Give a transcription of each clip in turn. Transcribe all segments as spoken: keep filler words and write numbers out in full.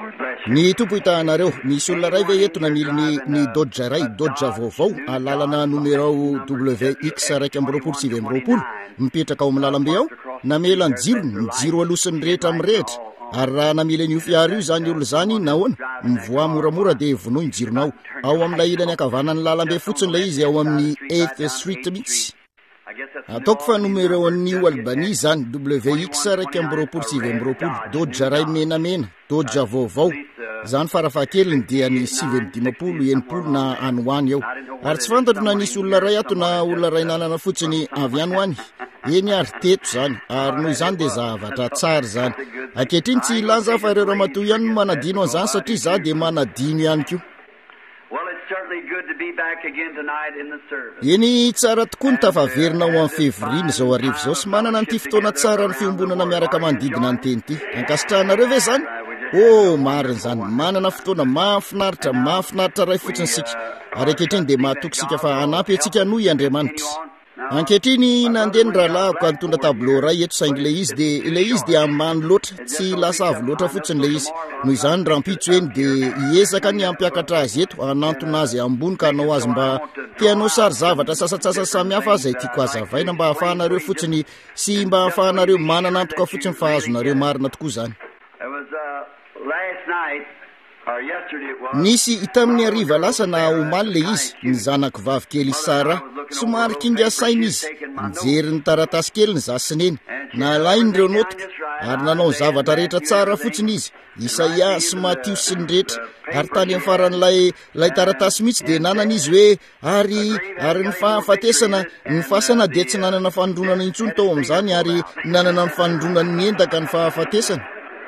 Ny tompo itahanareo misy olona ray ve eto namily ny ny Dodge ray Dodge vaovao alalana numéro W X raiky amby roapolo sivy amby roapolo mipetraka ao amin'ny lalambe ao namela ny jiro ny jiro alosin'ny rehetra mirehitra ary raha namela an'io fiara io zany olona zany nahoana mivoa moramora dia vonoa ny jironao ao amin'ilay ilany akavanan'ny lalambe fotsiny ilay izy ao amin'ny eighth street mihitsy. Ataoko fa numéro an'io Albany zany W X raiky amby roapolo sivy amby roapolo Dodge ray menamena Dodge vaovao zany farafahakeliny dia ny sivy amby dimapolo enimpolo na any ho any eo ary tsy fantatro na nisy olona ray ato na olona ray nanana fotsiny avy any ho any eny ary teto zany ary noho izany dia zavatra tsara zany ankehitriny tsy ilaza fa ireo ramatoa ihany no manadino an'izany satria za dia manadino ihany koa. Eny tsara tokoa ny tafaverina ao amin'ny fevriana zao arivo zao sy manana an'ity fotoana tsara ny fiombonana miaraka manodidina ny teny ity ankasitrahanareo ve zany? Oh marina zany manana fotoana mahafinaritra mahafinaritra ray fotsiny sika ary ankehitriny dia mahatoky sika fa hanampy antsika noho i Andriamanitra. Ankehitriny nandeha ny rahalahy ka nitondra tableau ray eto saingy ilay izy dia ilay izy dia ambany loatra tsy lasa avy loatra fotsiny ilay izy noho izany rampitso eny dia hiezaka ny hampiakatra azy eto hanantona azy ambony ka hanao azy mba tianao sary zavatra sasatsasa samihafa azy tiako hazavaina mba hahafahanareo fotsiny sy mba hahafahanareo manana antoka fotsiny fa azonareo marina tokoa zany. Nisy tamin'ny hariva lasa na omaly le izy ny zanako vavy kely Sara somary kinga saina izy nijery ny taratasy keliny za sineny nalainy ireo notika ary nanao zavatra rehetra tsara fotsiny izy Isaia sy Matio sy ny rehetra ary tany amin'ny faran'ilay lay taratasy mihitsy dia nanana izy hoe ary ary ny fahafatesana ny fasana dia tsy nanana fanondronana intsony tao amin'izany ary nanana ny fanondronany ny endaka ny fahafatesana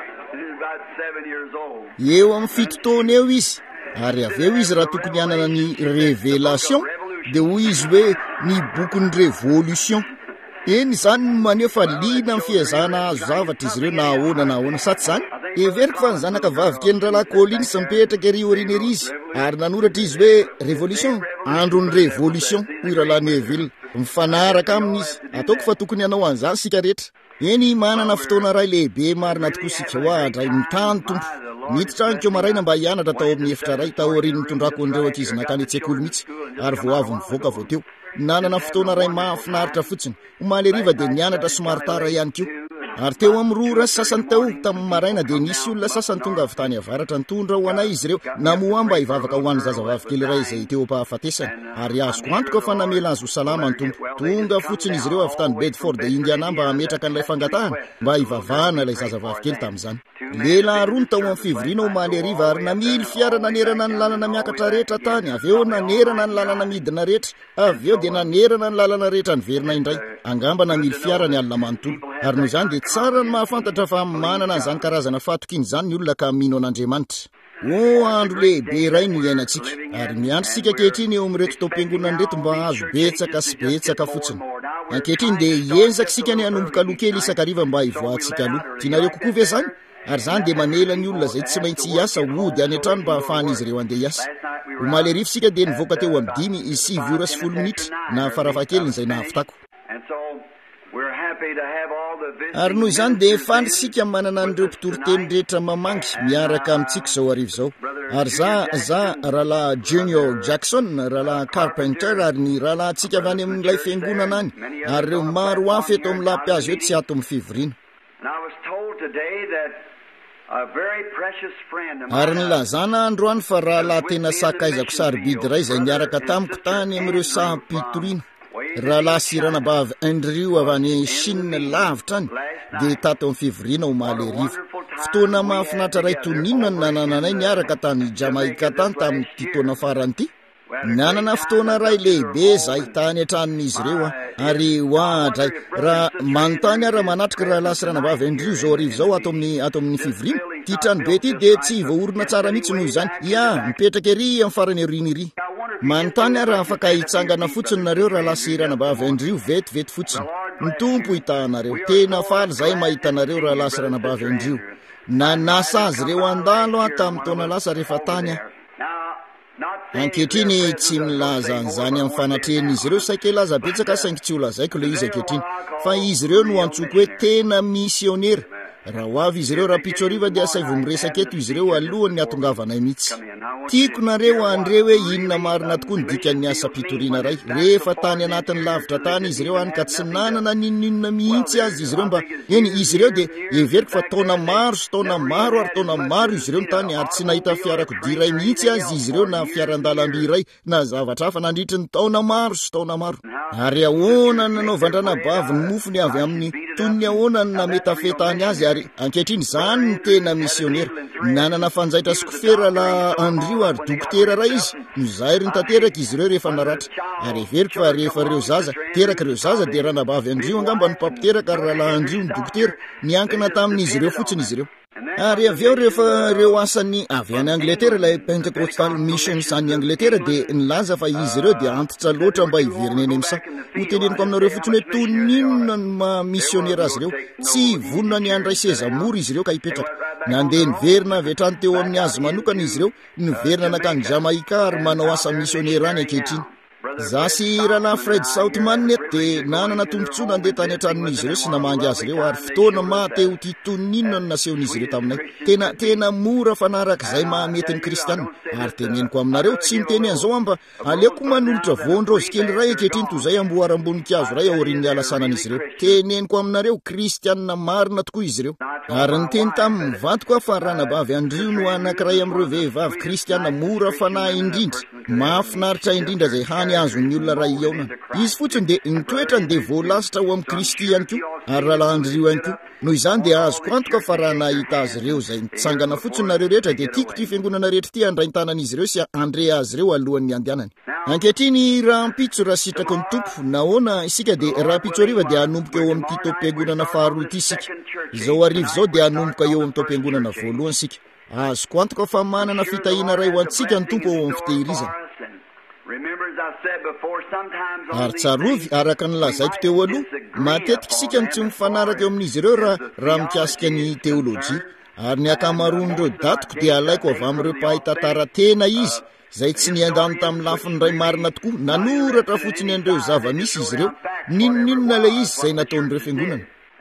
eo amin'ny fito taona eo izy ary avy eo izy raha tokony hanana ny révélation dia hoy izy hoe ny bokin'ny révolution eny zany maneho fa lina amin'ny fiazana azo zavatra izy ireo na ahoana na ahoana saty zany everiko fa ny zanaka vavy kely rahalahy Colline sy mipetraka ery orina ery izy ary nanoratra izy hoe révolution andron'ny révolution hoy rahalahy Neville mifanaraka amin'izy ataoko fa tokony hanao an'izany sika rehetra. Eny manana fotoana ray lehibe marina tokoa sika hoadray mitany tompo miditra any keo maraina mba hianatra tao amin'ny efitra ray taorian'ny mitondrako an'ireo ankizy nakany an-tsekoly mihitsy ary vao avy mivoaka vao teo nanana fotoana ray mahafinaritra fotsiny omaly hariva dia nianatra somary tara ihany koa ary teo amin'ny roa ra sasany tao tamin'ny maraina dia nisy olona sasany tonga avy tany avaratra nitondra ho anay izy ireo namoa mba hivavaka ho an'ny zazavavy kely iray izay teo ampahafatesana ary azoko antoka fa namela azy ho salama ny tompo tonga fotsiny izy ireo avy tany Bedford Indiana mba hametraka an'ilay fangatahana mba hivavahana ilay zazavavy kely tamin'izany. Lehilahy roa ny tao amin'ny fevriana omaly hariva ary namily fiara nanerana ny lalana miakatra rehetra tany avy eo nanerana ny lalana midina rehetra avy eo dia nanerana ny lalana rehetra niverina indray angamba namily fiara ny alina manontolo ary noho izany dia tsara ny mahafantatra fa manana an'izany karazana fatokiny izany ny olona ka mino an'Andriamanitra. O andro lehibe iray no iainantsika ary miandry sika ankehitriny eo amin'ireto taom-piangonana reto mba azo betsaka sy betsaka fotsiny ankehitriny dia hiezaka sika ny hanomboka aloha kely isakariva mba hivoahantsika aloha tianareo kokoa ve zany ary zany dia manela ny olona zay tsy maintsy hiasa hody any an-trano mba hahafahany izy ireo andeha hiasa. Omaly arivo sika dia nivoaka teo amin'ny dimy sivy ora sy folo minitra na farafahakeliny izay nahavitako ary noho izany dia fandrisika manana an'ireo mpitoroteny rehetra mamangy miaraka amintsika zao arivo zao ary za za rahalahy Junior Jackson rahalahy Carpenter ary ny rahalahy tsika avy any amin'ilay fiangonana any ary ireo maro afy eto amin'ny lampy azy eo tsy ato amin'ny fevriana. Ary nilazana androany fa rahalahy tena sakaizako sarobidy ray izay niaraka tamiko tany amin'ireo sampitoriana rahalahy Siranabavy Andrew avy any Chine lavitra any dia tato amin'ny fevriana omaly hariva fotoana mahafinaritra ray toninona ny nanananay niaraka tany Jamaika tany tamin'ity taona farany ity nanana fotoana ray lehibe zay tany an-tranon'izy ireo ary hoadray raha manontany ary raha manatrika rahalahy Siranabavy Andrew zao arivo zao ato amin'ny ato amin'ny fevriana ty trano be ty dia tsy voaorina tsara mihitsy noho izany ia mipetraka ery amin'ny farany orina ery manontany ary raha afaka hitsangana fotsiny nareo rahalahy Siranabavy Andrew vetivety fotsiny ny tompo hitahanareo tena faly zay mahita anareo rahalahy Siranabavy Andrew nanasa azy ireo andalo tamin'ny taona lasa rehefa tany aho ankehitriny tsy milaza an'izany amin'ny fanatrehan'izy ireo saika laza betsaka saingy tsy ho lazaiko le izy ankehitriny fa izy ireo no antsoko hoe tena misionera raha ho avy izy ireo raha Pichoriva dia asay vo miresaka eto izy ireo alohan'ny atongavanay mihitsy. Tiako nareo andre hoe inona marina tokoa ny dikan'ny asa pitoriana ray. Rehefa tany anatin'ny lavitra tany izy ireo any ka tsy nanana ninninona mihitsy azy izy ireo mba eny izy ireo dia everiko fa taona maro sy taona maro ary taona maro izy ireo tany ary tsy nahita fiarakodia iray mihitsy azy izy ireo na fiarandalamby iray na zavatra hafa nandritry ny taona maro sy taona maro. Ary ahoana nanaovandrana bavy ny mofony avy amin'ny tonny ahoana ny nametafetany azy ary ankehitriny izany ny tena misionera. Nanana fanjaitra skofera la Andrio ary dokotera ray izy no zairy ny tanteraka izy ireo rehefa naratra. Ary everiko fa rehefa reo zaza teraka reo zaza dia ranabavy Andrio angamba ny mpamiteraka ary raha Andrio ny dokotera niankina tamin'izy ireo fotsiny izy ireo. Ary avy eo rehefa reo asany avy any Angletera ilay Pentecostal Mission any Angletera dia nilaza fa izy ireo dia antitra loatra mba hiverina eny amisa. Ho teneniko aminareo fotsiny hoe toninona ny mamisionera azy ireo tsy vonona ny andray seza mora izy ireo ka hipetraka. Nandeha niverina avy hatrany teo amin'ny azy manokana izy ireo niverina nakany Jamaika ary manao asa misionera any ankehitriny. Zasy rahana Fred Southman net dia nanana tombontsoa nandeha tany an-tranon'izy ireo sy namangy azy ireo ary fotoana mateo ty toninona ny nasehon'izy ireo taminay. Tena tena mora fanaraka izay mahamety ny kristianina ary teneniko aminareo tsy miteny an'izao amba aleoko manolotra voandrozy kely ray ankehitriny toy izay amboaram-boninkazo ray aorian'ny alasanan'izy ireo. Teneniko aminareo kristianina marina tokoa izy ireo. Ary niteny tamin'ny mivantoko fa ranabavy Andrio no anankiray amin'ireo vehivavy kristianina mora fanahy indrindra mahafinaritra indrindra izay hany azon'ny olona ray iaonana. Izy fotsiny dia nitoetrany dia voalasitra ho amin'ny Kristy ihany koa ary raha Andrio ihany koa. Noho izany dia azoko antoka fa raha nahita azy ireo izay nitsangana fotsiny nareo rehetra dia tiako ty fiangonana rehetra ty handray ny tanan'izy ireo sy andre azy ireo alohan'ny andehanany. Ankehitriny raha mpitso raha sitraka ny tompo nahoana isika dia raha Pichoriva dia hanomboka eo amin'ity taom-piangonana faharoa ity isika. Izao arivo izao dia hanomboka eo amin'ny taom-piangonana voalohany isika. Azoko antoka fa manana fitahiana ray ho antsika ny tompo eo amin'ny fitehirizana. Ary tsarovy araka ny lazaiko teo aloha matetika isika ny tsy mifanaraka eo amin'izy ireo raha raha mikasika ny teolojia ary ny akamaroan'ireo datiko dia alaiko avy amin'ireo mpahay tantara tena izy izay tsy niandany tamin'ny lafiny ray marina tokoa nanoratra fotsiny an'ireo zava-misy izy ireo ninonninona ilay izy izay nataon'ireo fiangonana.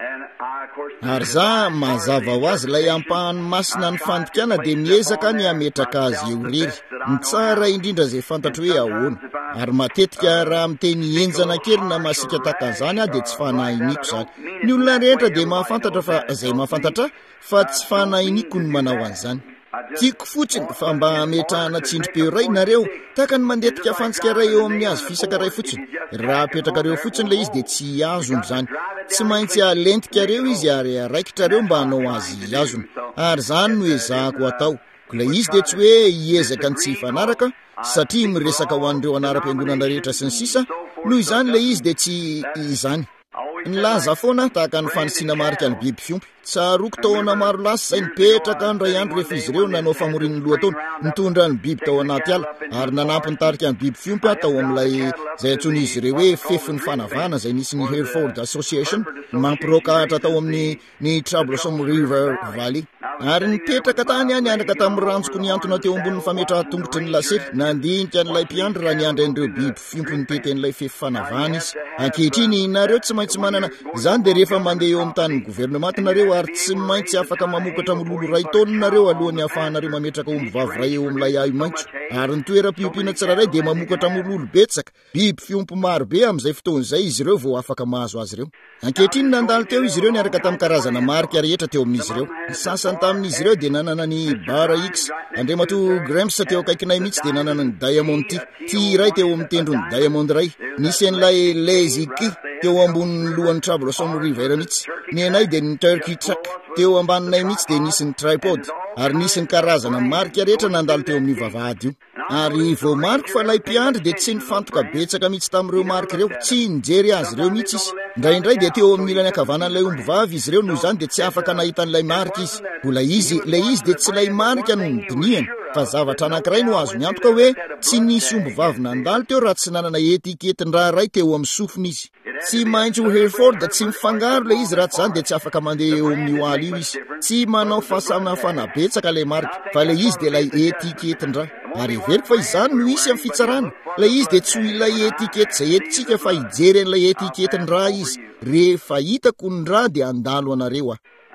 Ary za mazava ho azy ilay ampahany masina ny fandikana dia miezaka ny ametraka azy eo rery ny tsara indrindra izay fantatro hoe ahoana. Ary matetika raha miteny enjana kely na masika takan'izany aho dia tsy fanahiniko izany. Ny olona rehetra dia mahafantatra fa izay mahafantatra fa tsy fanahiniko ny manao an'izany. Tiako fotsiny fa mba ametrahana tsindrim-peo ray nareo taka ny mandetika fantsika ray eo amin'ny azo fisaka ray fotsiny. Raha apetrakareo fotsiny ilay izy dia tsy azony izany. Tsy maintsy alentikareo izy ary araikitrareo mba hanao azy azony. Ary izany no ezahako atao. Ilay izy dia tsy hoe hiezaka ny tsy hifanaraka satria miresaka ho an'ireo anaram-piangonana rehetra sy ny sisa. Noho izany ilay izy dia tsy izany. Nilaza foana tahaka ny fanisiana marika ny biby fiompy. Tsaroko taona maro lasa izay nipetraka ny ray andro rehefa izy ireo nanao famorin'ny lohataona nitondra ny biby tao anaty ala ary nanampy ny tarika ny biby fiompy tao amin'ilay izay antsoina izy ireo hoe fefin'ny fanavana izay nisy ny Hereford Association mampirokahatra tao amin'ny ny Troublesome River Valley. Ary nipetraka tany any anaka tamin'ny rantsoko niantona teo ambonin'ny fametraha-tongotry ny lasety nandinika n'ilay mpiandry raha niandry an'ireo biby fiompy niteten'ilay fefy fanavana izy. Ankehitriny nareo tsy maintsy manana izany dia rehefa mandeha eo amin'ny tanin'ny governemanta nareo ary tsy maintsy afaka mamokatra mololo ray taona nareo alohan'ny ahafahanareo mametraka ombivavy ray eo amin'ilay ahy maitso. Ary ny toeram-piompiana tsirairay dia mamokatra mololo betsaka biby fiompy marobe amin'izay fotoan'izay izy ireo vao afaka mahazo azy ireo. Ankehitriny nandalo teo izy ireo niaraka tamin'ny karazana marika rehetra teo amin'izy ireo. Ny sasany tamin'izy ireo dia nanana ny Bara X, Andriamato Gramps teo akaikinay mihitsy dia nanana ny Diamond T. Ty ray teo amin'ny tendrony Diamond ray. Nisy an'ilay Lazy Key teo ambonin'ny lohan'ny Troublesome River mihitsy. Ny anay dia ny Turkey Truck teo ambaninay mihitsy dia nisy ny Tripod ary nisy ny karazana marika rehetra nandalo teo amin'ny vavahady io. Ary vao mariko fa ilay mpiandry dia tsy nifantoka betsaka mihitsy tamin'ireo marika ireo, tsy nijery azy ireo mihitsy izy. Indraindray dia teo amin'ny ilany ankavanan'ilay ombivavy izy ireo noho izany dia tsy afaka nahitan'ilay marika izy. Mbola izy ilay izy dia tsy ilay marika no nidiniany fa zavatra anankiray no azo miantoka hoe tsy nisy ombivavy nandalo teo raha tsy nanana etiketin-draha ray teo amin'ny sofiny izy. Tsy maintsy ho Hereford tsy mifangaro ilay izy raha tsy izany dia tsy afaka mandeha eo amin'ny oaly io izy. Tsy manao fahasamihafana betsaka ilay marika fa ilay izy dia ilay etiketin-draha. Ary everiko fa izany no isy amin'ny fitsarana. Ilay izy dia tsy ho ilay etikety izay entintsika fa hijery an'ilay etiketin-draha izy. Rehefa hitako ny raha dia andalo anareo aho.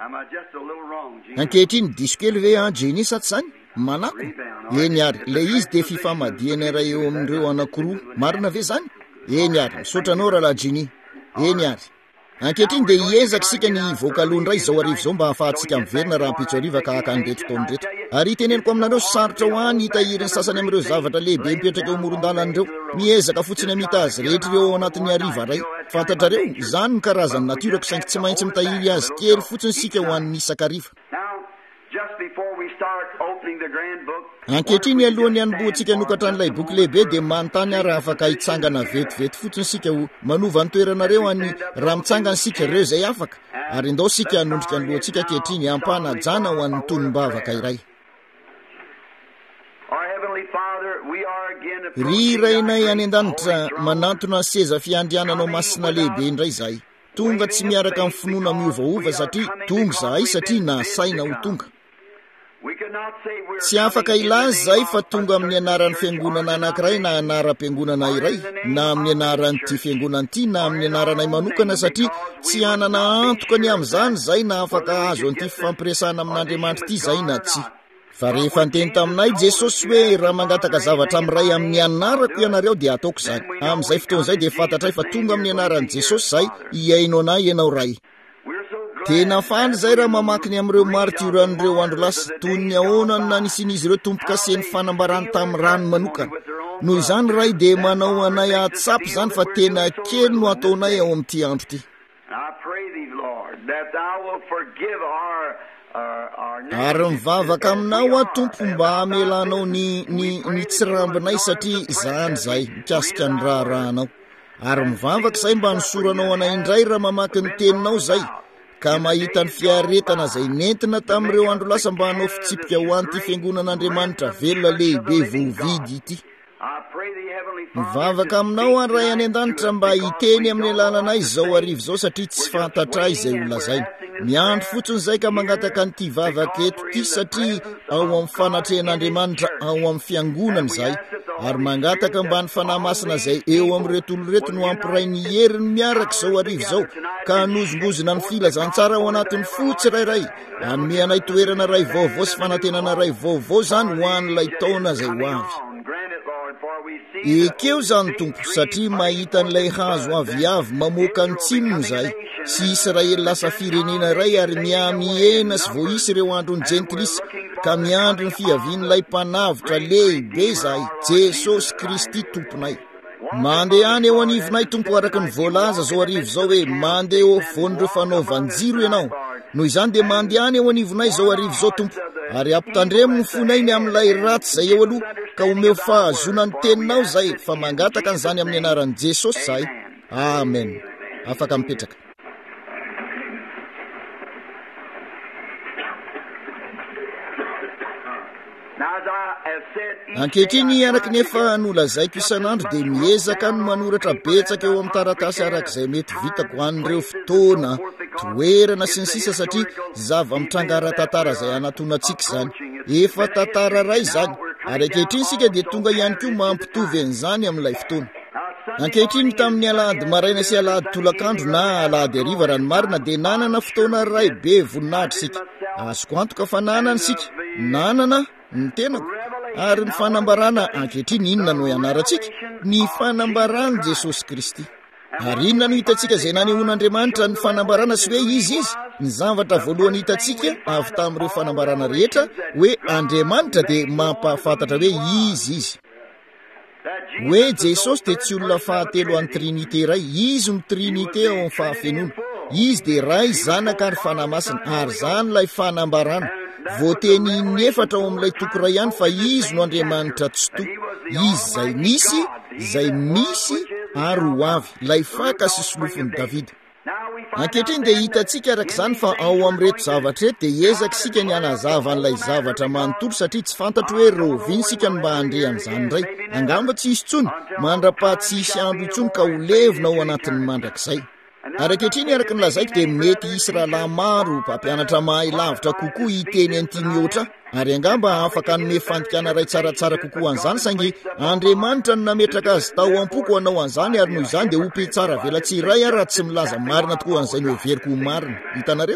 ankehitriny diso kely ve a Jenny sa tsy zany manako eny ary le izy de fifamadihana iray eo amin'ireo anankiroa marina ve zany eny ary misotranao rahalahy Jenny eny ary ankehitriny de hiezaka sika ny voakaloha ndray zao arivo zao mba hahafahantsika miverina raha mpitso ariva ka haka an'reto taona rehetra ary teneniko aminareo sarotra ho any hitahiry ny sasany amin'ireo zavatra lehibe mipetraka eo amoron-dalan'ireo miezaka fotsiny amita azy rehetra ireo ao anatin'ny ariva ray fantatrareo izany ny karazany natiorako saingy tsy maintsy mitahiry azy kely fotsiny sika ho an'ny isakariva ankehitriny alohan'ny hanomboantsika nokatra n'ilay boky lehibe de manontany ary afaka hitsangana vetivety fotsiny sika ho manova ny toeranareo any raha mitsangana sika ireo zay afaka ary indao sika hanondrika ny lohantsika ankehitriny ampanajana ho an'ny tonom-bavaka iray ry rainay any an-danitra manantona ny seza fiandriananao masina lehibe indray zahay tonga tsy miaraka amin'ny finoana miovaova satria tonga zahay satria nasaina ho tonga tsy afaka ilazy zahay fa tonga amin'ny anaran'ny fiangonana anankiray na anaram-piangonana iray na amin'ny anaran'ity fiangonana ity na amin'ny anaranay manokana satria tsy anana antoka ny amin'izany zahay na afaka azo an'ity fifampiresana amin'Andriamanitra ity zahay na tsy fa rehefa niteny taminay Jesosy hoe raha mangataka zavatra amin'ray amin'ny anarako ianareo dia ataoko izany amin'izay fotoan'izay dia fantatray fa tonga amin'ny anaran'i Jesosy zahay hiainao anay ianao ray tena faly zay raha mamakiny amin'ireo martiran'ireo andro lasa toy ny ahoanany na nisin'izy ireo tompo-kaseny fanambarany tamin'ny rano manokana noho izany ray de manao anay atsapy zany fa tena kely no ataonay ao amin'ity andro ity ary mivavaka aminao a tompo mba hamelanao ny ny ny tsirambinay satria izany zay mikasika ny raharahanao ary mivavaka zay mba nisoranao anay indray raha mamaky ny teninao zay ka mahita ny fiaretana zay nentina tamin'ireo andro lasa mba hanao fitsipika ho an'ity fiangonan'Andriamanitra velona lehibe voavidy ity mivavaka aminao any ray any an-danitra mba hiteny amin'ny lalànay zao arivo zao satria tsy fantatray izay olazainy miandro fotsiny zay ka mangataka nyity vavaka eto ity satria ao amin'ny fanatrehan'Andriamanitra ao amin'ny fiangonany zay ary mangataka mba ny fanahy masina zay eo amin'reto olo reto no ampiray ny heriny miaraka zao arivo zao ka hanozongozona ny filazantsara ao anatin'ny fo tsirairay hanome anay toerana ray vaovao sy fanantenana ray vaovao zany ho an'ilay taona zay ho avy ekeo zany tompo satria mahita n'ilay hazo aviavy mamoaka ny tsinony zay sy Israely lasa firenena iray ary miamihena sy voaisy ireo androny jentrisy ka miandro ny fiavian'ilay mpanavitra lehibe zahay Jesosy Kristy tomponay mandeha any eo anivonay tompo araka ny voalaza zao arivo zao hoe mandeha eo afovoan'ireo fanaovanjiro ianao noho izany dia mandeha any eo anivonay zao arivo zao tompo ary ampitandremo ny fonainy amin'ilay ratsy zay eo aloha ka omeo fahazona ny teninao zay fa mangataka an'izany amin'ny anaran'i Jesosy zahay amen afaka mipetraka ankehitriny araka nefa nolazaiko isan'andro dia miezaka no manoratra betsaka eo amin'ny taratasy arak'izay mety vitako an'ireo fotoana toerana sy ny sisa satria zava-mitrangara tantara zay anatonantsika zany efa tantara ray zany ary ankehitriny sika dia tonga ihany koa mampitovy an'izany amin'ilay fotoana ankehitriny tamin'ny alahady maraina sy alahady tolakandro na alahady ariva raha ny marina dia nanana fotoana ray be voninahitra sika azoko antoka fa nanana sika nanana ny tenako ary ny fanambarana ankehitriny inona no ianarantsika ny fanambarana Jesosy Kristy ary inona no hitantsika zay nanehoan'Andriamanitra ny fanambarana sy hoe izy izy ny zavatra voalohany hitantsika avy tamin'ireo fanambarana rehetra hoe Andriamanitra dia mampahafantatra hoe izy izy hoe Jesosy dia tsy olona fahatelo an'ny trinité iray izy ny trinité ao amin'ny fahafenoana izy dia ray zanaka ary fanahy masina ary zany ilay fanambarana voateny ny efatra ao amin'ilay toko ray ihany fa izy no Andriamanitra tsoto izy zay nisy zay misy ary ho avy ilay faka sy solofon'i Davida ankehitriny dia hitantsika araka izany fa ao amin'reto zavatra reto dia hiezaka sika ny hanazava an'ilay zavatra manontolo satria tsy fantatro hoe roviany sika no mba handre amin'izany indray angamba tsy hisy tsony mandra-pa tsy hisy andro intsony ka ho levina ao anatin'ny mandrakizay ary ankehitriny araka ny lazaiko dia mety hisy rahalahy maro mpampianatra mahay lavitra kokoa hiteny an'ity mihoatra ary angamba afaka hanome fantikana ray tsaratsara kokoa an'izany saingy Andriamanitra no nametraka azy tao am-poko hanao an'izany ary noho izany dia ho pe tsara vela tsy iray raha tsy milaza marina tokoa an'izay no heveriko ho marina hitanareo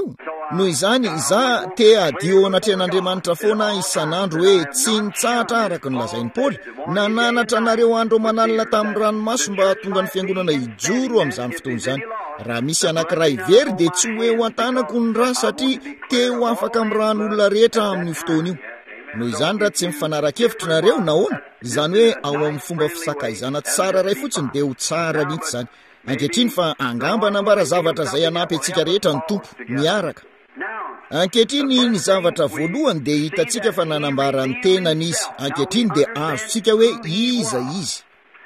noho izany za te adio anatrehan'Andriamanitra foana isan'andro hoe tsy nitsahatra araka ny lazain'ny Paoly, nananatra nareo andro manalina tamin'ny ranomaso mba tonga ny fiangonana hijoro amin'izany fotoana izany. Raha misy anankiray very dia tsy hoe ho antanako ny ra satria teo afaka am'rahan'olona rehetra amin'ny fotoana io. Noho izany raha tsy mifanara-kevitra nareo nahoana, izany hoe ao amin'ny fomba fisakaizana tsara ray fotsiny dia ho tsara mihitsy izany. Ankehitriny fa angamba nambara zavatra izay hanampy antsika rehetra ny tompo miaraka. Ankehitriny ny zavatra voalohany dia hitantsika fa nanambara ny tenany izy. Ankehitriny dia azontsika hoe iza izy.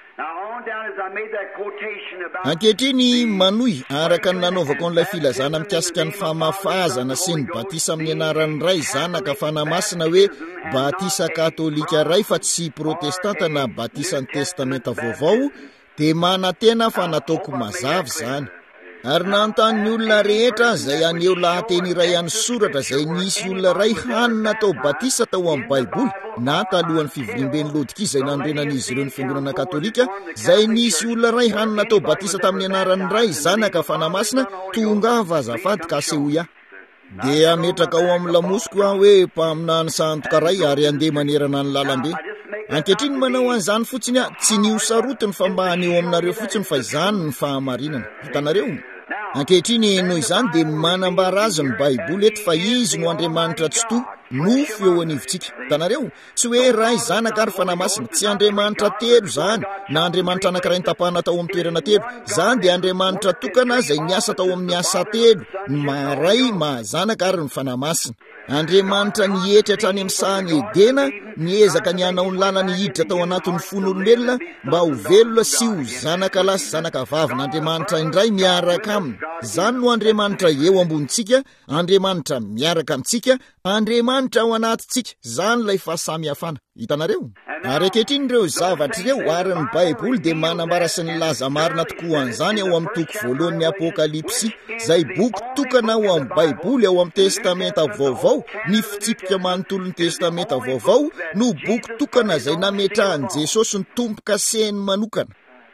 Ankehitriny manohy araka ny nanaovako an'ilay filazana mikasika ny famafazana sy ny batisa amin'ny anaran'ny ray zanaka fanamasina hoe batisa katolika ray fa tsy protestanta na batisa ny testamenta vaovao, dia manantena fa nataoko mazava izany. Ary nanontany olona rehetra izay aneho lahateny iray any soratra izay nisy olona ray hany natao batisa tao amin'ny Baiboly na talohan'ny fivorimben'ny Laodikia izay nanorenan'izy ireo ny fiangonana katolika, izay nisy olona ray hany natao batisa tamin'ny anaran'ny ray zanaka fanamasina, tonga vazafady kasehoia. Dia ametraka ao amin'ny lamosiko aho hoe mpaminany sandoka ray ary andeha manerana ny lalambe. Ankehitriny manao an'izany fotsiny aho, tsy ny hosarotiny fa mba haneo aminareo fotsiny fa izany ny fahamarinana. Hitanareo? Ankehitriny noho izany dia manambara azy ny Baiboly eto fa izy no Andriamanitra tsy to, nofo eo anivontsika. Hitanareo? Tsy hoe ray zanaka ary fanamasina, tsy Andriamanitra telo izany, na Andriamanitra anankiray nitapahana tao amin'ny toerana telo. Izany dia Andriamanitra tokana izay niasa tao amin'ny asa telo, ny maharay, mahazanaka ary ny fanamasina. Andriamanitra nihetra hatrany amin'ny sahany Edena, niezaka ny hanao ny lalany hiditra tao anatin'ny fon'olombelona mba ho velona sy ho zanaka lahy sy zanaka vavy n'Andriamanitra indray miaraka aminy. Izany no Andriamanitra eo ambonitsika, Andriamanitra miaraka amintsika, Andriamanitra ao anatintsika. Izany ilay fahasamihafana. Hitanareo? Ary ankehitriny ireo zavatra ireo ary ny Baiboly dia manambara sy ny laza marina tokoa an'izany ao amin'ny toko voalohan'ny Apokalipsy, izay boky tokana ao amin'ny Baiboly ao amin'ny testamenta vaovao, ny fitsipika manontolo ny testamenta vaovao no boky tokana izay nametrahan'i Jesosy ny tompoka sehany manokana.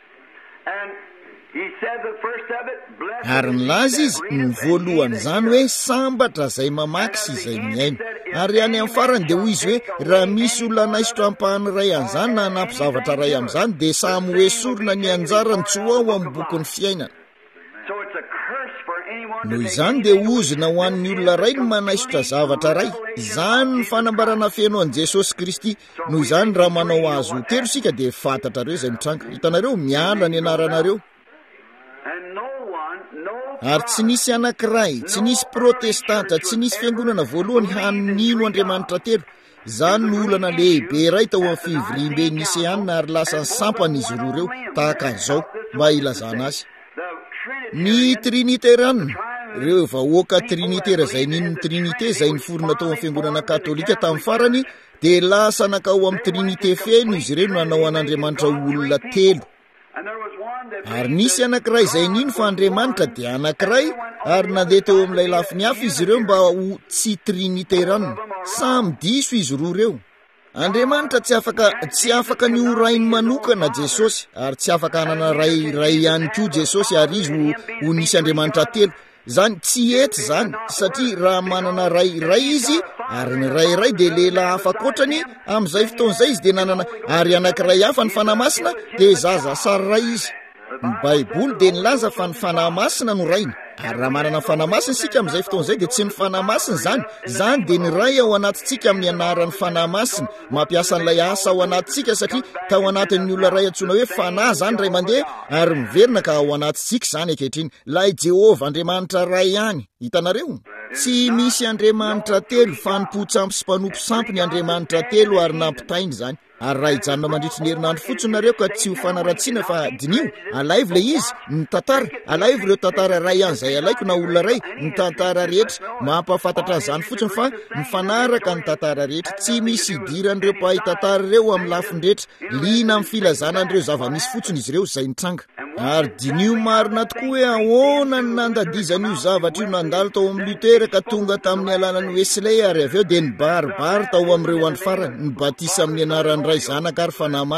Ary nilaza izy ny voalohany izany hoe sambatra izay mamaky sy izay miaina. Ary any amin'ny farany dia hoy izy hoe raha misy olona naisotra ampahany ray an'izany na hanampy zavatra ray amin'izany dia samy hoesorina ny anjarany tsy ho ao amin'ny bokin'ny fiainana. Noho izany dia ozina ho an'ny olona ray ny manaisotra zavatra ray. Izany ny fanambarana feno an'i Jesosy Kristy. Noho izany raha manao azo telo sika dia fantatrareo izay mitranga. Hitanareo? Miala ny anaranareo. Ary tsy nisy anankiray, tsy nisy protestanta, tsy nisy fiangonana voalohany hanino Andriamanitra telo. Izany no olana lehibe ray tao amin'ny fivorimben'ny Niseana ary lasa ny sampany izy roa ireo tahaka an'izao mba ilazana azy. Ny trinitérana, ireo vahoaka trinitera izay nin'ny trinité izay niforona tao amin'ny fiangonana katolika tamin'ny farany, dia lasa nakao amin'ny trinité feno izy ireo nanao an'Andriamanitra olona telo. Ary nisy anankiray izay nino fa Andriamanitra dia anankiray, ary nandeha teo amin'ilay lafiny hafa izy ireo mba ho tsy trinitérana. Samy diso izy roa ireo. Andriamanitra tsy afaka tsy afaka ny ho rainy manokana Jesosy, ary tsy afaka hanana ray ray ihany koa Jesosy ary izy ho, ho nisy Andriamanitra telo. Zany tsy ety zany, satria raha manana ray ray izy ary ny ray ray dia lehilahy hafa kotrany, amin'izay fotoan'izay izy dia nanana ary anankiray hafa ny fanamasina dia zaza sary ray izy. Ny Baiboly dia nilaza fa ny fanamasina no rainy. Ary raha manana fanamasina isika amin'izay fotoan'izay dia tsy ny fanamasina zany. Zany dia ny ray ao anatintsika amin'ny anaran'ny fanamasina, mampiasa an'ilay asa ao anatintsika satria ka ao anatin'ny olona ray antsoina hoe fanahy zany ray mandeha ary miverina ka ao anatintsika zany ankehitriny. Lay Jehovah Andriamanitra ray ihany. Hitanareo? Tsy misy Andriamanitra telo fa ny mpotsampy sy mpanompo sampy ny Andriamanitra telo ary nampitainy zany. Ary raha hijanona mandritra ny herinandro fotsiny nareo ka tsy ho fanaratsiana fa dinio, alaivo le izy, ny tantara, alaivo ireo tantara ray ihany izay alaiko na olona ray, ny tantara rehetra, mampafantatra an'izany fotsiny fa mifanaraka ny tantara rehetra, tsy misy idiran'ireo mpahay tantara ireo amin'ny lafin-drehetra, liana amin'ny filazanan'ireo zava-misy fotsiny izy ireo izay nitranga. Ary dinio marina tokoa hoe ahoana ny nandadizan'io zavatra io nandalo tao amin'ny Lutera ka tonga tamin'ny alanan'ny Wesley ary avy eo dia nibaribary tao amin'ireo andro farany, ny batisa amin'ny anaran'ny ray zanaka ary fanahy masina.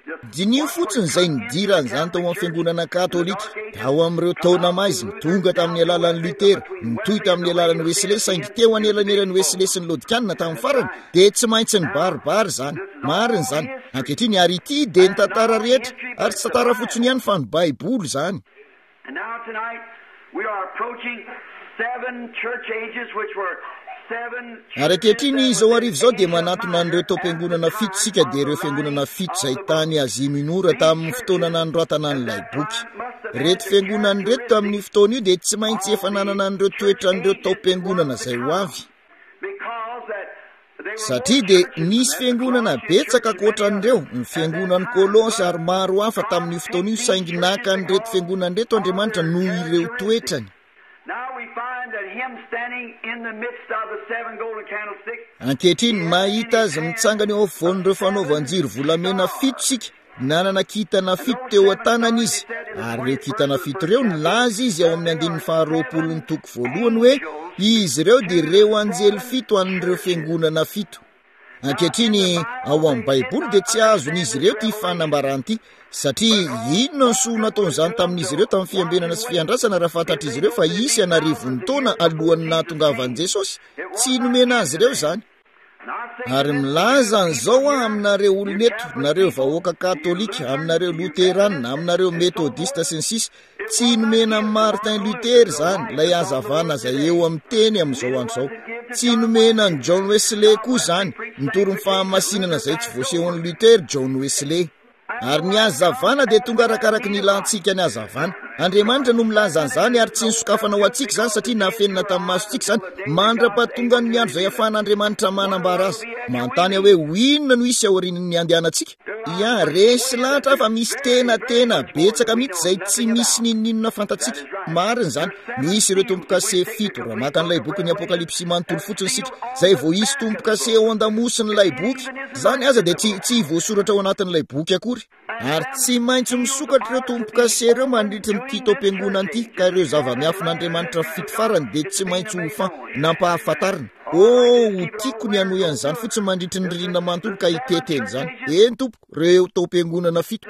dinio fotsiny izay nidiran'izany tao amin'ny fiangonana katolika ao amin'ireo taona maizy nitonga tamin'ny alalan'ny Lutera, nitoy tamin'ny alalan'ny Wesley, saingy teo anelanelan'ny Wesley sy ny Lodikiana tamin'ny farany dia tsy maintsy ny baribary zany. Marina zany. Ankehitriny ary ity dia ny tantara rehetra ary tsy tantara fotsiny ihany fa ny Baiboly zany. And now tonight we are approaching seven church ages which were Ary ankehitriny izao arivo izao dia manatona an'ireo taom-piangonana fito sika dia ireo fiangonana fito izay tany Azia Minora tamin'ny fotoana nanoratana an'ilay boky. Reto fiangonana reto tamin'ny fotoana io dia tsy maintsy efa nanana an'ireo toetra an'ireo taom-piangonana izay ho avy. Satria dia nisy fiangonana betsaka ankoatran'ireo, ny fiangonan'ny Kolosy ary maro hafa tamin'ny fotoana io, saingy naka an'ireto fiangonana reto Andriamanitra noho ireo toetrany. Ankehitriny mahita azy mitsangana eo afovoan'ireo fanaovan-jiro volamena fito sika, nanana kintana fito teo an-tanany izy, ary ireo kintana fito ireo nilaza izy ao amin'ny andininy faharoapolo ny toko voalohany hoe izy ireo dia ireo anjely fito an'ireo fiangonana fito. Ankehitriny ao amin'ny Baiboly dia tsy azon'izy ireo ty fanambarana ity, satria inona ny soa nataon'izany tamin'izy ireo tamin'ny fiambenana sy fiandrasana raha fantatra izy ireo fa isy anarivony taona alohan'ny nahatongavan'i Jesosy, tsy nomena azy ireo zany. Ary milaza an'izao a aminareo oloneto, nareo vahoaka katolika, aminareo luterana, aminareo metodista sy ny sisa, tsy nomena Martin Luther zany, ilay hazavana izay eo amin'ny teny amin'izao andro zao. Tsy nomena ny John Wesley koa zany, nitoro ny fahamasinana izay tsy voasehon'ny Luther, John Wesley. Ary ny hazavana dia tonga arakaraka ny ilantsika ny hazavana. Andriamanitra no milaza an'izany ary tsy nisokafana ho antsika zany satria nahafenina tamin'ny masontsika zany, mandra-pahatonga ny andro izay ahafahan'Andriamanitra manambara azy. Manontany hoe ho inona no isy aorian'ny andehanantsika? Ya, resy lahatra fa misy tena tena betsaka mihitsy izay tsy misy ninonina fantatsika. Marina zany, misy ireo tompo-kase fito raha maka an'ilay boky ny Apokalipsy manontolo fotsiny sika, izay vao isy tompo-kase ao an-damosin'ilay boky, zany aza dia tsy tsy voasoratra ao anatin'ilay boky akory. Ary tsy maintsy misokatra ireo tompo-kase ireo mandritra n'ity taom-piangonana ity, ka ireo zava-miafin'Andriamanitra fito farany dia tsy maintsy ho fa nampahafantarina. Oh, ho tiako ny hanohy an'izany fotsiny mandritra ny ririna manontolo ka hiteteny zany. Eny tompo, ireo taom-piangonana fito.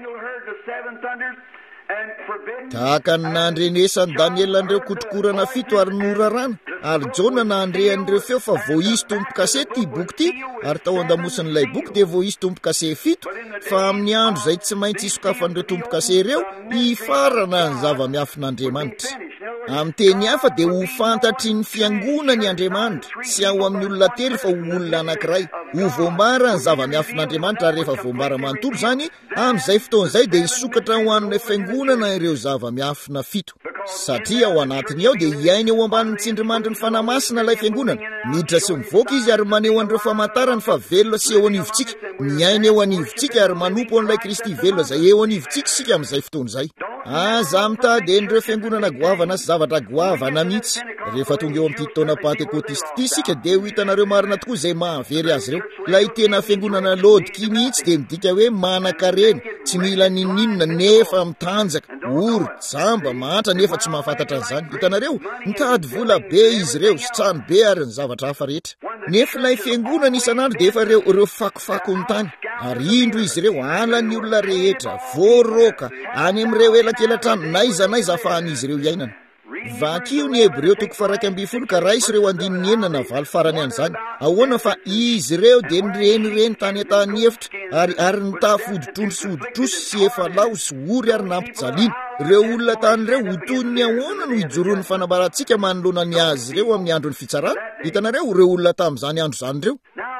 Tahaka ny nandrenesan'ny Daniela an'ireo kotrokorana fito ary norarana, ary Jona nandre an'ireo feo fa vao isy tompo-kase ty boky ty, ary tao an-damosin'ilay boky dia vao isy tompo-kase fito, fa amin'ny andro izay tsy maintsy isokafan'ireo tompo-kase ireo, hifarana ny zava-miafin'Andriamanitra. Amin'ny teny hafa dia ho fantatry ny fiangonany Andriamanitra, sy ao amin'ny olona telo fa ho olona anankiray. Ho voambara ny zava-miafin'Andriamanitra ary rehefa voambara manontolo zany, amin'izay fotoan'izay dia hisokatra ho an'ilay fiangonana ireo zava-miafina fito. Satria ao anatiny ao dia hiaina eo ambanin'ny tsindrimandry ny fanahy masina ilay fiangonana. Miditra sy mivoaka izy ary maneho an'ireo famantarany fa velona sy eo anivontsika. Miaina eo anivontsika ary manompo an'ilay Kristy velona izay eo anivontsika sika amin'izay fotoan'izay. Aza mitady an'ireo fiangonana goavana sy zavatra goavana mihitsy. Rehefa tonga eo amin'ity taona Pentekotista ity sika dia ho hitanareo marina tokoa izay mahavery azy ireo. Ilay tena fiangonana Lodikia mihitsy dia midika hoe manan-karena, tsy mila ninninona nefa mitanjaka, ory, jamba, mahatra nefa tsy mahafantatra an'izany. Hitanareo, mitady vola be izy ireo, sy trano be ary ny zavatra hafa rehetra. Nefa ilay fiangonana isan'andro dia efa ireo ireo fakofako ny tany. Ary indro izy ireo halan'ny olona rehetra, voaroka, any amin'ireo elakelan-trano, naiza naiza ahafahan'izy ireo iainana. Vakio ny Hebreo toko faraika ambin'ny folo ka raisy ireo andininy enina na valo farany an'izany. Ahoana fa izy ireo dia nirenireny tany an-tany hevitra ary ary nitafoditrondro sy hoditrosy sy efa lao sy ory ary nampijaliana. Ireo olona tany ireo ho toy ny ahoana no hijoroan'ny fanambarantsika manoloana ny azy ireo amin'ny andron'ny fitsarana. Hitanareo ireo olona tamin'izany andro zany ireo.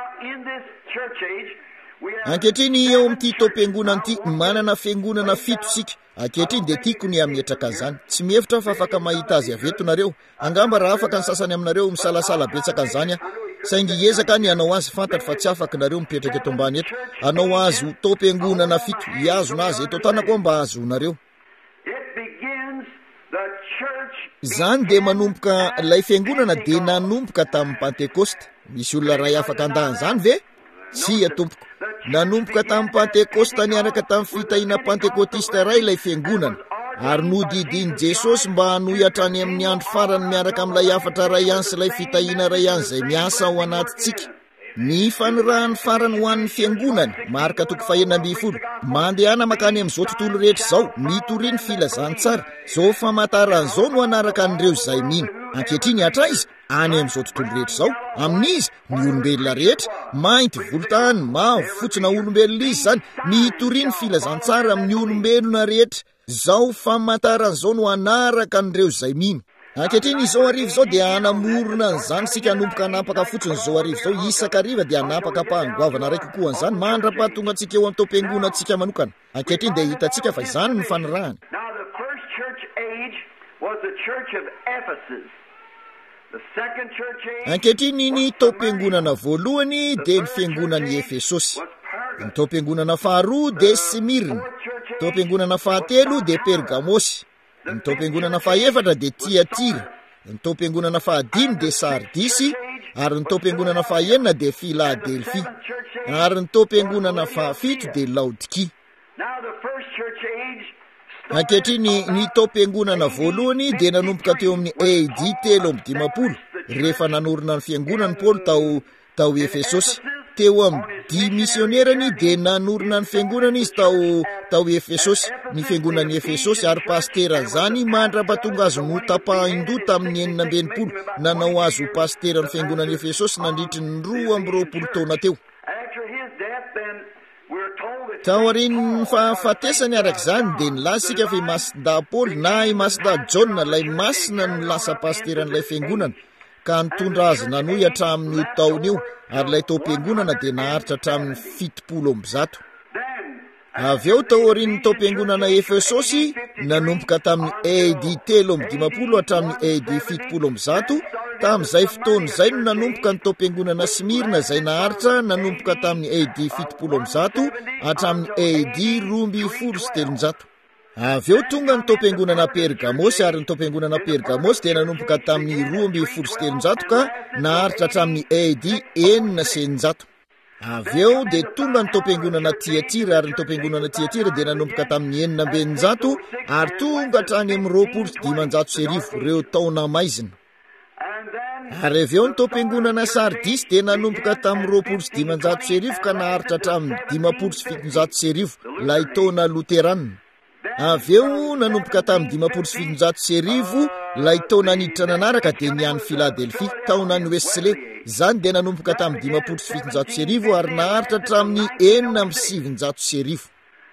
Ankehitriny eo amin'ity taom-piangonana ity manana fiangonana fito sika. Ankehitriny dia tiako ny hametraka an'izany. Tsy mihevitra fa afaka mahita azy avy eto nareo. Angamba raha afaka ny sasany aminareo misalasala betsaka an'izany, saingy hiezaka ny hanao azy fantatra fa tsy afaka nareo mipetraka eto ambany eto. Hanao azy ho taom-piangonana fito, hiazona azy eto an-tanako mba azonareo. Zany dia manomboka ilay fiangonana dia nanomboka tamin'ny Pentekosta. Misy olona ray afaka andahan'izany ve? Sia tompoko. Nanomboka tamin'ny Pentekosta niaraka tamin'ny fitahiana Pentekotista ray ilay fiangonana, ary nodidiny Jesosy mba hanohy hatrany amin'ny andro farany miaraka amin'ilay afatra ray ihany sy ilay fitahiana ray ihany izay miasa ao anatintsika. ny fanirahany farany ho an'ny fiangonany marika toko fahenina amby folo mandehana makany amin'izao tontolo rehetra izao mitoriany filazantsara zao famantaran'izao no anaraka an'ireo izay mino ankehitriny hatraiza any amin'izao tontolo rehetra izao amin'izy ny olombelona rehetra mainty volotany mavo fotsy na olombelona izy zany mitoriany filazantsara amin'ny olombelona rehetra zao famantaran'izao no anaraka an'ireo izay mino ankehitriny izao arivo izao dia hanamorona an'izany sika hanomboka hanapaka fotsiny izao arivo izao isakariva dia hanapaka mpahangoavana ray kokoa an'izany mandra-pahatonga antsika eo antom-piangona antsika manokana ankehitriny dia hitantsika fa izany ny fanirahany. Now the first church age was the church of Ephesus. The second church age ankehitriny ny tom-piangonana voalohany dia ny fiangonan'ny Efesosy, ny tom-piangonana faharoa dia Simirna, tom-piangonana fahatelo dia Pergamosy, ny tom-piangonana fahaefatra dia Tiatira, ny tom-piangonana fahadimy dia Sardisy, ary ny tom-piangonana fahaenina dia Filadelfia, ary ny tom-piangonana fahafito dia Laodiki. Now the first church age ankehitriny ny tom-piangonana voalohany dia nanomboka teo amin'ny A D telo amby dimapolo rehefa nanorina ny fiangonany Paoly tao tao Efesosy. Teo amin'ny dimisionerany dia nanorina ny fiangonana izy tao tao Efesosy, ny fiangonan'ny Efesosy ary pastera zany mandra-pahatonga azy no tapahin-doha tamin'ny enina amby enimpolo nanao azo pastera ny fiangonan'ny Efesosy nandritry ny roa amby roapolo taona teo. after his death, then we're told that Tao aorian'ny fahafatesany arak'izany dia nilasika fa imasinda Paoly na imasinda John lay masina no lasa pasteran'ilay fiangonana ka nitondra azy nanohy hatramin'io taona io ary ilay tom-piangonana dia naharitra hatramin'ny fitopolo amby zato. Avy eo tao aorian'ny tom-piangonana Efesosy nanomboka tamin'ny A D telo amby dimapolo hatramin'ny A D fitopolo amby zato. Tamin'izay fotoana izay no nanomboka ny tom-piangonana Simirna izay naharitra nanomboka tamin'ny A D fitopolo amby zato hatramin'ny A D roa amby folo sy telonjato. Avy eo tonga ny tom-piangonana Pergamosy ary ny tom-piangonana Pergamosy dia nanomboka tamin'ny roa amby folo sy telonjato ka naharitra hatramin'ny A D enina sy eninjato. Avy eo dia tonga ny tom-piangonana Tiatira ary ny tom-piangonana Tiatira dia nanomboka tamin'ny enina amby eninjato ary tonga hatrany amin'ny roapolo sy dimanjato sy arivo reo taona maizina. Ary avy eo ny tom-piangonana Sardisy dia nanomboka tamin'ny roapolo sy dimanjato sy arivo ka naharitra hatramin'ny dimapolo sy fitonjato sy arivo ilay taona Loterana. Avy eo nanomboka tamin'ny dimapolo sy fitonjato sy arivo ilay taona niditra nanaraka dia ny any Filadelfia taona ny Wesley zany dia nanomboka tamin'ny dimapolo sy fitonjato sy arivo ary naharitra hatramin'ny enina amby sivinjato sy arivo.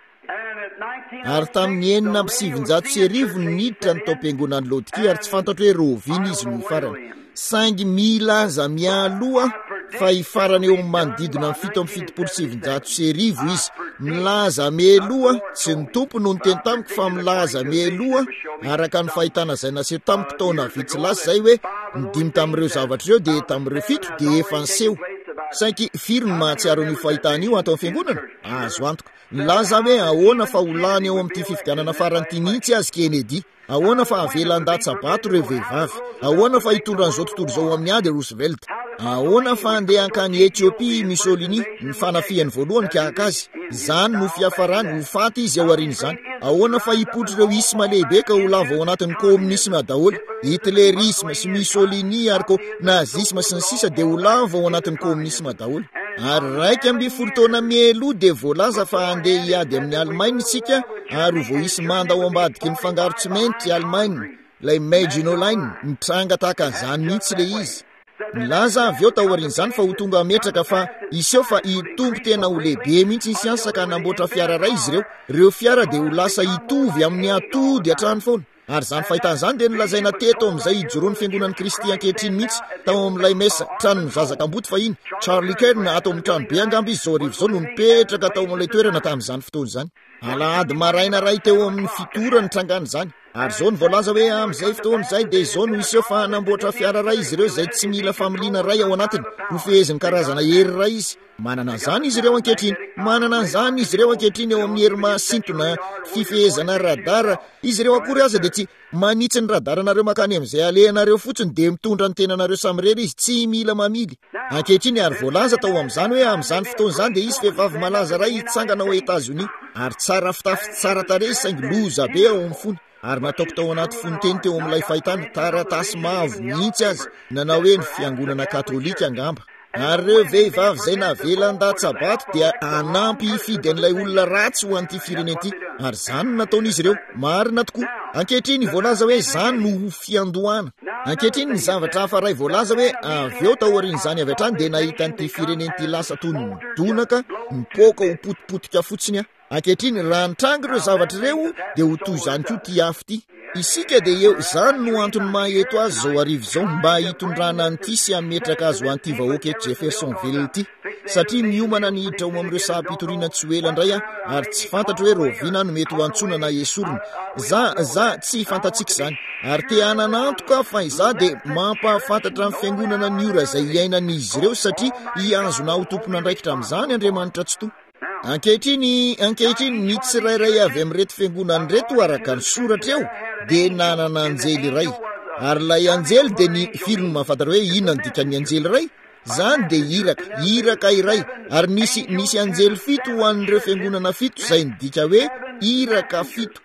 Ary tamin'ny enina amby sivinjato sy arivo niditra ny tom-piangonany Laodiki ary tsy fantatro hoe rovina izy no farany. Saingy milaza mialoha fa ifarany eo amin'ny manodidina amin'ny fito amby fitopolo sy sivinjato sy arivo izy. Milaza mialoha tsy ny tompo no niteny tamiko fa milaza mialoha araka ny fahitana izay naseho tamiko taona vitsy lasa zay hoe nidimy tamin'ireo zavatra ireo dia tamin'ireo fito dia efa niseho. Saingy firy no mahatsiaro an'io fahitana io ato amin'ny fiangonana? Azo antoko. Milaza hoe ahoana fa olany eo amin'ity fifidianana faran'ity mihitsy azy Kennedy, ahoana fa avelan-datsabato ireo vehivavy, ahoana fa hitondra an'izao tontolo izao amin'ny ady Roosevelt, ahoana fa andeha hankany Etiopia Mussolini ny fanafiany voalohany kahaka azy, izany no fiafarany ho faty izy ao aoriana izany, ahoana fa hipotry ireo isma lehibe ka ho lava ao anatin'ny komunisma daholo, hitlerisma sy Mussolini ary ko nazisma sy ny sisa dia ho lava ao anatin'ny komunisma daholo. Ary raika amby folo taona mielo dia voalaza fa andeha hiady amin'ny Allemagne isika ary ho voaisy manda ao ambadiky ny fangaro tsimenty Allemagne, ilay Maginot Line mitranga tahaka an'izany mihitsy le izy. Milaza avy eo tao aorian'izany fa ho tonga metraka fa iseho fa hitombo tena ho lehibe mihitsy ny siansa ka namboatra fiara ray izy ireo. Ireo fiara dia ho lasa hitovy amin'ny atody hatrany foana. Ary zany fahitan'izany dia nolazaina teto amin'izay hijoroan'ny fiangonan'ny Kristy ankehitriny mihitsy tao amin'ilay mesa tranony zazak'amboty fahiny Charlie Kern ato amin'ny trano be angamba izy zao arivo izao no nipetraka tao amin'ilay toerana tamin'izany fotoana izany. Alahady maraina ray teo amin'ny fitora ny trangana izany. Ary zao ny voalaza hoe amin'izay fotoana izay dia izao no iseho fa namboatra fiara ray izy ireo izay tsy mila familiana ray ao anatiny, ho feheziny karazana hery ray izy. Manana an'izany izy ireo ankehitriny, manana an'izany izy ireo ankehitriny eo amin'ny hery mahasintona fifehezana radara. Izy ireo akory aza dia tsy manitsy ny radaranareo makany amin'izay alehanareo fotsiny dia mitondra ny tenanareo samirery izy, tsy mila mamily. Ankehitriny ary voalaza tao amin'izany hoe amin'izany fotoana izany dia isy vehivavy malaza ray hitsangana ao Etazonia ary tsara fitafy tsara tarehy saingy loza be ao amin'ny fony. Ary nataoko tao anaty fonteny teo amin'ilay fahitana taratasy mavo mihitsy azy nanao hoe ny fiangonana katolika angamba. ary ireo vehivavy zay navelan-datsabato dia anampy hifidy an'ilay olona ratsy ho an'ity fireneny ity, ary zany nataon'izy ireo. Marina tokoa, ankehitriny voalaza hoe zany no fiandohana. Ankehitriny ny zavatra hafa ray voalaza hoe avy eo taorian'izany avy hatrany dia nahita an'ity fireneny ity lasa toy ny donaka, mipoka ho potipotika fotsiny. Ankehitriny raha nitrangy ireo zavatra ireo dia ho toy izany koa ty afo ity. Isika dia eo zany no antony maheto azy zao arivo zao mba hitondrana an'ity sy hametraka azy ho an'ity vahoaka eto Jeffersonville ity, satria miomana ny hiditra ho amin'ireo sahapitoriana tsy ho ela indray ary tsy fantatro hoe rovina no mety ho antsona na esorina. Za za tsy fantatsika izany, ary te hananantoka fa iza dia mampahafantatra amin'ny fiangonana ny ora izay iainan'izy ireo, satria hiazona ho tompon'andraikitra amin'izany Andriamanitra tsy toa. Ankehitriny ankehitriny ny tsirairay avy amin'reto fiangonana reto araka ny soratra eo dia nanana anjely iray, ary ilay anjely dia ny filmy mahafantatra hoe inona ny dikan'ny anjely iray. Zany dia iraka, iraka iray, ary nisy nisy anjely fito ho an'ireo fiangonana fito izay ny dika hoe iraka fito.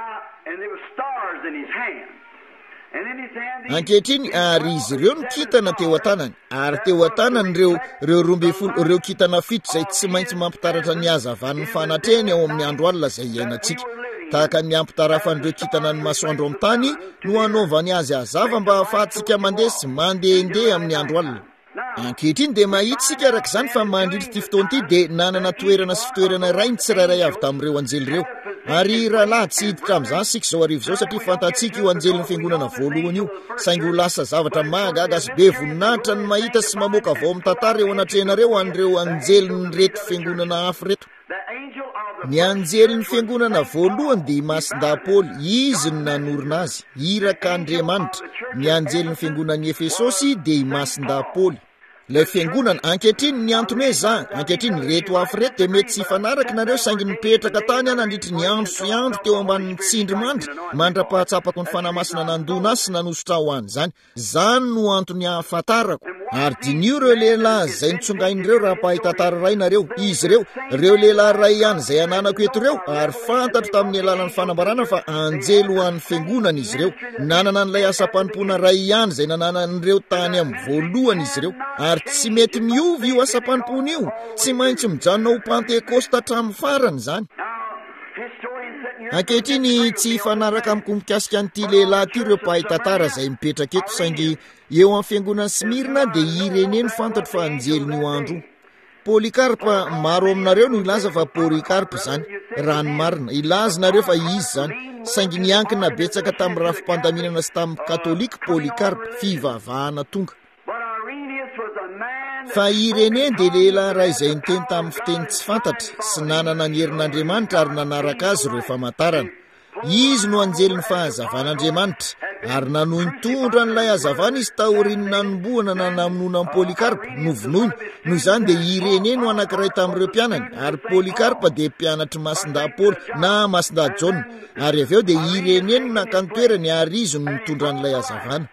Ankehitriny ary izy ireo no kitana teo an-tanany, ary teo an-tanany ireo ireo roambe folo ireo kitana fito izay tsy maintsy mampitaratra ny hazavan'ny fanatrehany ao amin'ny andro alina izay iainantsika. Tahaka ny ampitarafan'ireo kitana ny masoandro amin'ny tany no hanaovany azy hazava mba ahafahantsika mandeha sy mandehandeha amin'ny andro alina. Ankehitriny dia mahitsika araka izany fa mandritra ity fotoana ity dia nanana toerana sy fitoerana iray ny tsirairay avy tamin'ireo anjely ireo. Ary rahalahy tsy hiditra amin'izany sika zao arivo zao, satria fantatsika io anjely ny fiangonana voalohany io, saingy ho lasa zavatra mahagaga sy be voninahitra ny mahita sy mamoaka vao amin'ny tantara eo anatrehanareo an'ireo anjely ny reto fiangonana hafa reto. Ny anjely ny fiangonana voalohany dia Masindapoly, izy no nanorina azy, iraka Andriamanitra. Ny anjely ny fiangonan'ny Efesosy dia Masindapoly. Ilay fiangonana ankehitriny ny antony hoe za, ankehitriny reto hafa reto dia mety tsy fanaraka nareo, saingy nipetraka tany nandritry ny andro sy andro teo ambanin'ny tsindrimandry mandra-pahatsapako ny fanamasina nandona azy sy nanositra ho an'izany. Zany no antony hahafantarako. Ary dinio ireo lehilahy izay nitsongain'ireo raha pahitantara ray nareo. Izy ireo, ireo lehilahy ray ihany izay ananako eto ireo, ary fantatro tamin'ny alalan'ny fanambarana fa anjely ho an'ny fiangonana izy ireo. Nanana n'ilay asa-panompona ray ihany izay nananan'ireo tany amin'ny voalohany izy ireo. Ary tsy mety miovy io asa-panompona io, tsy maintsy mijanona ho Pentekosta hatramin'ny farany izany. Ankehitriny tsy fanaraka amiko mikasika an'ity lehilahy ty ireo mpahay-tantara izay mipetraka eto, saingy eo amin'ny fiangonana Smirna dia Irene no fantatro fa anjeliny andro. Polikarpa maro aminareo no ilaza fa Polikarpa zany, rano marina ilazanareo fa izy zany, saingy niankina betsaka tamin'ny rafi-pandaminana sy tamin'ny katolika Polikarpa fivavahana tonga. Fa Irene dia lehilahy raha izay niteny tamin'ny fiteny tsy fantatra sy nanana ny herin'Andriamanitra ary nanaraka azy ireo famantarana. Izy no anjely ny fahazavan'Andriamanitra, ary nanohy nitondra n'ilay hazavana izy taoriany nanomboana na namonoana amin'ny Polikarpa, novonoiny. Noho izany dia Irene no anankiray tamin'ireo mpianany, ary Polikarpa dia mpianatry Masindapoly na Masinda John, ary avy eo dia Irene no nakany toerany ary izy no nitondra n'ilay hazavana.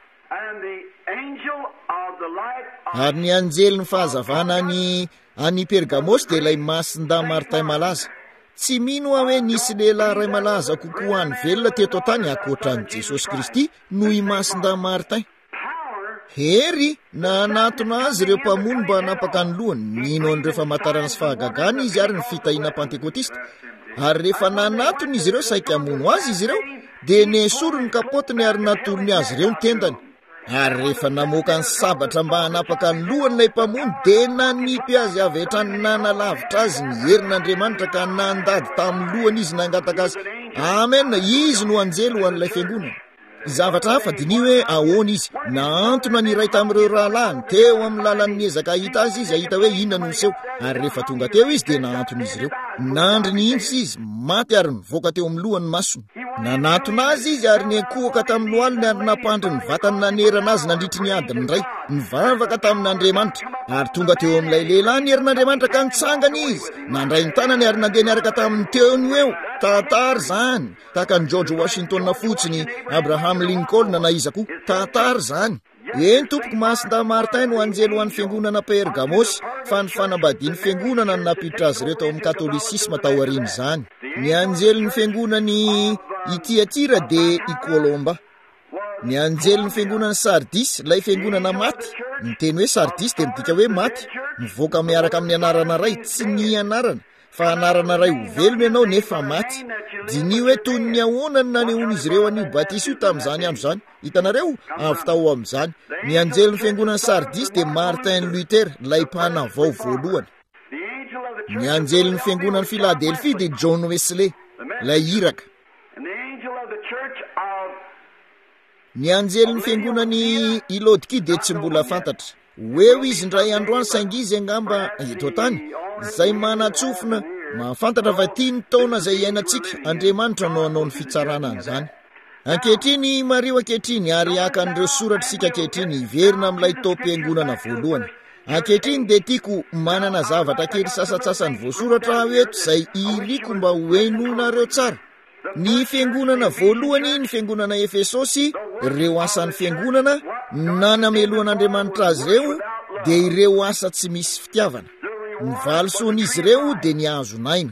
Ary ny anjely ny fahazavana any any Pergamos dia ilay Masinda Martin malaza. Tsy mino aho hoe nisy lehilahy ray malaza kokoa any velona teto tany ankoatran'i Jesosy Kristy noho i Masinda Martin. Hery na natona azy ireo mpamono mba hanapaka ny lohany, nino an'ireo famantarana sy fahagagana izy ary ny fitahiana Pentekotista. Ary rehefa nanatony izy ireo saika hamono azy izy ireo, dia nesoro ny kapotiny ary natorony azy ireo ny tendany. Ary rehefa namoaka ny sabatra mba hanapaka ny lohany ilay mpamono, dia nanipy azy avy hatrany nanalavitra azy ny herin'Andriamanitra ka nandady tamin'ny lohany izy nangataka azy. Amen, izy no anjely ho an'ilay fiangonana. Zavatra hafa dini hoe ahoana izy, naantona ny iray tamin'ireo rahalahy teo amin'ny lalan'ny ezaka hita azy izy ahita hoe inona no niseho, ary rehefa tonga teo izy dia naantona izy ireo. Nandry ny intsy izy, maty ary nivoaka teo amin'ny lohany masony. Nanatona azy izy ary niankohaka tamin'ny lohaliny ary napandry ny vatany nanerana azy nandritry ny adiny iray, nivavaka tamin'Andriamanitra, ary tonga teo amin'ilay lehilahy ny herin'Andriamanitra ka nitsangany izy, nandray ny tanany ary nandeha niaraka tamin'ny teony eo. Tantara zany, tahaka ny George Washington fotsiny, Abraham Lincoln na iza koa, tantara zany. Eny tompoko Masinda Martin no anjely ho an'ny fiangonana Pergamos, fa ny fanambadiany fiangonana no napiditra azy ireo tao amin'ny katolisisma tao aoriana izany. Ny anjely ny fiangonany Tiatira dia i Kolomba. Ny anjely ny fiangonana Sardis, ilay fiangonana maty, ny teny hoe Sardis de midika hoe maty, mivoaka miaraka amin'ny anarana ray, tsy ny anarana fa anarana ray ho velona ianao nefa maty. Diny hoe toy ny ahoana ny nanehoana izy ireo anio batisa io tamin'izany andro zany. Hitanareo avy tao amin'izany. Ny anjelin'ny fiangonan'ny Sardis de Martin Luther, ilay mpanavao voalohany. Ny anjelin'ny fiangonan'ny Philadelphie de John Wesley, ilay iraka. Ny anjelin'ny fiangonan'ny Ilodiki de tsy mbola fantatra. Hoeo izy ndray androany saingy izy angamba eto tany, izay manatsofina mahafantatra fa tiany taona izay iainantsika, Andriamanitra no anao ny fitsarana an'izany. Ankehitriny Mario ankehitriny ary akan'ireo soratra sika ankehitriny iverina amin'ilay taom-piangonana voalohany. Ankehitriny de tiako manana zavatra kely sasatsasany voasoratra eto izay iliko mba hoenonareo tsara. Ny fiangonana voalohany, ny fiangonana Efesosy, ireo asan'ny fiangonana nanameloan'Andriamanitra azy ireo de ireo asa tsy misy fitiavana. Ny valisoan'izy ireo de ny azonaina.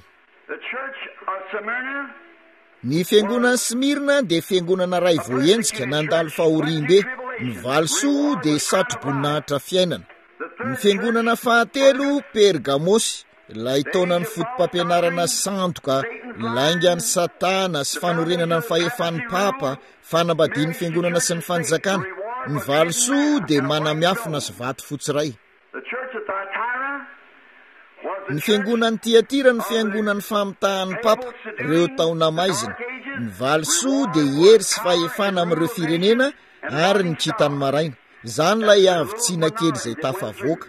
Ny fiangonana Smirna de fiangonana ray voenjika nandalo fahorimbe. Ny valisoa de satroboninahitra fiainana. Ny fiangonana fahatelo Pergamosy, ilay taonan'ny fotom-pampianarana sandoka, laingan'ny Satana sy fanorenana ny fahefan'ny papa, fanambadian'ny fiangonana sy ny fanjakana. Ny valisoa de manamiafina sy vato fotsiray. Ny fiangonan'ny Tiatira, ny fiangonan'ny famitahan'ny papa, ireo taona maizina. Ny valisoa de hery sy fahefana amin'ireo firenena ary ny kitany maraina. Zany lay avitsina kely izay tafavoaka.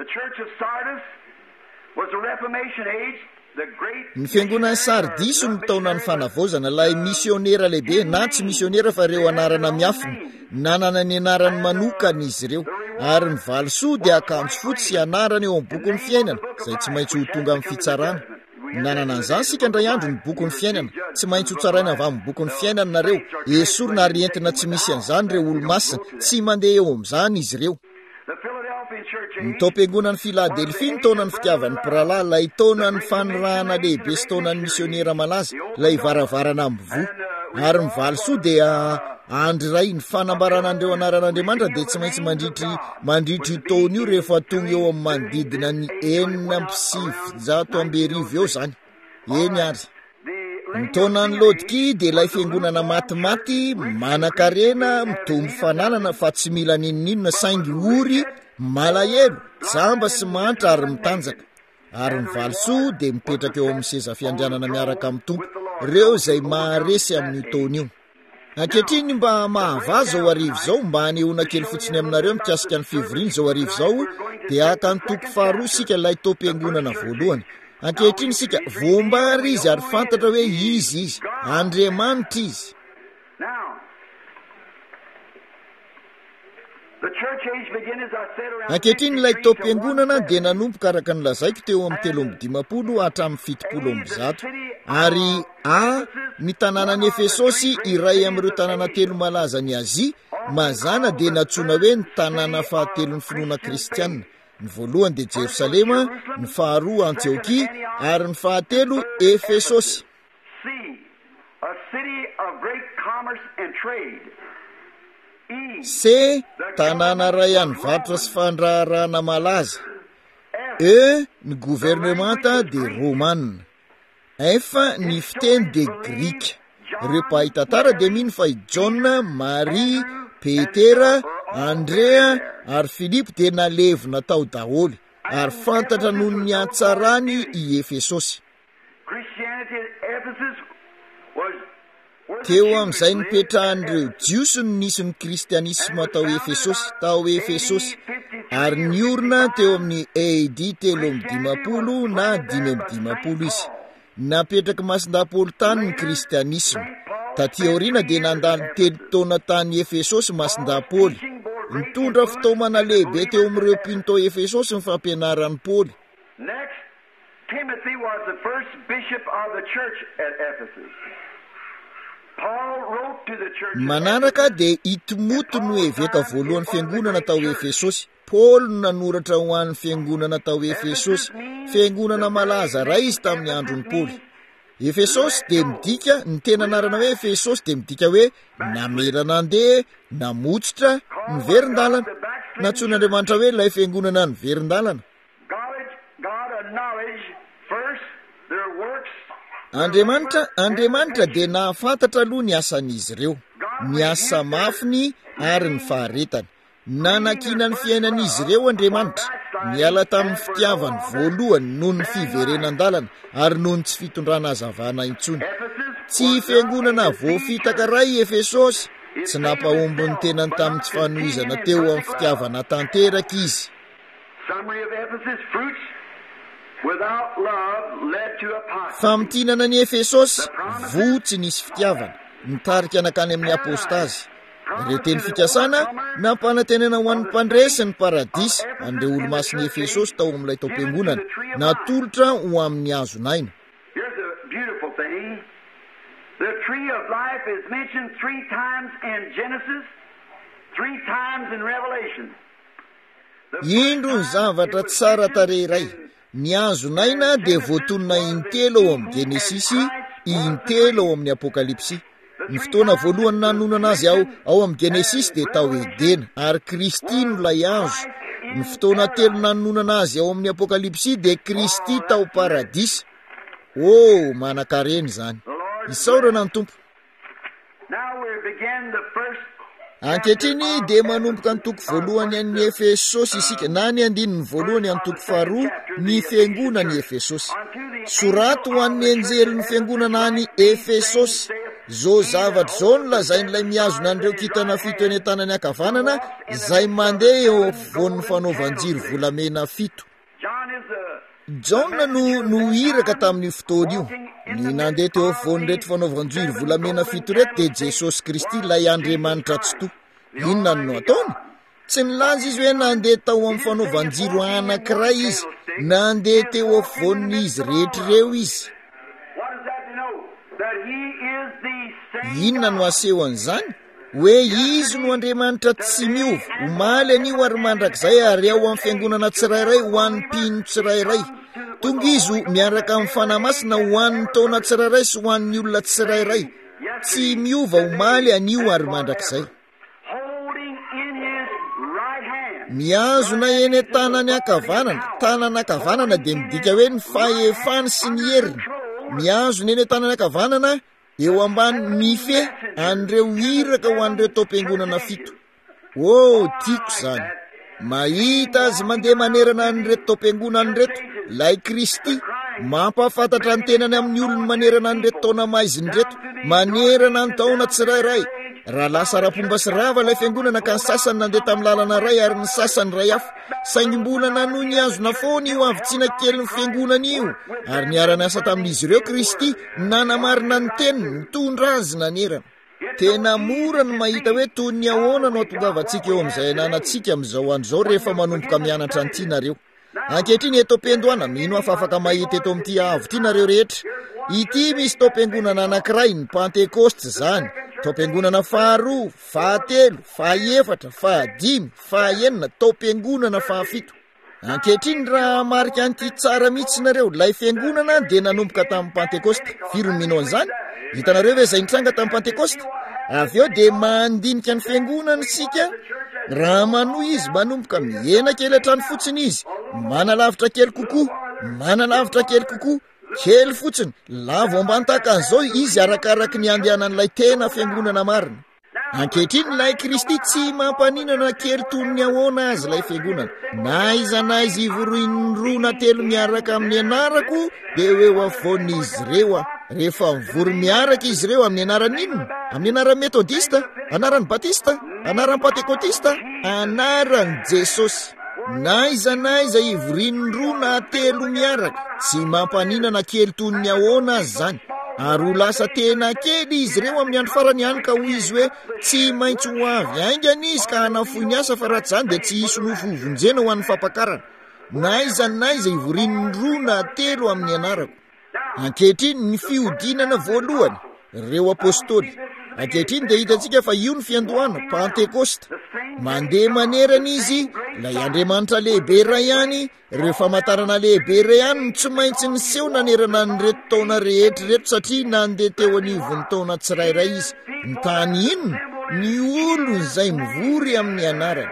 Ny fiangonan'ny Sardis ny taonan'ny fanavaozana, lay misionera lehibe, na tsy misionera fa ireo anarana miafina, nanana ny anarany manokana izy ireo. Ary ny valisoa de akanjo fotsy anarany eo amin'ny bokon'ny fiainana, izay tsy maintsy ho tonga amin'ny fitsarana. Nanana an'izany sika indray andro ny bokon'ny fiainana, tsy maintsy ho tsaraina avy amin'ny bokon'ny fiainana nareo. Esorina ary entina tsy misy an'izany ireo olo-masina, tsy mandeha eo amin'izany izy ireo. Ny taom-piangonan'ny Philadelphie ny taonan'ny fitiavan'ny prala, lay taonan'ny fanirahana lehibe sy taonan'ny misionera malaza, lay varavarana ambivo. Ary ny valisoa dia andry ray ny fanambarana andreo anaran'Andriamanitra de tsy maintsy mandritry mandritry taona io rehefa tonga eo amin'ny manodidina ny enina amby sivinjato amby arivo eo zany. Eny ary. Ny taonan'ny Lodiki de ilay fiangonana matimaty, manan-karena, mitombo fananana fa tsy mila ninonina saingy ory, malahelo, jamba sy manitra ary mitanjaka. Ary ny valisoa de mipetraka eo amin'ny seza fiandrianana miaraka amin'ny tompo, ireo izay maharesy amin'io taona io. Ankehitriny mba mahavaza zao arivo zao, mba hanehoana kely fotsiny aminareo mikasika ny fivoriana zao arivo zao, de aka ny toko faharoa sika ilay taom-piangonana voalohany. Ankehitriny sika voambary izy ary fantatra hoe izy izy, Andriamanitra izy. Ankehitriny ilay taom-piangonana de nanomboka araka ny lazaiko teo amin'ny telo amby dimapolo hatramin'ny fitopolo amby zato. Ary a ny tanànan'ny Efesosy, iray amin'ireo tanàna telo malaza ny Azia, mazana de natsoina hoe ny tanàna fahatelo ny finoana kristianina. Ny voalohany de Jerusalema, ny faharoa Antiokia ary ny fahatelo Efesosy. C. Tanàna ray any vatra sy fandraharana malaza. E. Ny gouvernemanta de Romanina. F. Ny fiteny de Grika. Ireo mpahitatara de mino fa i John, Marie, Petera, Andrea ary Filipo de nalevina tao daholo, ary fantatra noho ny hatsarany i Efesosy. Teo amin'izay nipetrahan'ireo jiosy no nisy ny kristianisma tao Efesosy, tao Efesosy, ary niorina teo amin'ny A D telo amby dimapolo na dimy amby dimapolo izy. Napetraka masindahapoly tany ny kristianisma. Taty aoriana de nandalo telo taona tany Efesosy masindahapoly. Nitondra fitaomana lehibe teo amin'ireo mpino tao Efesosy ny fampianaran'ny Paoly. Next, Timothy was the first bishop of the church at Ephesus. Manaraka de Itimoto no eveka voalohany fiangonana tao Efesosy. Paul no nanoratra ho an'ny fiangonana tao Efesosy, fiangonana malaza ray izy tamin'ny andron'ny Paoly. Efesosy de midika, ny tena anarana hoe Efesosy de midika hoe namelana andeha, namotsitra, niverin-dalana. natsoin'Andriamanitra hoe ilay fiangonana ny verin-dalana. Andriamanitra Andriamanitra dia nahafantatra aloha ny asan'izy ireo, ny asa mafiny ary ny faharetany. Nanakina ny fiainan'izy ireo Andriamanitra, niala tamin'ny fitiavany voalohany noho ny fiverenan-dalana ary noho ny tsy fitondrana hazavana intsony. Tsy fiangonana voafitaka ray Efesosy, tsy nampahombony tenany tamin'ny tsy fanohizana teo amin'ny fitiavana tanteraka izy. Famitinana ny Efesosy, votsy nisy fitiavana, nitarika anakany amin'ny apostazy. Reteny fikasana nampanantenana ho an'ny mpandresy ny paradisa an'ireo olo-masiny Efesosy tao amin'ilay taom-piangonana, natolotra ho amin'ny hazonaina. The tree of life is mentioned three times in Genesis, three times in Revelation. Indro ny zavatra tsara tarehy iray. Ny hazonaina dia voatonona intelo ao amin'ny Genesisy, intelo ao amin'ny Apokalipsy. Ny fotoana voalohany nanonana azy ao ao amin'ny Genesisy dia tao Edena, ary Kristy no ilay hazo. Ny fotoana telo nanonana azy ao amin'ny Apokalipsy dia Kristy tao paradisa. Oh, manan-karena zany. Isaorana ny tompo. Ankehitriny dia manomboka ny toko voalohany an'ny Efesosy isika, na ny andininy voalohany amin'ny toko faharoa ny fiangonan'ny Efesosy. Sorato ho an'ny enjely ny fiangonana any Efesosy. Zao zavatra zao no lazain'ilay mihazona an'ireo kintana fito eny an-tanany ankavanana izay mandeha eo afovoan'ny fanaovan-jiro volamena fito. Jaona no no iraka tamin'ny fotoana io. Ny nandeha teo afovoan'ny reto fanaovan-jiro volamena fito reto dia Jesosy Kristy ilay Andriamanitra tsy to. Inona no ataony? Tsy nilaza izy hoe nandeha tao amin'ny fanaovan-jiro anankiray izy, nandeha teo afovoan'ny izy rehetr'ireo izy. Inona no aseho an'izany? Hoe izy no Andriamanitra tsy miova, omaly anio ary mandrakizay ary ao amin'ny fiangonana tsirairay ho an'ny mpino tsirairay. Tonga izy miaraka amin'ny fanahy masina ho an'ny taona tsirairay sy ho an'ny olona tsirairay. Tsy miova, omaly anio ary mandrakizay. Mihazona eny tanany ankavanana, tanana ankavanana dia midika hoe ny fahefany sy ny heriny. Mihazona eny tanany ankavanana eo ambany mife an'ireo iraka ho an'ireo taom-piangonana fito. Oh, tiako zany. Mahita azy mandeha manerana an'ireto taom-piangonana reto, lay Kristy mampafantatra ny tenany amin'ny olony manerana an'ireto taona maiziny reto, manerana ny taona tsirairay. Raha lasa rapomba sy rava ilay fiangonana ka ny sasany nandeha tamin'ny lalana ray ary ny sasany ray hafa, saingy mbola nanohy ny hazona foana io avitsiana kely ny fiangonana io, ary niara-niasa tamin'izy ireo Kristy nanamarina ny teniny, mitondra azy nanerana. Tena mora ny mahita hoe toy ny ahoana no atongavantsika eo amin'izay ananantsika amin'izao andro izao rehefa manomboka mianatra ny tianareo. Ankehitriny eto am-piandohana, mino afa afaka mahita eto amin'ity avo tianareo rehetra. Ity misy taom-piangonana anankiray, ny Pentekoste zany. Taom-piangonana faharoa, fahatelo, fahaefatra, fahadimy, fahaenina, taom-piangonana fahafito. Ankehitriny raha marika an'ity tsara mihitsy nareo, ilay fiangonana dia nanomboka tamin'ny Pentekoste. Firy ny mino an'izany? Hitanareo ve izay nitranga tamin'ny Pentekoste? Avy eo dia mandinika ny fiangonana isika. Raha manohy izy manomboka miena kely hatrany fotsiny izy, manalavitra kely kokoa, manalavitra kely kokoa, kely fotsiny, lavo ambany tahaka an'izao izy arakaraka ny andehanan'ilay tena fiangonana marina. Ankehitriny ilay Kristy tsy mampaninana kely toy ny ahoana azy ilay fiangonana. Na iza na izy ivoroin'roa telo miaraka amin'ny anarako dia eo afovoan'izy ireo. Rehefa mivory miaraka izy ireo amin'ny anaran'ny inona? Amin'ny anaran'ny Metodista, anaran'ny Batista, anaran'ny Pentekotista, anaran'ny Jesosy. Na iza na iza ivorian'roa na telo miaraka, tsy mampaninana kely toy ny ahoana azy zany. Ary ho lasa tena kely izy ireo amin'ny andro farany ihany ka hoy izy hoe tsy maintsy ho avy aingana izy ka hanafoy ny asa, fa raha tsy izany dia tsy hisy nofo vonjena ho an'ny fampakarana. Na iza na iza ivorian'roa na telo amin'ny anarako. Ankehitriny ny fiodinana voalohany, ireo apôstôly. Ankehitriny dia hitantsika fa io ny fiandohana, Pentekoste. Mandeha manerana izy, ilay Andriamanitra lehibe iray ihany, ireo famantarana lehibe iray ihany tsy maintsy niseho nanerana ny reto taona rehetra reto, satria nandeha teo anivon'ny taona tsirairay izy. Ny tany inona? Ny olona izay mivory amin'ny anarany.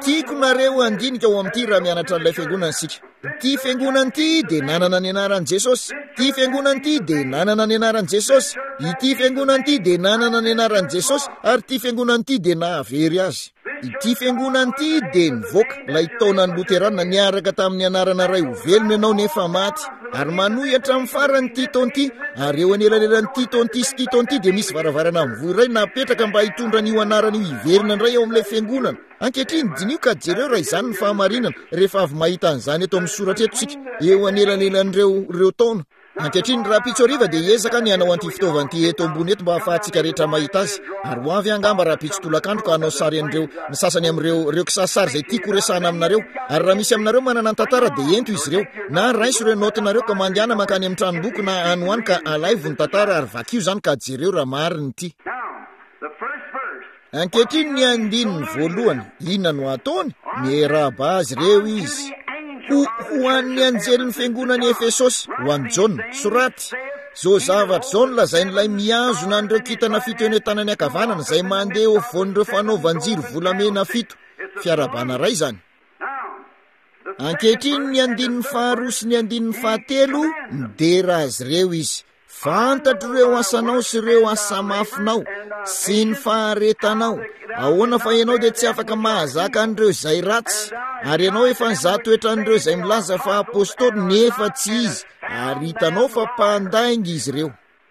tiako nareo andinika ao amin'ity raha mianatra n'ilay fiangonana sika. Ity fiangonana ity de nanana ny anaran'i Jesosy. Ity fiangonana ity de nanana ny anaran'i Jesosy. Ity fiangonana ity de nanana ny anaran'i Jesosy ary ity fiangonana ity de nahavery azy. Ity fiangonana ity de nivoaka ilay taonan'ny Loterana niaraka tamin'ny anarana ray ho velona ianao nefa maty ary manohy hatramin'ny farany ity taona ity ary eo anelalelan'ity taona ity sy ity taona ity de misy varavarana mivoy iray napetraka mba hitondra an'io anarana io hiverina indray eo amin'ilay fiangonana. Ankehitriny dinio ka jereo raha izany ny fahamarinana rehefa avy mahita an'izany eto amin'ny soratra eto sika eo anelalelan'ireo ireo taona. Ankehitriny raha Pitsoriva de ezaka ny hanao an'ity fitaovana ity eto ambony eto mba ahafahantsika rehetra mahita azy ary ho avy angamba raha Pitsotolakandro ka hanao sary an'ireo ny sasany amin'ireo ireo kisarisary izay tiako resahana aminareo ary raha misy aminareo manana ny tantara de ento izy ireo na raiso ireo notinareo ka mandiana mankany amin'ny tranomboky na anoany ka alaivo ny tantara ary vakio zany ka jereo raha mariny ity. Ankehitriny ny andininy voalohany inona no ataony? Miarahaba azy ireo izy ho ho an'ny anjelin'ny fiangonan'ny Efesosy ho an'i Jaona soraty zao zavatra zao no lazain'ilay miazona an'ireo kintana fito eny tanany ankavanana izay mandeha eo afovoan'ireo fanaovan-jiro volamena fito fiarabana ray zany. Ankehitriny ny andininy faharoa sy ny andininy fahatelo midera azy ireo izy. Fantatro ireo asanao sy ireo asa mafinao sy ny faharetanao. Ahoana fa ianao dia tsy afaka mahazaka an'ireo izay ratsy ary ianao efa nizato toetran'ireo izay milaza fa apôstôly nefa tsy izy ary hitanao fa mpandainga izy ireo.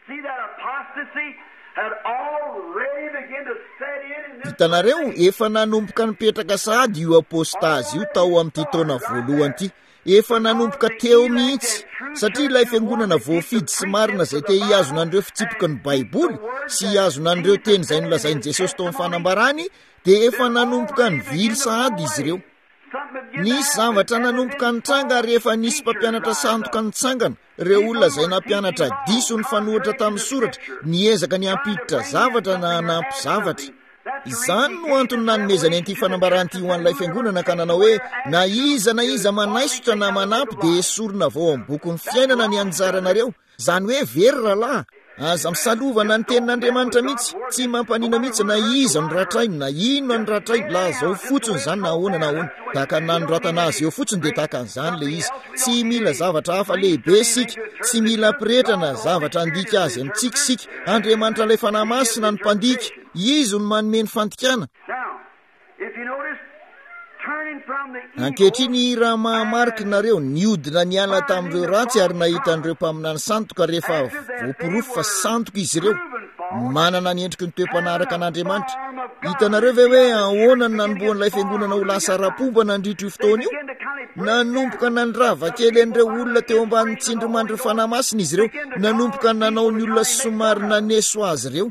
Hitanareo efa nanomboka nipetraka sahady io apôstazy io tao amin'ity taona voalohany ity. Efa nanomboka teo mihitsy satria ilay fiangonana voafidy sy marina izay te hiazona an'ireo fitsipoka ny Baiboly sy hiazona an'ireo teny izay nolazain'i Jesosy tao amin'ny fanambarany dia efa nanomboka nivily sahady izy ireo. Nisy zavatra nanomboka nitranga ary efa nisy mpampianatra sandoka nitsangana. Ireo olona izay nampianatra diso ny fanohitra tamin'ny soratra niezaka ny hampiditra zavatra na hanampy zavatra. Izany no antony nanomezany an'ity fanambarany ho an'ilay fiangonana ka nanao hoe na iza na iza manaisotra na manampy dia esorina avao amin'ny bokon'ny fiainana ny anjaranareo. Zany hoe very rahalahy. Aza misalovana ny tenin'Andriamanitra mihitsy, tsy mampanina mihitsy na iza ny ratrainy na inona ny ratrainy la zao fotsiny zany na ahoana na ahoana. Tahaka ny nanoratana azy eo fotsiny dia tahaka an'izany le izy. Tsy mila zavatra hafa lehibe sika, tsy mila piretrana zavatra andika azy amintsika sika. Andriamanitra ilay fanahy masina ny mpandika, izy no manome ny fantikana. Ankehitriny raha mahamarika niodina niala tamin'ireo ratsy ary nahita an'ireo mpaminany sandoka rehefa voapirofo fa sandoka izy ireo manana ny endriky ny toe-panaraka an'Andriamanitra. Hitanareo ve hoe ahoana ny nanomboan'ilay fiangonana ho lasa rapomba nandritra io fotoana io? Nanomboka nandrava kely an'ireo olona teo ambany tsindrimandry fanahy masina izy ireo, nanomboka nanao ny olona somary naneso azy ireo.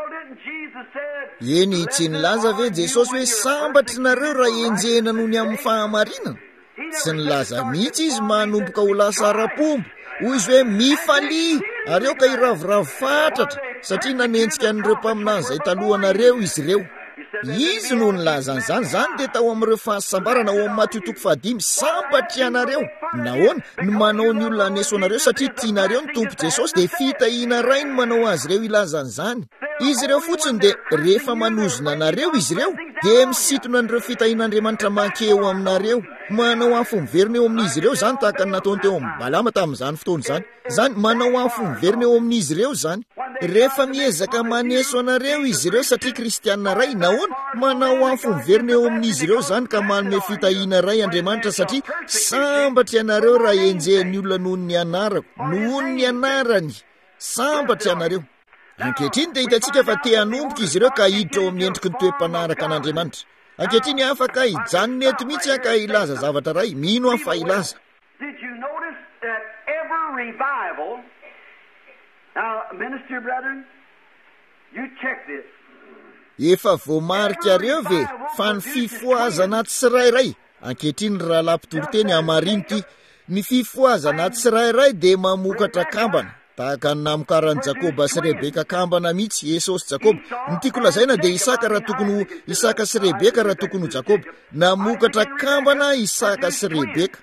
Eny tsy nilaza ve Jesosy hoe sambatry nareo raha enjehina noho ny amin'ny fahamarinana? Tsy nilaza mihitsy izy manomboka ho lasa rapomba. Hoy izy hoe mifalia ary eo ka hiravoravo fatratra satria nanenjika an'ireo mpaminany izay talohanareo izy ireo. Izy no nilaza an'izany, zany dia tao amin'ireo fahasambarana ao amin'ny Mateo toko fahadimy sambatry anareo. Nahoana ny manao ny olona haneso anareo satria tianareo ny Tompo Jesosy dia fitahiana ray ny manao azy ireo ilaza an'izany. Izy ireo fotsiny dia rehefa manozona anareo izy ireo dia misitona an'ireo fitahian'Andriamanitra mankeo aminareo. Manao afo miverina eo amin'izy ireo zany tahaka ny nataony teo amin'ny Balama tamin'izany fotoana izany. Zany manao afo miverina eo amin'izy ireo zany. Rehefa miezaka maneso anareo izy ireo satria kristianina ray, nahoana manao afo miverina eo amin'izy ireo zany ka manome fitahiana ray Andriamanitra satria sambatry anareo raha enjehan'ny olona noho ny anarako, noho ny anarany sambatry anareo. Ankehitriny dia hitantsika fa te hanomboka izy ireo ka hiditra ao amin'ny endriky ny toe-panaraka an'Andriamanitra. Ankehitriny afaka hijanona eto mihitsy ka hilaza zavatra ray, mino afa hilaza. Did you notice that every revival, now minister brethren, you check this. Efa voamarika reo ve fa ny fifoazana tsirairay. Ankehitriny raha lampitoriteny hamarino ity, ny fifoazana tsirairay dia mamokatra kambana. Tahaka ny namokaran'i Jakoba sy Rebeka kambana mihitsy Esau sy Jakoba. Ny tiako lazaina dia Isaka raha tokony Isaka sy Rebeka raha tokony ho Jakoba. Namokatra kambana Isaka sy Rebeka.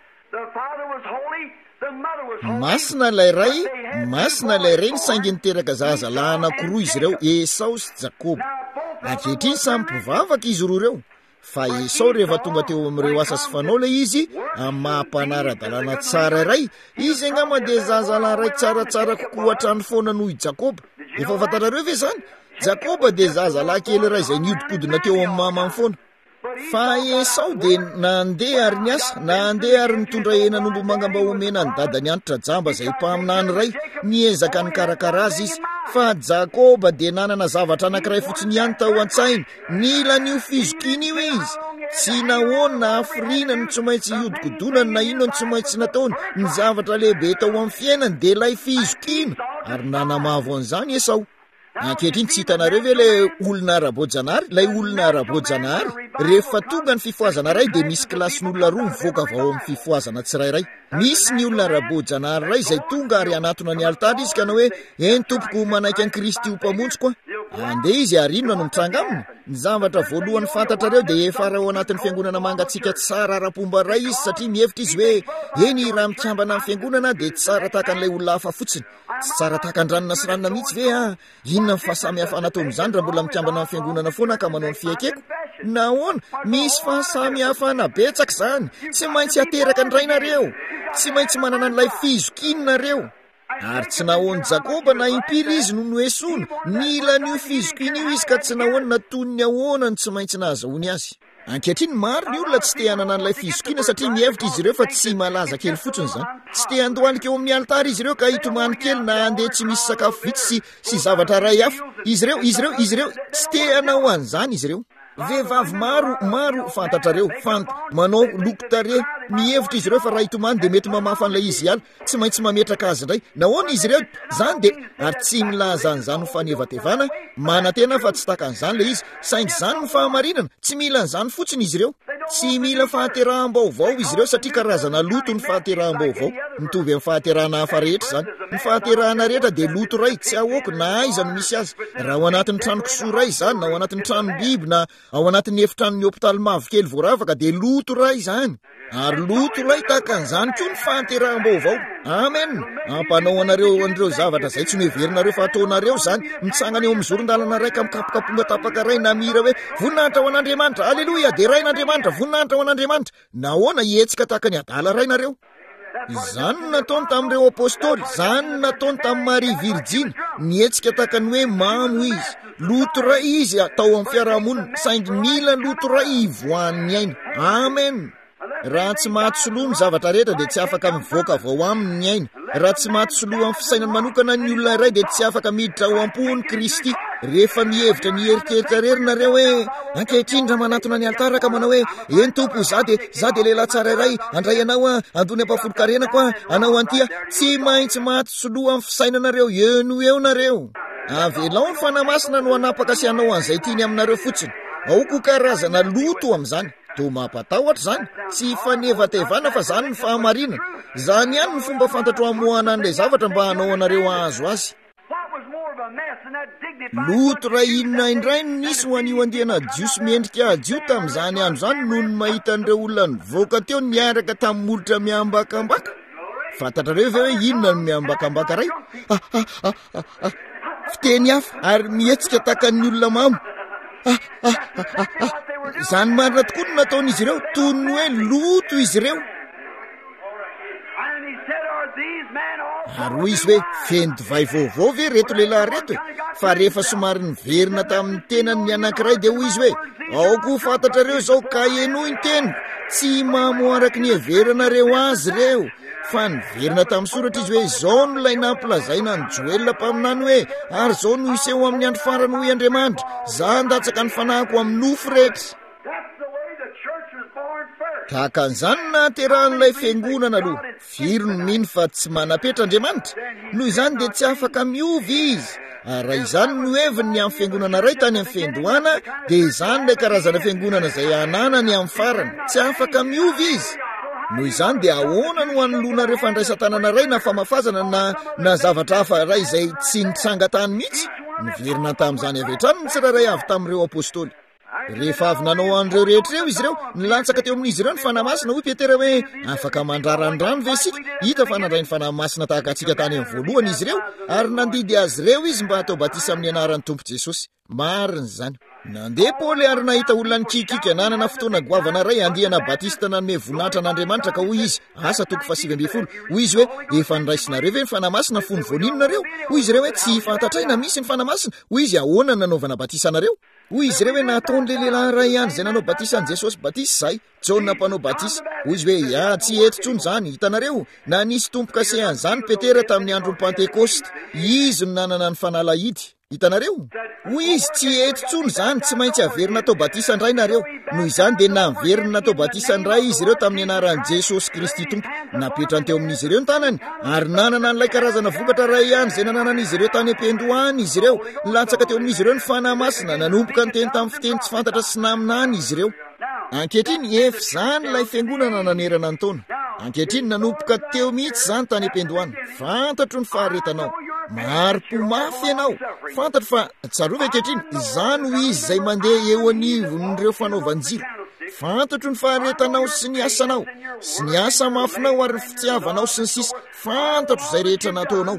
Masina ilay ray, masina ilay reny saingy niteraka zazalahy anankiroa izy ireo, Esau sy Jakoba. Ankehitriny samy mpivavaka izy roa ireo. fa Esau rehefa tonga teo amin'ireo asa sy fanao le izy amin'ny mahampanara-dalàna tsara iray, izy angamba dia zazalahy ray tsaratsara kokoa hatrany foana noho i Jakoba. Efa fantatrareo ve zany? Jakoba dia zazalahy kely iray izay niodikodina teo amin'ny mamany foana. Fa Esau dia nandeha ary niasa, nandeha ary nitondra henan'omby mangamba omena ny dadany antitra jamba izay mpaminany iray, niezaka ny karakara azy izy. Fa Jakoba dia nanana zavatra anankiray fotsiny ihany tao an-tsainy, nila n'io fizokiny io izy. Tsy nahoana na hafirina ny tsy maintsy iodikodonany na ino ny tsy maintsy nataony, ny zavatra lehibe tao amin'ny fiainany dia ilay fizokina, ary nanamavo an'izany Esau. Ankehitriny tsy hitanareo ve le olona ara-boajanahary? Ilay olona ara-boajanahary rehefa tonga ny fifoazana iray dia misy kilasin'olona roa mivoaka avy ao amin'ny fifoazana tsirairay. Misy ny olona ara-boajanahary iray izay tonga ary anatona ny alitara izy ka na hoe eny tompoko manaiky an Kristy ho mpamonjy koa. Andeha izy ary inona no mitranga aminy? Ny zavatra voalohany fantatrareo dia efa raha ao anatin'ny fiangonana mangatsika tsara ara-pomba iray izy, satria mihevitra izy hoe eny raha mikambana amin'ny fiangonana dia tsara tahaka an'ilay olona hafa fotsiny. Tsy tsara tahaka andranona sy ranona mihitsy ve a? Inona ny fahasamihafana natao amin'izany raha mbola mikambana amin'ny fiangonana foana ka manao ny fiekeko? Nahoana? Misy fahasamihafana betsaka izany. Tsy maintsy hateraka ny rainareo, tsy maintsy manana an'ilay fizokinareo. Ary tsy nahoany Jakoba na impiry izy no noesoana, nila n'io fizokiny io izy ka tsy nahoany natony ny ahoana ny tsy maintsy nahazahoany azy. Ankehitriny maro ny olona tsy te hanana an'ilay fizokiana satria mihevitra izy ireo fa tsy malaza kely fotsiny izany. Tsy te handohalika eo amin'ny alitara izy ireo ka hitomany kely na andeha tsy misy sakafo vitsy sy, sy zavatra ray hafa. Izy ireo, izy ireo, izy ireo tsy te hanao an'izany izy ireo. Vehivavy maro maro fantatrareo fant manao lokotare, mihevitra izy ireo fa raha hitomany dia mety mamafa an'ilay izy ala, tsy maintsy mametraka azy indray. Nahoana izy ireo zany dia ary tsy milaza an'izany ho fanevatevana, manantena fa tsy taka an'izany le izy, saingy izany ny fahamarinana, tsy mila an'izany fotsiny izy ireo. Tsy mila fahateraham-baovao izy ireo satria karazana loto ny fahateraham-baovao, mitovy amin'ny fahaterahana hafa rehetra zany. Ny fahaterahana rehetra dia loto ray tsy ahoako na aiza no misy azy. Raha ao anatin'ny trano kisoa ray izany, na ao anatin'ny trano biby, na ao anatin'ny efitranony hôpitaly mavokely voaravaka dia loto ray izany. Ary loto ray tahaka an'izany koa ny fahateraham-baovao. Amen. Ampanao anareo an'ireo zavatra izay tsy noheverinareo fa ataonareo izany, mitsangana eo amin'ny zoron-dalana raika mikapokaponga tapaka ray na mira hoe voninahitra ho an'Andriamanitra, aleloia, dia rain'Andriamanitra, voninahitra ho an'Andriamanitra. Nahoana hietsika tahaka ny adala rainareo? Izany nataony tamin'ireo apôstôly, izany nataony tamin'ny Maria Virjina, nietsika tahaka ny hoe mamo izy. Loto ray izy atao amin'ny fiarahamonina, saingy mila loto ray ivoan'ny aina. Amen. Raha tsy mahatsoloa ny zavatra rehetra dia tsy afaka mivoaka avao aminy ny aina. Raha tsy mahatsoloa amin'ny fisainany manokana ny olona iray dia tsy afaka miditra ao am-pony Kristy. Rehefa mihevitra ny eritreritra rerinareo hoe ankehitriny raha manatona ny alitara ka manao hoe eny tompo za dia za dia lehilahy tsara iray, andray anao a, andony ampafolo-karenako a, anao antya, tsy maintsy mahatsoloa amin'ny fisainanareo eno eo nareo. Avelao ny fanamasina no anapaka sy anao an'izay tiany aminareo fotsiny. Ao koa karazana loto amin'izany. Toa mampatahotra izany, tsy fanevatevana fa izany ny fahamarinana. Izany ihany ny fomba fantatro hamohana an'ilay zavatra mba hanao anareo azo azy. Loto ray inona indray nisy ho an'io andiana jiosy miendrika adio tamin'izany andro izany noho ny mahita an'ireo olona nivoaka teo niaraka tamin'ny molotra miambakambaka. Fantatrareo ve hoe inona ny miambakambaka ray? Ah, ah, ah, ah, ah. Fiteny hafa ary mihetsika tahaka ny olona mamo. Ah, ah, ah, ah, ah. Izany marina tokoa no nataon'izy ireo, toy ny hoe loto izy ireo. Ary hoy izy hoe feno divay vaovao ve reto lehilahy reto? Fa rehefa somary niverina tamin'ny tenany ny anankiray dia hoy izy hoe ao koa fantatrareo izao ka enoy ny teniko, tsy mamoaraka ny heverinareo azy ireo. Fa niverina tamin'ny soratra izy hoe izao no ilay nampilazaina ny Joel mpaminany hoe ary izao no hiseho amin'ny andro farany hoy Andriamanitra, za ndatsaka ny fanahiko amin'ny nofo rehetra. Tahaka an'izany naterahan'ilay fiangonana aloha, firy no mino fa tsy manapetra Andriamanitra. Noho izany dia tsy afaka miovy izy. Raha izany no heviny amin'ny fiangonana iray tany amin'ny fiandohana, dia izany ilay karazana fiangonana izay ananany amin'ny farany, tsy afaka miovy izy. Noho izany dia ahoana no hanoloanareo fandraisan-tanana ray na famafazana na, na zavatra hafa ray izay tsy nitsangatany mihitsy? Niverina tamin'izany avy hatrany ny tsirairay avy tamin'ireo apôstôly. Rehefa avy nanao an'ireo rehetra ireo izy ireo, nilatsaka teo amin'izy ireo ny fanamasina hoy Petera hoe afaka mandrarandrano ve isika? Hita fa nandray ny fanamasina tahaka antsika tany amin'ny voalohany izy ireo, ary nandidy azy ireo izy mba hatao batisa amin'ny anaran'ny Tompo Jesosy. Marina izany. nandeha Paoly ary nahita olona nikikika nanana fotoana goavana ray andihana batista nanome voninahitra an'Andriamanitra ka hoy izy asa toko faha sivy amby folo hoy izy hoe efa niraisinareo ve ny fanamasina fony voaninonareo hoy izy ireo hoe tsy fantatraina misy ny fanamasina hoy izy ahoana nanaovana batisa anareo hoy izy ireo hoe nataon'le lehilahy ray ihany izay nanao batisa an' Jesosy batisa zay John nampanao batisa hoy izy hoe ia tsy eto tsony zany hitanareo na nisy tompoka sehan'izany Petera tamin'ny andron'ny Pentekosta izy no nanana ny fanalahidy hitanareo hoy izy tsy eto tsony zany tsy maintsy averina atao batisa ndray nareo noho izany dia naverina natao batisa ndray izy ireo tamin'ny anaran'i Jesosy Kristy tompo napetrany teo amin'izy ireo ny tanany ary nanana n'ilay karazana vokatra ray ihany izay nananan'izy ireo tany am-pendohany izy ireo latsaka teo amin'izy ireo ny fanamasina nanomboka ny teny tamin'ny fiteny tsy fantatra sy naminany izy ireo ankehitriny efa zany ilay fiangonana nanerana ny taona ankehitriny nanomboka teo mihitsy zany tany am-pendohany fantatro ny faharetanao maro-po mafy ianao fantatro fa tsarovy ankehitriny izany ho izy izay mandeha eo anivon'ireo fanaovanjiro fantatro ny faharetanao sy ny asanao sy ny asa mafinao ary ny fitiavanao sy ny sisa fantatro izay rehetra nataonao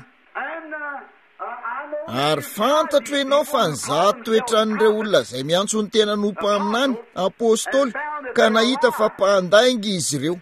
ary fantatro ianao fa nyzato toetran'ireo olona izay miantso ny tena nompo aminany apôstôly ka nahita fa mpandaingy izy ireo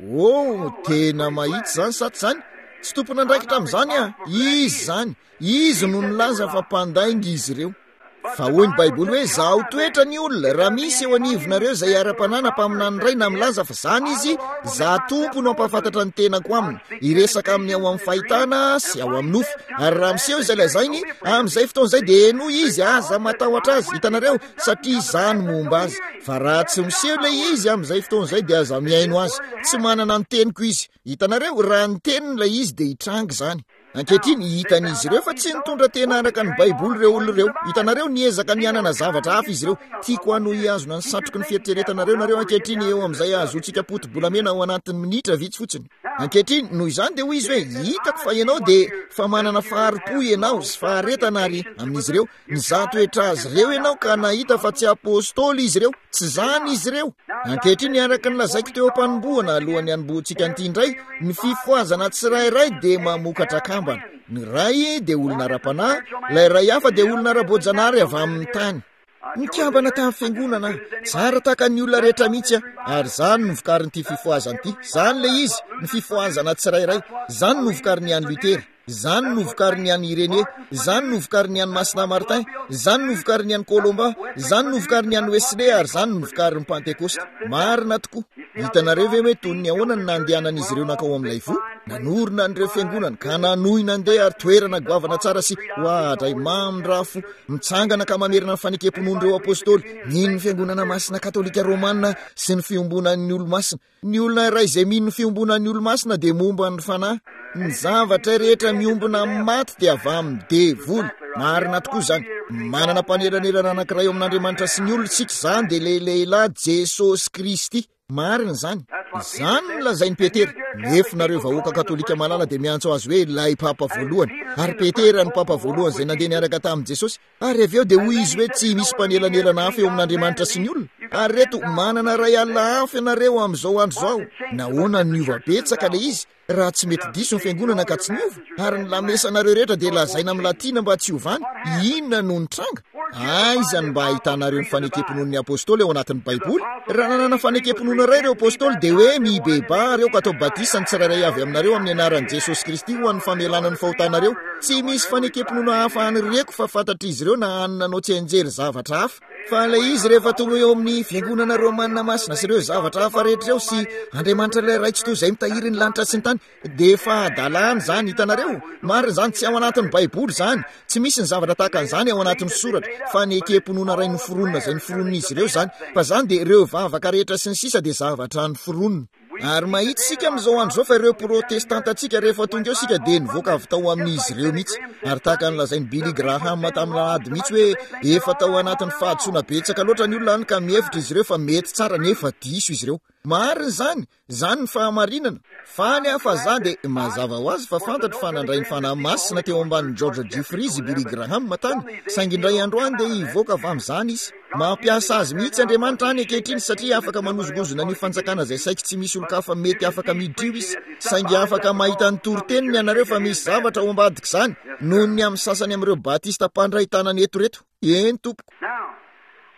oh tena mahitsy zany saty zany tsy tompona ndraikitra amin'izany a izy zany izy no nilaza fa mpandaingy izy ireo fa hoy ny baiboly hoe zaho toetra ny olona raha misy eo anivonareo izay ara-panana mpaminany ray na milaza fa zany izy za tompo no ampahafantatra ny tenako aminy iresaka aminy ao amin'ny fahitana sy ao amin'ny nofy ary raha miseho izay lazainy amin'izay fotoan'izay dia no izy aza matahotra azy hitanareo satria zany momba azy fa raha tsy miseho ilay izy amin'izay fotoan'izay dia aza miaino azy tsy manana ny teniko izy hitanareo raha ny teniny ilay izy dia hitrangy zany ankehitriny hitan'izy ireo fa tsy nitondra tena araka ny baiboly ireo olona ireo hitanareo niezaka nianana zavatra hafa izy ireo tiako hano hiazona ny satroky ny fieritreretanareo nareo ankehitriny eo amin'izay azotsika poto-bolamena ao anatin'ny minitra vitsy fotsiny ankehitriny noho izany dia hoy izy hoe hitako fa ianao dia fa manana faharipo ianao sy faharetana ary amin'izy ireo nizato-toetra azy ireo ianao ka nahita fa tsy apôstôly izy ireo tsy zany izy ireo ankehitriny araka ny lazaiko teo am-panombohana alohan'ny hanombohantsika an'ity indray ny fifoazana tsirairay dia mamokatra kambana ny ray dia olona ara-panahy ilay ray hafa dia olona ara-boajanary avy amin'ny tany nikambana tamin'ny fiangonana tsara tahaka ny olona rehetra mihitsy a ary zany novokarin'ity fifoazana ity zany le izy ny fifoazana tsirairay zany novokariny any Lutera zany novokariny any Irénée zany novokariny any Masina Martin zany novokariny any Colomba zany novokariny any Wesley ary zany novokariny Pentekosta marina tokoa hitanareo ve hoe toy ny ahoana ny nandehanan'izy ireo nakao amin'ilay vo nanorina an'ireo fiangonana ka nanohy nandeha ary toerana goavana tsara sy hoadray mamyndrafo mitsangana ka manerina ny fanekemponon'ireo apôstôly niny fiangonana masina katolika romanina sy ny fiombonan'ny olo-masina ny olona iray izay mino ny fiombonan'ny olo-masina dia momba ny fanahy ny zavatra rehetra miombona amin'ny maty dia avy amin'ny devoly marina tokoa zany manana mpanelanelana anankiray eo amin'Andriamanitra sy ny olona tsika zany dia le lehilahy Jesosy Kristy marina zany zany no lazainy Petera nefa nareo vahoaka katolika malala dia miantso azy hoe lay papa voalohany ary Petera ny papa voalohany izay nandeha niaraka tamin'i Jesosy ary avy eo dia hoy izy hoe tsy misy mpanelanelana hafa eo amin'Andriamanitra sy ny olona ary reto manana ray alina hafa ianareo amin'izao andro zao nahoana niova betsaka le izy raha tsy mety diso ny fiangonana ka tsy niova ary ny lamesanareo rehetra dia lazaina amin'ny latina mba tsy ovany inona no nitranga aizany mba ahitanareo ny fanekemponon'ny apôstôly ao anatin'ny baiboly raha nanana fanekemponona ray ireo apôstôly dia hoe mibeba reo ka atao batisa ny tsirairay avy aminareo amin'ny anaran'i Jesosy Kristy ho an'ny famelana ny fahotanareo tsy misy fanekemponona hafa anyreko fa fantatra izy ireo na anonanao tsy anjery zavatra hafa fa ilay izy rehefa tonga eo amin'ny fiangonana romanina masina sy ireo zavatra hafa rehetra eo sy Andriamanitra ilay raitsy toy izay mitahiry ny lanitra sy ny tany dia efa adalany zany hitanareo marina zany tsy ao anatin'ny baiboly zany tsy misy ny zavatra tahaka an'izany ao anatin'ny soratra fa nekemponona ray ny foronina izay ny foronon'izy ireo zany fa zany dia ireo vavaka rehetra sy ny sisa dia zavatra ny foronina ary mahitsy sika amin'izao andro zao fa ireo protestanta atsika rehefa tonga eo sika dia nivoaka avy tao amin'izy ireo mihitsy ary tahaka nylazainy Billy Graham tamin'ny ady mihitsy hoe efa tao anatin'ny fahadsoana betsaka loatra ny olona any ka mihevitra izy ireo fa mety tsara nefa diso izy ireo marina zany zany ny fahamarinana fany afa za dia mazava ho azy fa fantatro fa nandray ny fanahy masina teo ambanin'ny George Jeffreys Billy Graham matany saingy indray andro any dia hivoaka avy amin'izany izy mampiasa azy mihitsy Andriamanitra any ankehitriny satria afaka manozogozona ny fanjakana izay saika tsy misy olo-kafa mety afaka midrio izy saingy afaka mahita ny toroteniny ianareo fa misy zavatra ao ambadika izany noho ny amin'ny sasany amin'ireo batista mpandray tanana eto reto eny tompoko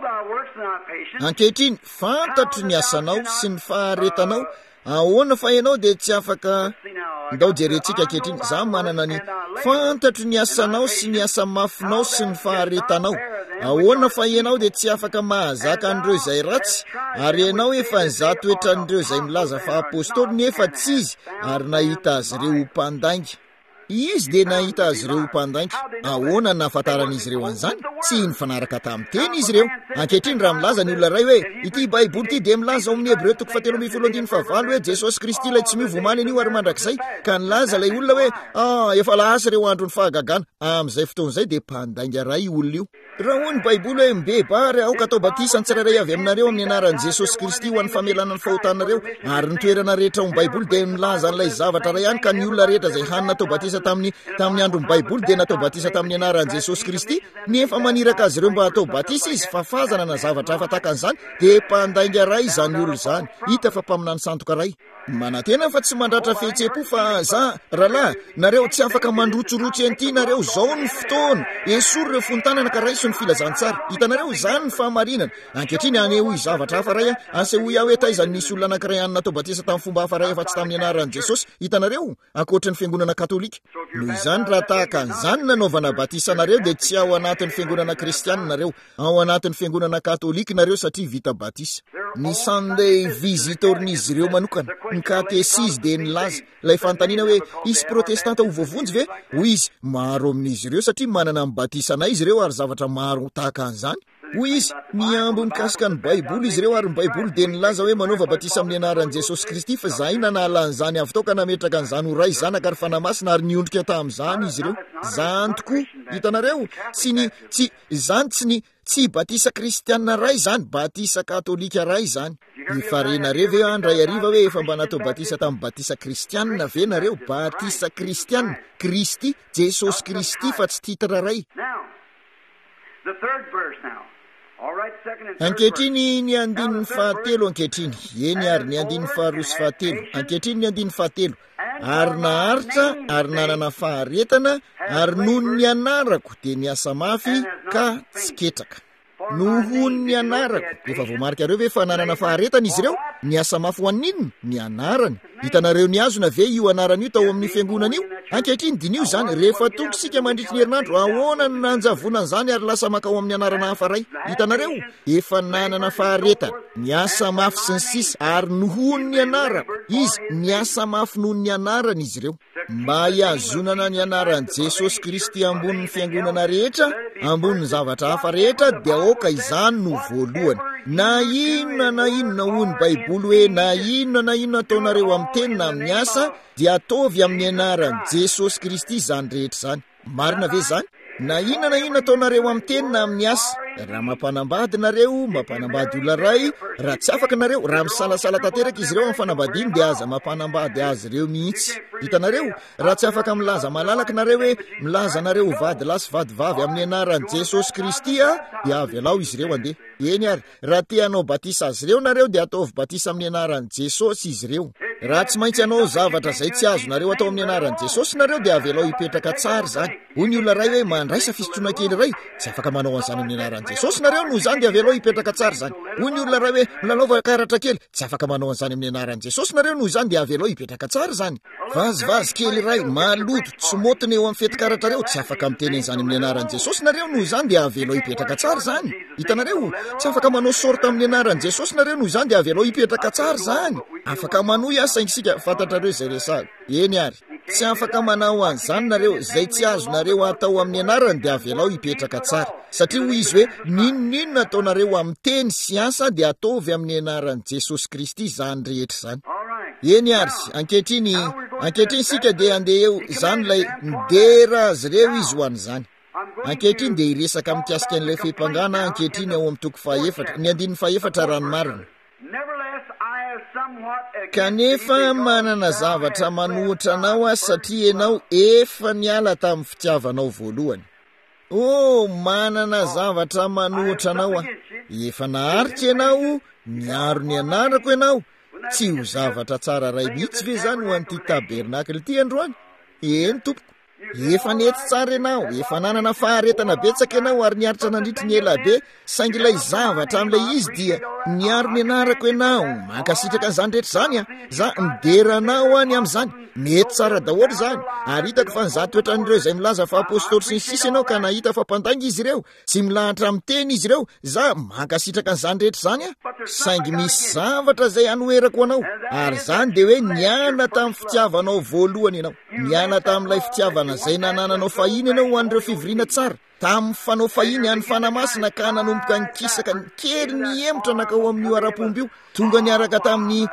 ankehitriny fantatry ny asanao sy ny faharetanao, ahoana fa ianao dia tsy afaka ndao jerentsika ankehitriny. Za manana ny fantatry ny asanao sy ny asa mafinao sy ny faharetanao, ahoana fa ianao dia tsy afaka mahazaka an'ireo izay ratsy, ary ianao efa nizato toetran'ireo izay milaza fa apôstôly nefa tsy izy, ary nahita azy ireo ho mpandainga. Izy dia nahita azy ireo ho mpandainga. Ahoana nahafantaran'izy ireo an'izany? Tsy nifanaraka tamin'ny teny izy ireo. Ankehitriny raha milaza ny olona iray hoe ity baiboly ity dia milaza ao amin'ny Hebreo toko fahatelo ambin'ny folo andiny fahavalo hoe Jesosy Kristy ilay tsy miova omaly an'io ary mandrakizay, ka nilaza ilay olona hoe ah efa lasa ireo andron'ny fahagagana. Amin'izay fotoan'izay dia mpandainga ray olona io. Raha hoy ny baiboly hoe mibebary aoka atao batisa ny tsirairay avy aminareo amin'ny anaran'i Jesosy Kristy ho an'ny famelana ny fahotanareo, ary ny toerana rehetra ao amin'ny baiboly dia milaza an'ilay zavatra ray ihany, ka ny olona rehetra izay hany natao batisa tamin'ny tamin'ny andron'ny baiboly dia natao batisa tamin'ny anaran'i Jesosy Kristy. Nefa maniraka azy ireo mba atao batisa izy fa fazana na zavatra hafa tahaka an'izany dia mpandainga ray izany olona izany. Hita fa mpaminany sandoka ray. Manantena fa tsy mandratra fihetseham-po fa za rahalahy, nareo tsy afaka mandrotsorotsy an'ity nareo, zao ny fotoana esory ireo fontanana ka raisy ny filazantsara. Hitanareo izany ny fahamarinana. Ankehitriny anehoy zavatra hafa ray ansehoy aho hoe taizany nisy olona anankiray any natao batisa tamin'ny fomba hafa ray afa-tsy tamin'ny anaran'i Jesosy. Hitanareo ankoatra ny fiangonana katolika. Noho izany raha tahaka an'izany nanaovana batisa nareo dia tsy ao anatin'ny fiangonana kristiana nareo, ao anatin'ny fiangonana katolika nareo satria vita batisa. Ny Sunday visitorn'izy ireo manokana, ny katesizy dia nilaza ilay fanontaniana hoe isy protestanta ho voavonjy ve? Hoy izy maro amin'izy ireo satria manana mibatisa izy ireo ary zavatra maro tahaka an'izany. Hoy izy miambo mikasika ny baiboly izy ireo, ary ny baiboly dia nilaza hoe manova batisa amin'ny anaran'i Jesosy Kristy, fa zahay nanala an'izany avy tao ka nametraka an'izany ho ray zanaka ary fanamasina ary niondrika tamin'izany izy ireo. Zany tokoa. Hitanareo tsy ny tsy zany tsy ny tsy batisa kristiana ray zany, batisa katolika ray zany. Ifarenareo ve andray ariva hoe efa mba natao batisa tamin'ny batisa kristiana ve nareo? Batisa kristiana, Kristy, Jesosy Kristy fa tsy titra ray. Ankehitriny ny andininy fahatelo ankehitriny. Eny ary ny andininy faharoa sy fahatelo. Ankehitriny ny andininy fahatelo. Ary naharitra ary nanana faharetana, ary noho ny anarako dia niasa mafy ka tsy ketraka. Noho ny anarako, efa voamarika reo ve fa nanana faharetana izy ireo? Niasa mafy ho an'inona? Ny anarany. Hitanareo ny azona ve io anarany io tao amin'ny fiangonana io? Ankehitriny dinio izany, rehefa tonga isika mandritry ny herinandro, ahoana no nanjavona izany ary lasa makao amin'ny anarana hafa ray? Hitanareo efa nanana faharetana, niasa mafy sy ny sisa, ary noho ny anarako, izy niasa mafy noho ny anarany izy ireo, mba hiazonana ny anaran'i Jesosy Kristy ambonin'ny fiangonana rehetra, ambonin'ny zavatra hafa rehetra, dia aoka izany no voalohany. Na inona na inona hoy ny baiboly hoe na inona na inona ataonareo amin'ny teny na amin'ny asa dia ataovy amin'ny anaran'i Jesosy Kristy izany rehetra izany. Marina ve izany? Na inona na inona ataonareo amin'ny teny na amin'ny asa, raha mampanambady nareo, mampanambady olona ray, raha tsy afaka nareo, raha misalasala tanteraka izy ireo amin'ny fanambadiany dia aza mampanambady azy ireo mihitsy. Hitanareo, raha tsy afaka milaza malalaka nareo hoe milaza nareo vady lahy sy vady vavy amin'ny anaran'i Jesosy Kristy dia avy alao izy ireo andeha. Eny ary, raha te hanao batisa azy ireo nareo dia ataovy batisa amin'ny anaran'i Jesosy izy ireo. Raha tsy maintsy hanao zavatra izay tsy azo nareo atao amin'ny anaran'i Jesosy nareo dia avy alao hipetraka tsara izany. Hoy ny olona ray hoe mandraisa fisotroana kely ray, tsy afaka manao an'izany amin'ny anaran'i Jesosy nareo, noho izany dia avy alao hipetraka tsara izany. Hoy ny olona ray hoe milalova karatra kely, tsy afaka manao an'izany amin'ny anaran'i Jesosy nareo, noho izany dia avy alao hipetraka tsara izany. Vazivazy kely ray, maloto, tsy motony eo amin'ny feti-karatra reo, tsy afaka miteny an'izany amin'ny anaran'i Jesosy nareo, noho izany dia avy alao hipetraka tsara izany. Hitanareo, tsy afaka manao sorta amin'ny anaran'i Jesosy nareo, noho izany dia avy alao hipetraka tsara izany. Afaka manohy asa ingisika fantatrareo izay resahana. Eny ary, tsy afaka manao an'izany nareo, izay tsy azo nareo atao amin'ny anarany dia avy alao hipetraka tsara. Satria hoy izy hoe ninonninona ataonareo amin'ny teny sy asa dia ataovy amin'ny anaran'i Jesosy Kristy izany rehetra izany. Eny ary, ankehitriny ankehitriny sika dia andeha eo izany ilay midera azy ireo izy ho an'izany. Ankehitriny dia hiresaka mikasika an'ilay fehmpangana ankehitriny ao amin'ny toko fahaefatra, ny andininy fahaefatra ranomarina. Kanefa manana zavatra manohitra anao satria ianao efa niala tamin'ny fitiavanao voalohany. Oh, manana zavatra manohitra anao, efa naharitra ianao, miaro ny anarako ianao. Tsy ho zavatra tsara ray mihitsy ve zany ho an'ity tabernakely ity androany? Eny tompoko. efa nety tsara ianao, efa nanana faharetana betsaka ianao ary niaritra nandritry ny elabe, saingy ilay zavatra amin'ilay izy dia niaro ny anarako ianao, mankasitraka an'izany rehetra zany a, za mideranao any amin'izany, mety tsara daholo zany, ary hitako fa nizato toetran'ireo izay milaza fa apôstôly sy ny sisa ianao ka nahita fa mpandanga izy ireo, sy milahatra amin'ny teny izy ireo, za mankasitraka an'izany rehetra zany a, saingy misy zavatra izay hanoerako anao, ary zany dia hoe niana tamin'ny fitiavanao voalohany ianao, niana tamin'ilay fitiavana izay nanananao fahiny ianao ho an'ireo fivoriana tsara, tamin'ny fanao fahiny any fanamasina ka nanomboka nikisaka ny kely ny emotra nakao amin'io ara-pomby io, tonga niaraka tamin'ny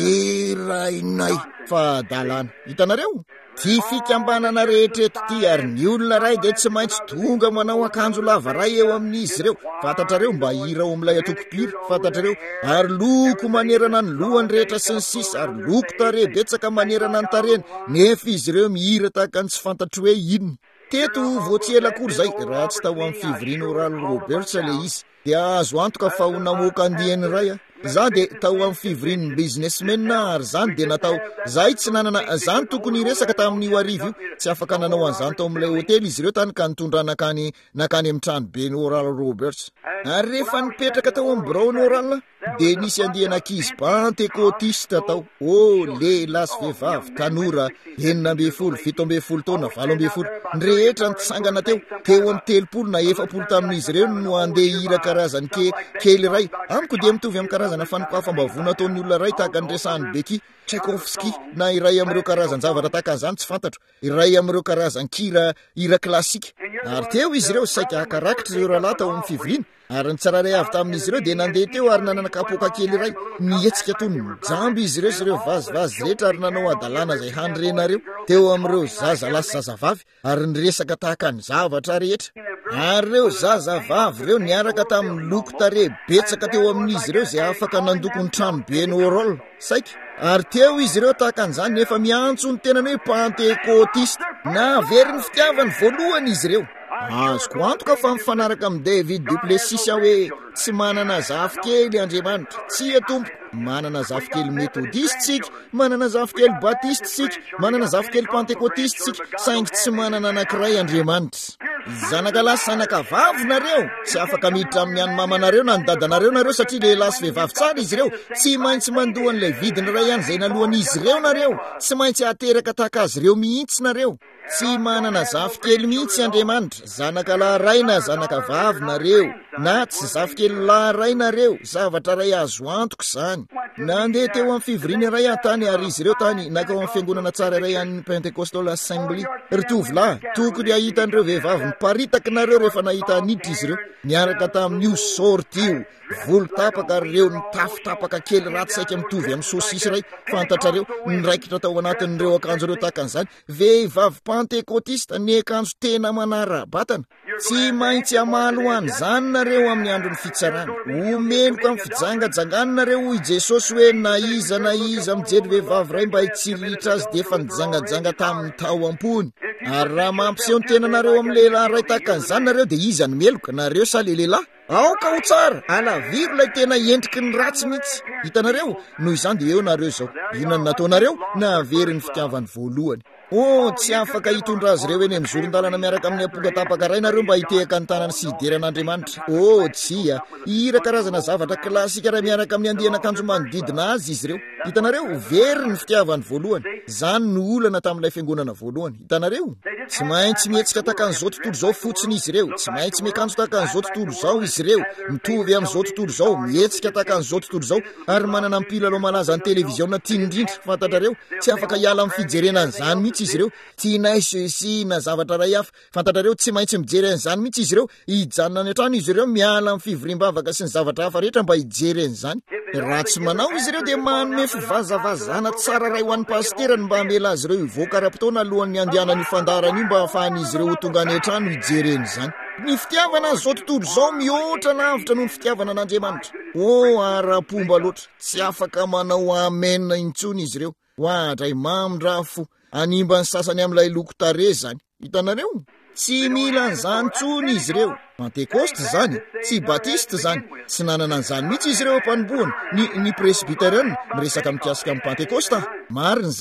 rerainay fa dalàna. Hitanareo? Ty fikambanana rehetrreto ty ary ny olona ray dia tsy maintsy tonga manao akanjo lava ray eo amin'izy ireo, fantatrareo mba hira ao amin'ilay atoko-pira, fantatrareo, ary loko manerana ny lohany rehetra sy ny sisa, ary loko tare betsaka manerana ny tareny, nefa izy ireo mihira tahaka ny tsy fantatro hoe inona. Teto voatsy ela akory zay, raha tsy tao amin'ny fivoriana Oral Roberts le izy, dia azo antoka fa ho namoaka andiany ray a. Za dia tao amin'ny fivorian'ny businessmen ary zany dia natao zahay tsy nanana zany tokony resaka tamin'io arivo io, tsy afaka nanao an'izany tao amin'ilay hotely izy ireo tany ka nitondra nakany nakany amin'ny trano be ny Oral Roberts. Ary rehefa nipetraka tao amin'ny birao ny Oral dia nisy andianankizy pentekôtista tao, o lehilahy sy vehivavy, tanora enina amby folo, fito amby folo taona, valo amby folo, ny rehetra nitsangana teo, teo amin'ny telopolo na efapolo tamin'izy ireo no andeha hira karazany ke kely ray, amiko dia mitovy amin'ny karazana fanokafam-bavona ataon'ny olona ray tahaka ny resahany Becky Tchaikovsky na iray amin'ireo karazany zavatra tahaka an'izany tsy fantatro, iray amin'ireo karazany kira hira klasika. Ary teo izy ireo saika hakarakitra ireo rahalahy tao amin'ny fivoriana, ary ny tsiraray avy tamin'izy ireo dia nandeha teo ary nanana kapoaka kely iray, nietsika toy ny jamby izy ireo sy ireo vazivazy rehetra ary nanao adalàna izay handrenareo teo amin'ireo zaza lahy sy zazavavy ary niresaka tahaka ny zavatra rehetra. Ary ireo zazavavy ireo niaraka tamin'ny loko tare betsaka teo amin'izy ireo izay afaka nandoko ny trano be ny Oral saika. Ary teo izy ireo tahaka an'izany nefa miantso ny tenany hoe pentekôtista, na very ny fitiavany voalohany izy ireo. Azoko antoka fa mifanaraka amin'ny David Duplessis hoe tsy manana zafikely Andriamanitra, tsy a tompo, manana zafikely metodiste sika, manana zafikely batiste sika, manana zafikely pentekôtiste sika, saingy tsy manana anankiray Andriamanitra. Zanaka lahy sy zanaka vavy nareo, tsy afaka miditra amin'ny any mamanareo na ny dadanareo nareo satria lehilahy sy vehivavy tsara izy ireo, tsy maintsy mandoha an'ilay vidiny ray ihany izay nalohan'izy ireo nareo, tsy maintsy ateraka tahaka azy ireo mihitsy nareo. Tsy manana zafikely mihitsy Andriamanitra, zanaka lahy ray na zanaka vavy nareo, na tsy zafikely lahy ray nareo, zavatra ray azo antoka izany. Nandeha teo amin'ny fivoriana ray tany ary izy ireo tany nakao amin'ny fiangonana tsara ray an'ny Pentecostal Assembly. Ry tovolahy, tokony ahitan'ireo vehivavy miparitaka nareo rehefa nahita niditra izy ireo, niaraka tamin'io sorty io, volo tapaka ary ireo ny tafitapaka kely ratsy saika mitovy amin'ny sosisy ray, fantatrareo niraikitra tao anatin'ireo akanjo ireo tahaka an'izany, vehivavy pentekôtista ny akanjo tena manara-batana. Tsy maintsy amalo an'izany nareo amin'ny andron'ny fitsarana, omeloka amin'ny fijangajangana nareo hoy Jesosy hoe na iza na iza mijery vehivavy ray mba hitsiritra azy dia efa nijangajanga tamin'ny tao ampony. Ary raha mampiseho ny tenanareo amin'ny lehilahy ray tahaka an'izany nareo dia iza ny meloka, nareo sa le lehilahy? Aoka ho tsara, alaviro ilay tena endriky ny ratsy mihitsy. Hitanareo, noho izany dia eo nareo izao, inona no nataonareo? Nahavery ny fitiavany voalohany. Oh, tsy afaka hitondra azy ireo eny amin'ny zoron-dalana miaraka amin'ny aponga tapaka ray nareo mba hitehaka ny tanany sy hideran'Andriamanitra. Oh, tsia, hira karazana zavatra klasika raha miaraka amin'ny andian'akanjo manodidina azy izy ireo. Hitanareo, very ny fitiavany voalohany. Zany no olana tamin'ilay fiangonana voalohany. Hitanareo, tsy maintsy mietsika tahaka an'izao tontolo izao fotsiny izy ireo, tsy maintsy miakanjo tahaka an'izao tontolo izao izy ireo, mitovy amin'izao tontolo izao, mietsika tahaka an'izao tontolo izao, ary manana mpilalao malaza ny televiziona tianindrindra. Fantatrareo, tsy afaka hiala amin'ny fijerena an'izany mihitsy izy ireo, tianay ceci na zavatra ray hafa. Fantatrareo, tsy maintsy mijery an'izany mihitsy izy ireo, hijanona any an-trano izy ireo miala amin'ny fivoriam-bavaka sy ny zavatra hafa rehetra mba hijery an'izany. Raha tsy manao izy ireo dia manome fivazavazana tsara ray ho an'ny pasterany mba hamela azy ireo hivoaka ra-potoana alohan'ny andehanany fandarany io mba hahafahan'izy ireo ho tonga any an-trano hijereny izany. Ny fitiavana zao tontolo izao mihoatra lavitra noho ny fitiavana an'Andriamanitra. O ara-pomba loatra, tsy afaka manao amen intsony izy ireo. Hoadray mamindra fo, animba ny sasany amin'ilay loko tare zany. Hitanareo? Tsy mila an'izany tsony izy ireo. Pentecoste zany, tsy batiste zany, tsy nanana an'izany mihitsy izy ireo mpanomboana. Ny, ny presbyteriana miresaka mikasika amin'ny Pentecoste, marina zany.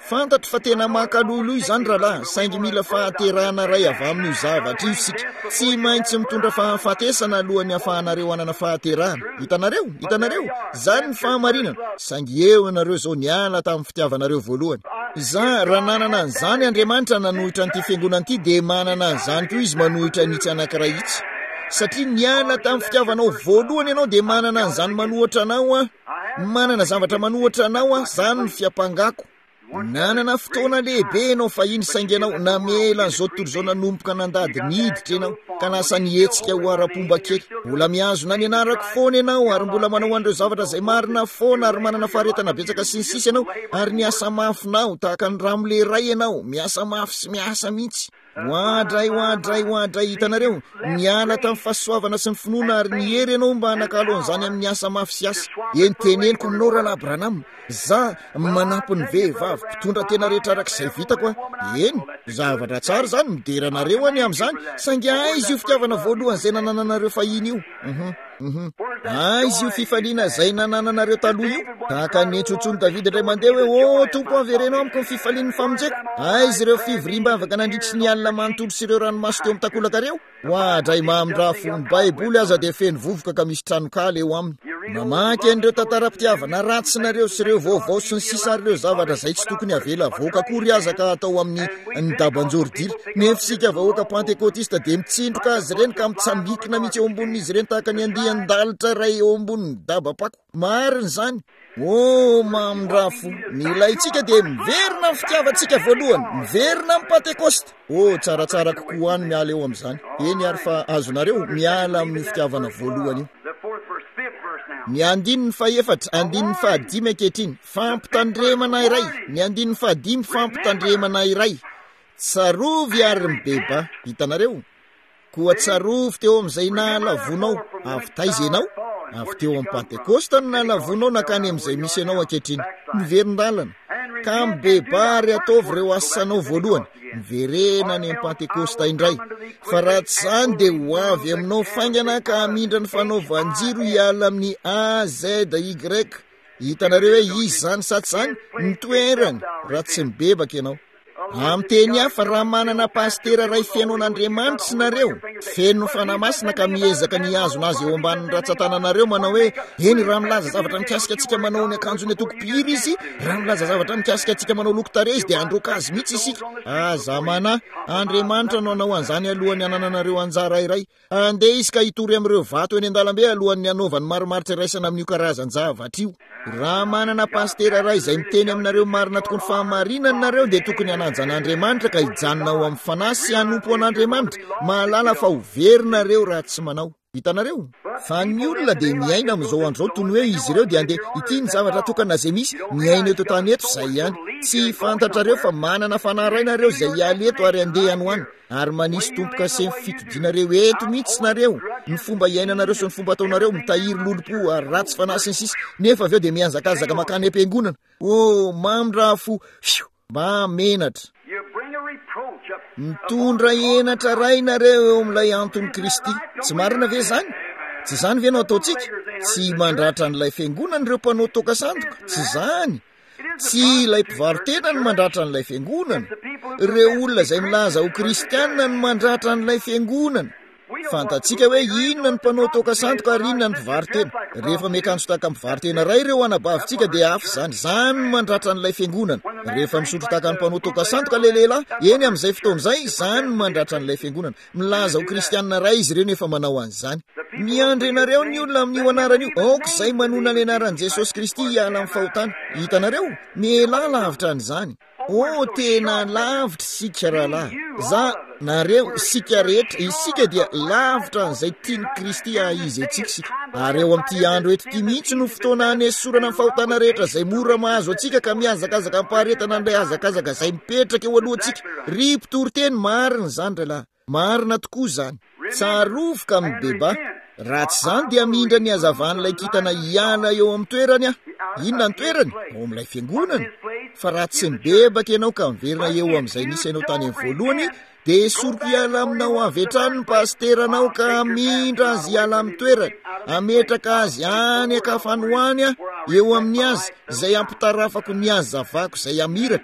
fantatry fa tena makalolo izany rahalahy, saingy mila fahaterana ray avy amin'io zavatra io sika. Tsy maintsy mitondra fahafatesana alohan'ny afahanareo anana fahaterana. Hitanareo, hitanareo, zany ny fahamarinana. Saingy eo ianareo zao niala tamin'ny fitiavanareo voalohany. Za raha nanana an'izany Andriamanitra nanohitra an'ity fiangonana ity, dia manana an'izany koa izy manohitra nitsy anankiray itsy. Satria niala tamin'ny fitiavanao voalohany ianao dia manana an'izany manohitra anao a, manana zavatra manohitra anao a, zany ny fiampangako. Nanana fotoana lehibe ianao fa iny saingy ianao namela an'izao tontolo izao nanomboka nandady niditra ianao ka lasa nietsika ho ara-pomba kely. Mbola miazona ny anarako foana ianao ary mbola manao an'ireo zavatra izay marina foana ary manana faharetana betsaka sy ny sisa ianao ary niasa mafinao tahaka ny ramole ray ianao, miasa mafy sy miasa mihitsy. Hoadray, hoadray, hoadray, hitanareo, niala tamin'ny fahasoavana sy ny finoana ary niery ianao mba hanakalo an'izany amin'ny asa mafy sy asa. Eny teneniko aminao rahalahy Branham, za manampy ny vehivavy mpitondra tena rehetra arak'izay vitako a. Eny, zavatra tsara zany, mideranareo any amin'izany, saingy aizy io fitiavana voalohany izay nanananareo fahiny io. Mhm. Mhm. Aizy io fifaliana izay nanananareo taloha io, tahaka ny tsotsony Davida indray mandeha hoe o tompo averenao amiko ny fifaliany famonjeko. Aizy ireo fivorimba afaka nandritry ny alina manontolo sy ireo ranomaso teo amin'ny takolaka reo. Hoadray mamindraha fony baiboly aza dia feno vovoka ka misy tranokala eo aminy. Mamaky an'ireo tantaram-pitiavana ratsinareo sy ireo vaovao sy ny sisa ireo zavatra izay tsy tokony avela voaka akory aza ka atao amin'ny ny dabanjordily. Nefa sika vahoaka pentekotista dia mitsindroka azy ireny ka mitsambikina mihitsy eo ambonin'izy ireny tahaka ny andian-dalitra ray eo ambonin'ny dabapako. Marina zany. O mamindrafo, mila itsika dia miverina amin'ny fitiavantsika voalohany, miverina amin'ny pentekosta. O tsaratsara kokoa any miala eo amin'izany. Eny ary fa azonareo miala amin'ny fitiavana voalohany io. Ny andininy faefatra, andininy fahadimy ankehitriny, fampitandremana iray. Ny andininy fahadimy, fampitandremana iray. Tsarovy ary mibeba, hitanareo. Koa tsarovy teo amin'izay nahalavonao, avy taiza ianao, avy teo amin'ny pentekosta no nahalavonao nakany amin'izay misy ianao ankehitriny. Miverin-dalana. Ka mibeba ary ataovy ireo asanao voalohany. Miverena ny amin'ny pentekosta indray. Fa raha tsy zany dia ho avy aminao faingana ka hamindra ny fanaovan-jiro hiala amin'ny A Z Y. Hitanareo hoe izy zany sa tsy zany? Nitoerany raha tsy mibebaka ianao. Amin'ny teny hafa raha manana pastera ray fiainon'Andriamanitra sinareo, feno fanamasina ka miezaka ny azona azy eo ambanin'ny ratsan-tananareo manao hoe eny raha milaza zavatra mikasika antsika manao ny akanjony atoko-pihira izy, raha milaza zavatra mikasika antsika manao loko-tare izy dia androka azy mihitsy isika. Aza mana, Andriamanitra no anao an'izany alohan'ny anananareo anjara iray. Andeha izy ka hitory amin'ireo vato eny an-dalambe alohan'ny anaovany maromaritra iraisana amin'io karazan-javatra io. Raha manana pastera ray izay miteny aminareo marina tokony fahamarinana nareo dia tokony hananjan'Andriamanitra ka hijanona ao amin'ny fanahy sy hanompo an'Andriamanitra. Mahalala fa ho verynareo raha tsy manao. Hitanareo? Fa ny olona dia miaina amin'izao andro izao toy ny hoe izy ireo dia andeha ity ny zavatra tokana izay misy miaina eto tany eto izay ihany. Tsy fantatrareo fa manana fanarainareo izay hiala eto ary andeha any ho any. Ary manisy tompoka sy fitodinareo eto mihitsy nareo. Ny fomba iainanareo sy ny fomba ataonareo mitahiry lolompo ary ratsy fanahy sy ny sisa. Nefa avy eo dia miazakazaka makany am-piangonana. O mamindrafo, fiu, mba menatra. Mitondra enatra ray nareo eo amin'ilay antony Kristy. Tsy marina ve zany? Tsy zany ve no ataontsika? Tsy mandratra an'ilay fiangonana ireo mpanao toka sandoka. Tsy zany. Tsy ilay mpivarotena no mandratra an'ilay fiangonana. Ireo olona izay milaza ho kristianina no mandratra an'ilay fiangonana. Fantatsika hoe inona ny mpanao toka sandoka ary inona ny mpivarotena. Rehefa miakanjo tahaka mpivarotena ray ireo anabavintsika dia afo zany. Zany no mandratra an'ilay fiangonana. Rehefa misotro tahaka ny mpanao toka sandoka ilay lehilahy, eny amin'izay fotoan'izay, zany no mandratra an'ilay fiangonana. Milaza ho kristianina ray izy ireo nefa manao an'izany. Miandrenareo ny olona amin'io anaran'io. Aoka izay manona ny anaran'i Jesosy Kristy hiala amin'ny fahotana. Hitanareo? Miela lavitra an'izany. O tena lavitra sika rahalahy. Za nareo sika rehetra, isika dia lavitra an'izay tiany Kristy haizy antsika sika. Ary eo amin'ity andro eto ity mihitsy no fotoana hanesorana amin'ny fahotana rehetra izay mora mahazo antsika ka miazakazaka ampaharetana an'ilay hazakazaka izay mipetraka eo alohantsika. Ry mpitori-teny marina zany rahalahy. Marina tokoa zany. Tsarovy ka mibeba. Raha tsy zany dia mindra ny hazavan'ilay kitana hiala eo amin'ny toerany ah. Inona ny toerany? Ao amin'ilay fiangonana. Fa raha tsy mibebaka ianao ka miverina eo amin'izay nisy ianao tany amin'ny voalohany, dia soroko hiala aminao avy hatrany ny pasteranao ka mindra azy hiala amin'ny toerany, ametraka azy any akafanoany eo amin'ny azy izay ampitarafako ny azavako izay amiratra.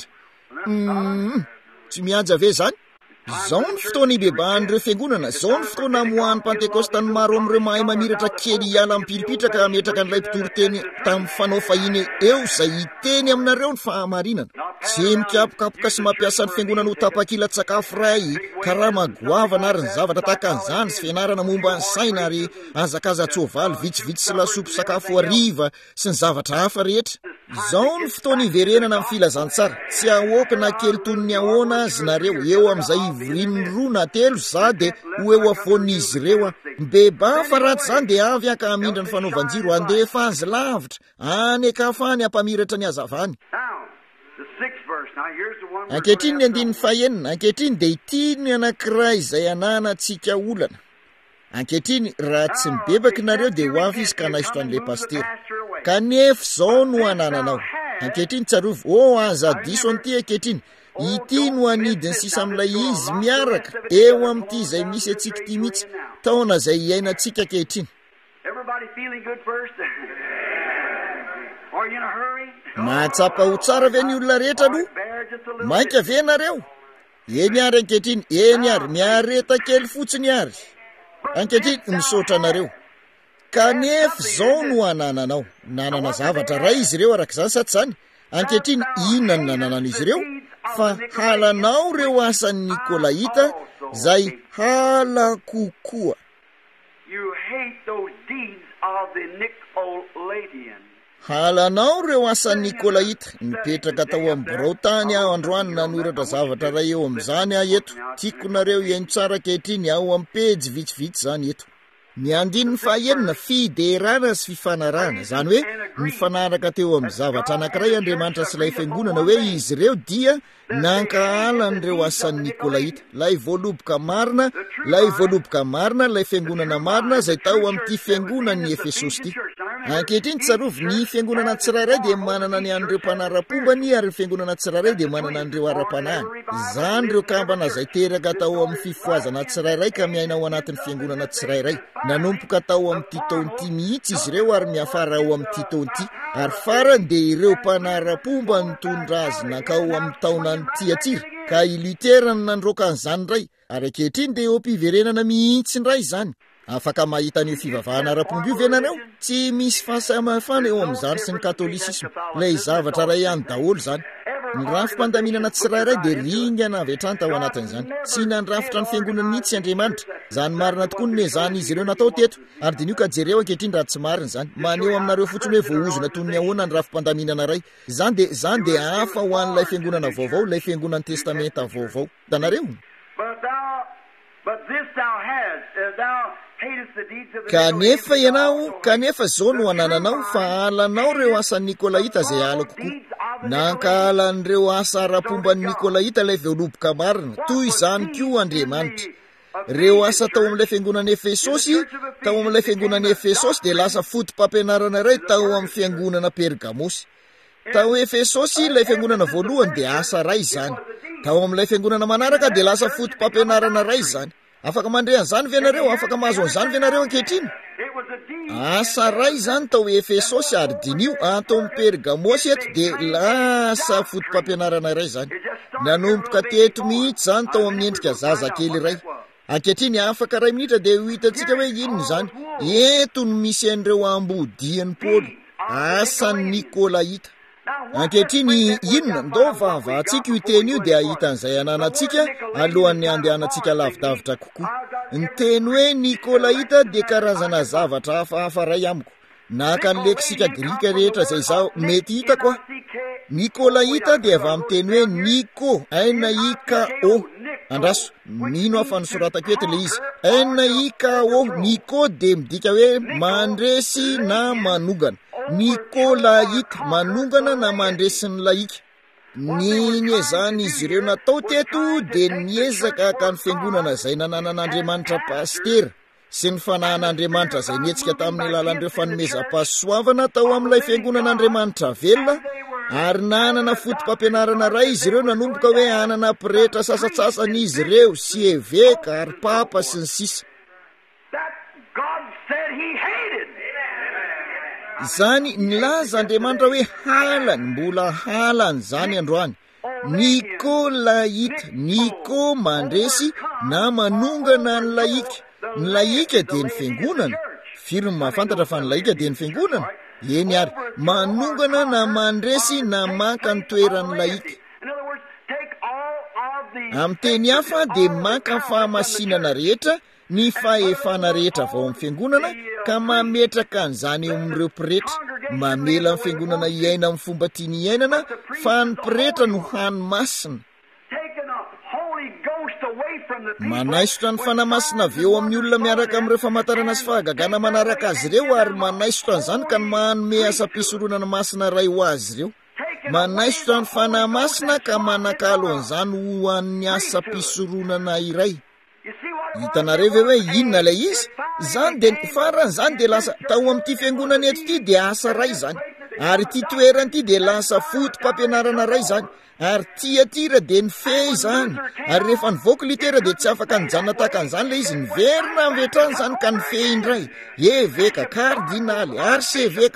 mm, tsy mianja ve zany? Zao ny fotoana ibebahan'ireo fiangonana, zao ny fotoana amohan'ny pentekostany maro amin'ireo mahay mamiratra kely hiala mipilipitra ka ametraka an'ilay mpitory-teny tamin'ny fanao fahiny eo zay hiteny aminareo ny fahamarinana. Tsy mikapokapoka sy mampiasa ny fiangonana ho tapakila-tsakafo ray, karaha magoavana ary ny zavatra tahaka an'izany sy fianarana momba ny saina ary azakaza-tsoavaly vitsivitsy sy lasopy sakafo hariva sy ny zavatra hafa rehetra. Zao ny fotoana iverenana amin'ny filazantsara, tsy ahoaka na kely toy ny ahoana azy nareo eo amin'izay ivorian'ny roa na telo za de ho eo afoan'izy ireo a. Mbeba fa ratsy zany de avy aka hamindra ny fanaovan-jiro andefa azy lavitra any akafany ampamiratra ny azavany. Ankehitriny ny andininy fahaenina, ankehitriny de ity ny anankiray izay ananantsika olana. Ankehitriny raha tsy mibebaka nareo de ho avy izy ka naisotra an'ilay pastera. Kanefa zao no anananao. Ankehitriny tsarovy, o aza diso an'ity ankehitriny. Ity no anidiny sisa amin'ilay izy miaraka eo amin'ity izay misy atsika ity mihitsy taona izay iainantsika ankehitriny. Mahatsapa ho tsara ve ny olona rehetra no? Mainka ve nareo? Eny ary ankehitriny, eny ary, miareta kely fotsiny ary. Ankehitriny misaotra nareo. Kanefa zao no anananao. Nanana zavatra ray izy ireo arak'izany sa tsy zany? Ankehitriny inona ny nananan'izy ireo? Fa halanao reo asan'ny Nikolaita zay hala kokoa. Halanao reo asan'ny Nikolaita, nipetraka tao amin'ny birao tany aho androany nanoratra zavatra ray eo amin'izany aho eto. Tiako nareo iaino tsara ankehitriny ao amin'ny pejy vitsivitsy zany eto. Ny andininy fahaenina, fiderana sy fifanarahana, zany hoe mifanaraka teo amin'ny zavatra anankiray Andriamanitra sy ilay fiangonana hoe izy ireo dia nankahalan'ireo asan'ny Nikolaita, lay voaloboka marina, lay voaloboka marina, lay fiangonana marina zay tao amin'ity fiangonan'ny Efesosy ity. Ankehitriny tsarovy, ny fiangonana tsirairay dia manana ny an'ireo mpanara-pombany ary ny fiangonana tsirairay dia manana an'ireo ara-panahiny. Zany ireo kambana zay teraka tao amin'ny fifoazana tsirairay ka miaina ao anatin'ny fiangonana tsirairay. Nanompoka tao amin'ity taon'ity mihitsy izy ireo ary miafara ao amin'ity taon'ity. Ary farany dia ireo mpanara-pomba nitondra azy nankao amin'ny taonan'ity atsira. Ka i Lutera nandroaka an'izany ray, ary ankehitriny dia eo am-piverenana mihitsy ray izany. Afaka mahita ny fivavahana ara-pomba io ve nareo? Tsy misy fahasamihafana eo amin'izany sy ny katolisisma. Ilay zavatra ray ihany daholo zany. Ny rafim-pandaminana tsirairay dia ringana avy hatrany tao anatin'izany. Tsy nandrafitra ny fiangonana mihitsy Andriamanitra. Zany marina tokoa ny mezana izy ireo natao teto. Ary dinio ka jereo ankehitriny raha tsy marina zany. Maneho aminareo fotsiny hoe voahozona toy ny ahoana ny rafim-pandaminana ray. Zany dia zany dia hafa ho an'ilay fiangonana vaovao, ilay fiangonana testamenta vaovao. Tanareo? Kanefa ianao, kanefa zao no anananao fa halanao reo asan'ny Nikolaita zay hala kokoa. Nankahalan'ireo asa ara-pomban'ny Nikolaita ilay voaloboka marina, toy izany koa Andriamanitra. Reo asa tao amin'ilay fiangonana Efesosy, tao amin'ilay fiangonana Efesosy dia lasa fotom-pampianarana iray tao amin'ny fiangonana Pergamosy. Tao Efesosy ilay fiangonana voalohany dia asa ray izany. Tao amin'ilay fiangonana manaraka dia lasa fotom-pampianarana ray izany. Afaka mandre an'izany venareo, afaka mahazo an'izany venareo ankehitriny. Asa ray izany tao Efesosy ary dinio atao amin'ny Pergamosy eto dia lasa fotom-pampianarana ray izany. Nanomboka teto mihitsy zany tao amin'ny endrika zazakely iray. Ankehitriny afaka ray minitra dia ho hitantsika hoe inona izany. Eto no misy an'ireo ambodian'ny Paoly, asan'ny Nikolaita. Ankehitriny inona ndao vavahantsika io teny io dia ahitan'izay ananantsika alohan'ny andehanantsika lavidavitra kokoa. Ny teny hoe Nikolaita dia karazana zavatra hafahafa ray amiko. Naka ny leksika grika rehetra zay zaho mety hitako. Nikolaita dia avy amin'ny teny hoe Niko, N I K O. Andraso, mino afa nosoratako eto ilay izy. N I K O, Niko dia midika hoe mandresy na manongana. Nikolaita, manongana na mandresy ny laika. Ny niezany izy ireo natao teto dia niezaka haka ny fiangonana izay nananan'Andriamanitra pastera sy ny fanahan'Andriamanitra izay nietsika tamin'ny lalan'ireo fanomezam-pahasoavana tao amin'ilay fiangonan'Andriamanitra velona, ary nanana fotom-pampianarana ray izy ireo nanomboka hoe anana pirehitra sasatsasany izy ireo sy eveka ary papa sy ny sisa. Zany nilaza Andriamanitra hoe halany, mbola halany zany androany. nikolaita, niko mandresy na manongana ny laika. Ny laika dia ny fiangonana. Firy mahafantatra fa ny laika dia ny fiangonana? Eny ary, manongana na mandresy na maka ny toeran'ny laika. Amin'ny teny hafa dia maka ny fahamasinana rehetra, ny fahefana rehetra avao amin'ny fiangonana ka mametraka an'izany eo amin'ireo mpirehetra, mamela ny fiangonana iaina amin'ny fomba tiany iainana, fa ny mpirehetra no hany masina. Manaisotra ny fanamasina avy eo amin'ny olona miaraka amin'ireo famantarana sy fahagagana manaraka azy ireo, ary manaisotra an'izany ka manome asa-pisoronana masina ray ho azy ireo. Manaisotra ny fanahy masina ka manakalo an'izany ho an'ny asa-pisoronana iray. Hitanareo ve hoe inona ilay izy? Zany dia farany zany dia lasa tao amin'ity fiangonana eto ity dia asa ray zany, ary ity toerana ity dia lasa fotom-pampianarana ray zany, ary tiatira dia ny fe izany, ary rehefa nivoaka litera dia tsy afaka nijanona tahaka an'izany ilay izy, niverina amin'vetrany zany ka ny fe indray, eveka kardinaly, arseveka.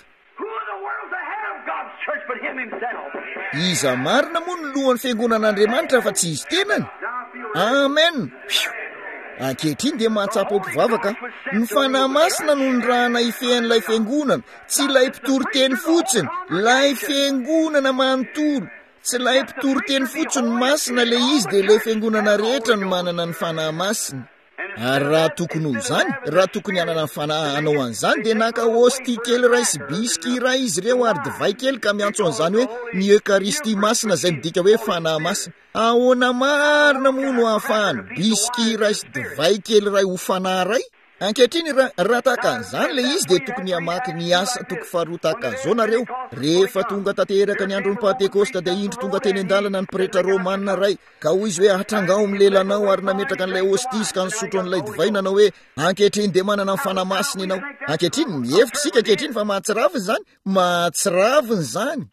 Iza marina moa ny lohan'ny fiangonan'Andriamanitra fa tsy izy tenany. Amen. Ankehitriny dia mahatsapa mpivavaka. Ny fanahy masina no ny rahana ifehan'ilay fiangonana, tsy ilay mpitory-teny fotsiny, ilay fiangonana manontolo. Tsy ilay mpitory-teny fotsiny masina ilay izy dia ilay fiangonana rehetra no manana ny fanahy masina. Ary raha tokony ho izany, raha tokony hanana ny fanahy hanao an'izany dia naka hostia kely iray sy bisky iray izy ireo ary divay kely ka miantso an'izany hoe ny ekaristia masina izay midika hoe fanahy masina. Ahoana marina moa no ahafahany bisky iray sy divay kely iray ho fanahy ray? Ankehitriny raha tahaka an'izany ilay izy dia tokony hamaky ny asa toko faharoa tahaka an'izao nareo. Rehefa tonga tanteraka ny andron'ny Pentekosta dia indro tonga teny an-dalana ny mpirehetra Romanina ray, ka hoy izy hoe hatrangao amin'ny lelanao ary nametraka an'ilay hostia ka nisotro an'ilay divay nanao hoe ankehitriny dia manana ny fanahy masina ianao. Ankehitriny mihevitra isika ankehitriny fa mahatsiraviny izany, mahatsiraviny izany.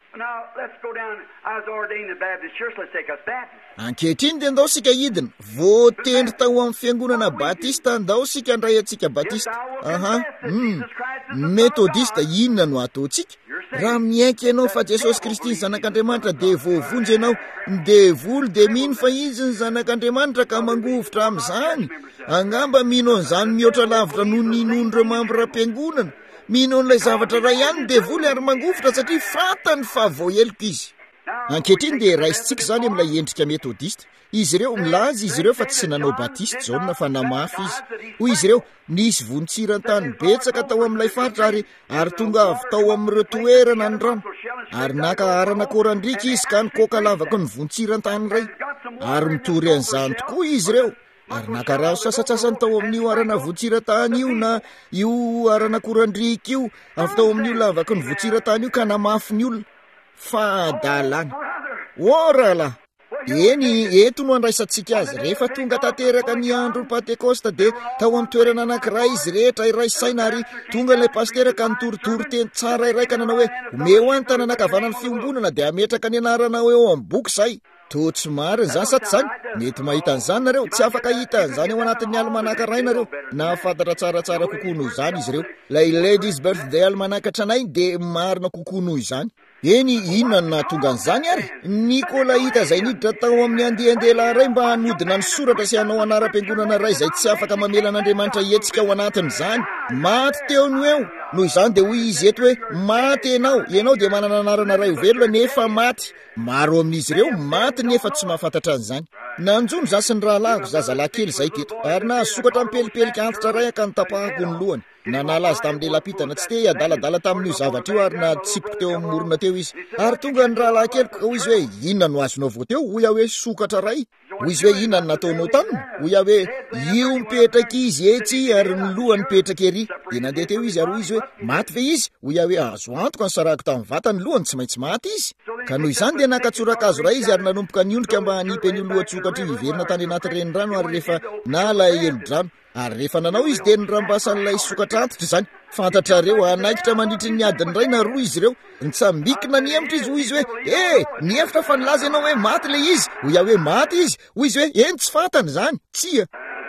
Ankehitriny dia andao sika hidina, voatendry tao amin'ny fiangonana Batista andao sika andray antsika Batista. Aha, mm. Metodista inona no ataontsika? Raha miaiky ianao fa Jesosy Kristy ny zanak'Andriamanitra dia voavonjy ianao, dia voly dia mino fa izy ny zanak'Andriamanitra ka mangovitra amin'izany. Angamba mino an'izany mihoatra lavitra noho ny inon'ireo mambram-piangonana. Mino an'ilay zavatra ray ihany dia voly ary mangovitra satria fantany fa voaheloko izy. Ankehitriny dia raisitsika izany amin'ilay endrika metodista. Izy ireo milaza izy ireo fa tsy nanao batista zao na fa namafy izy. Hoy izy ireo nisy vonintsiran-tany betsaka tao amin'ilay faritra ary ary tonga avy tao amin'ireo toerana ny rano. Ary naka arana korandrika izy ka nikoka lavaka ny vonintsiran-tany iray. Ary mitory an'izany tokoa izy ireo. Ary naka rano sasatsasany tao amin'io arana vonintsiran-tany io na io arana korandrika io avy tao amin'io lavaka ny vonintsiran-tany io ka namafy ny olona. Fadalana. Ora la. Eny eto no andraisantsika azy. Rehefa tonga tanteraka ny andro Pentekosta dia tao amin'ny toerana anankiray izy rehetra iray saina ary tonga ilay pastera ka nitoritory teny tsara iray ka nanao hoe omeo any tananakavanany fiombonana dia ametraka ny anarana eo amin'ny boky izay. Totsy marina izany sa tsy izany? Mety mahita an'izany nareo, tsy afaka hita an'izany ao anatin'ny almanaka ray nareo. Na fantatra tsaratsara kokoa noho izany izy ireo. Ilay Ladies Birthday almanaka tranainy dia marina kokoa noho izany. Eny inona no nahatonga an'izany ary? Nikolaita izay niditra tao amin'ny andehandehilahy ray mba hanodina ny soratra sy hanao anaram-piangonana ray izay tsy afaka mamela an'Andriamanitra hetsika ao anatin'izany. Maty teo no eo. Noho izany dia hoy izy eto hoe maty ianao, ianao dia manana anarana ray ho velona nefa maty. Maro amin'izy ireo maty nefa tsy mahafantatra an'izany. Nanjono zasy ny rahalahiko zazalahy kely izay teto ary nahasokatra mipelipelika antitra ray ka nitapahako ny lohany. Nanala azy tamin'ny lehilampitana tsy te adaladala tamin'io zavatra io ary natsipiko teo amin'ny morona teo izy. Ary tonga ny rahalahy kely ka hoy izy hoe inona no azonao avy teo? Hoy aho hoe sokatra ray. Hoy izy hoe inona no nataonao taminy? Hoy aho hoe io mipetraka izy etsy ary ny lohany mipetraka ery. Dia nandeha teo izy ary hoy izy hoe maty ve izy? Hoy aho hoe azo antoka ny sarako tamin'ny vatany lohany tsy maintsy maty izy. Ka noho izany dia nakatsora-kazo ray izy ary nanomboka niondrika mba hanipy ny lohatsokatra hiverina tany anaty renirano ary rehefa nala elo-drano. Ary rehefa nanao izy dia nirambasan'ilay sokatra antitra izany. Fantatrareo anaikitra mandritry ny adiny ray na roa izy ireo. Nitsambikina niemitra izy hoy izy hoe e niefitra fa nilaza ianao hoe maty le izy. Hoy aho hoe maty izy. Hoy izy hoe eny tsy fantany izany. Tsia.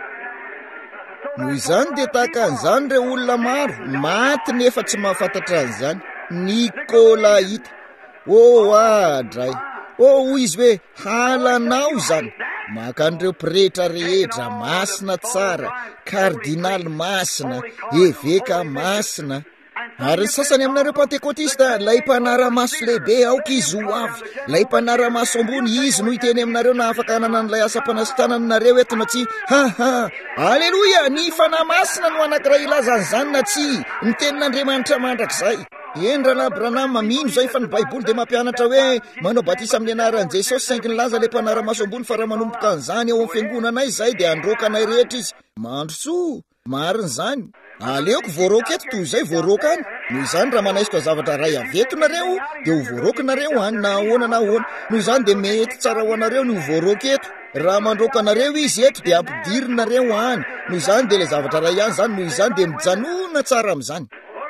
Noho izany dia tahaka an'izany ireo olona maro maty nefa tsy mahafantatra an'izany. Nikolaita. Oh adray. o hoy izy hoe halanao zany maka an'ireo pretra rehetra masina tsara, kardinaly masina, eveka masina. Ary ny sasany aminareo pentekotista lay mpanara-maso lehibe aoka izy ho avy, lay mpanara-maso ambony izy no hiteny aminareo na afaka hanana n'ilay asa-panasitana aminareo eto na tsy. Haha, aleloia, ny fanahy masina no anankiray ilazany zany na tsy ny tenin'Andriamanitra mandrakizay. Eny Rahalahy Branham mino zay fa ny Baiboly dia mampianatra hoe manao batisa amin'ny anaran'i Jesosy saingy nilaza ilay mpanara-maso ambony fa raha manomboka an'izany eo amin'ny fiangonanay zay dia androka anay rehetra izy. Mandrosoa, marina zany. Aleoko voaroka eto toy izay voaroka any. Noho izany raha manaisiko zavatra ray aveto nareo dia ho voaroka nareo any na ahoana na ahoana. Noho izany dia mety tsara ho anareo ny ho voaroka eto. Raha mandroka anareo izy eto dia ampidiry nareo any. Noho izany dia ilay zavatra ray ihany zany. Noho izany dia mijanona tsara amin'izany.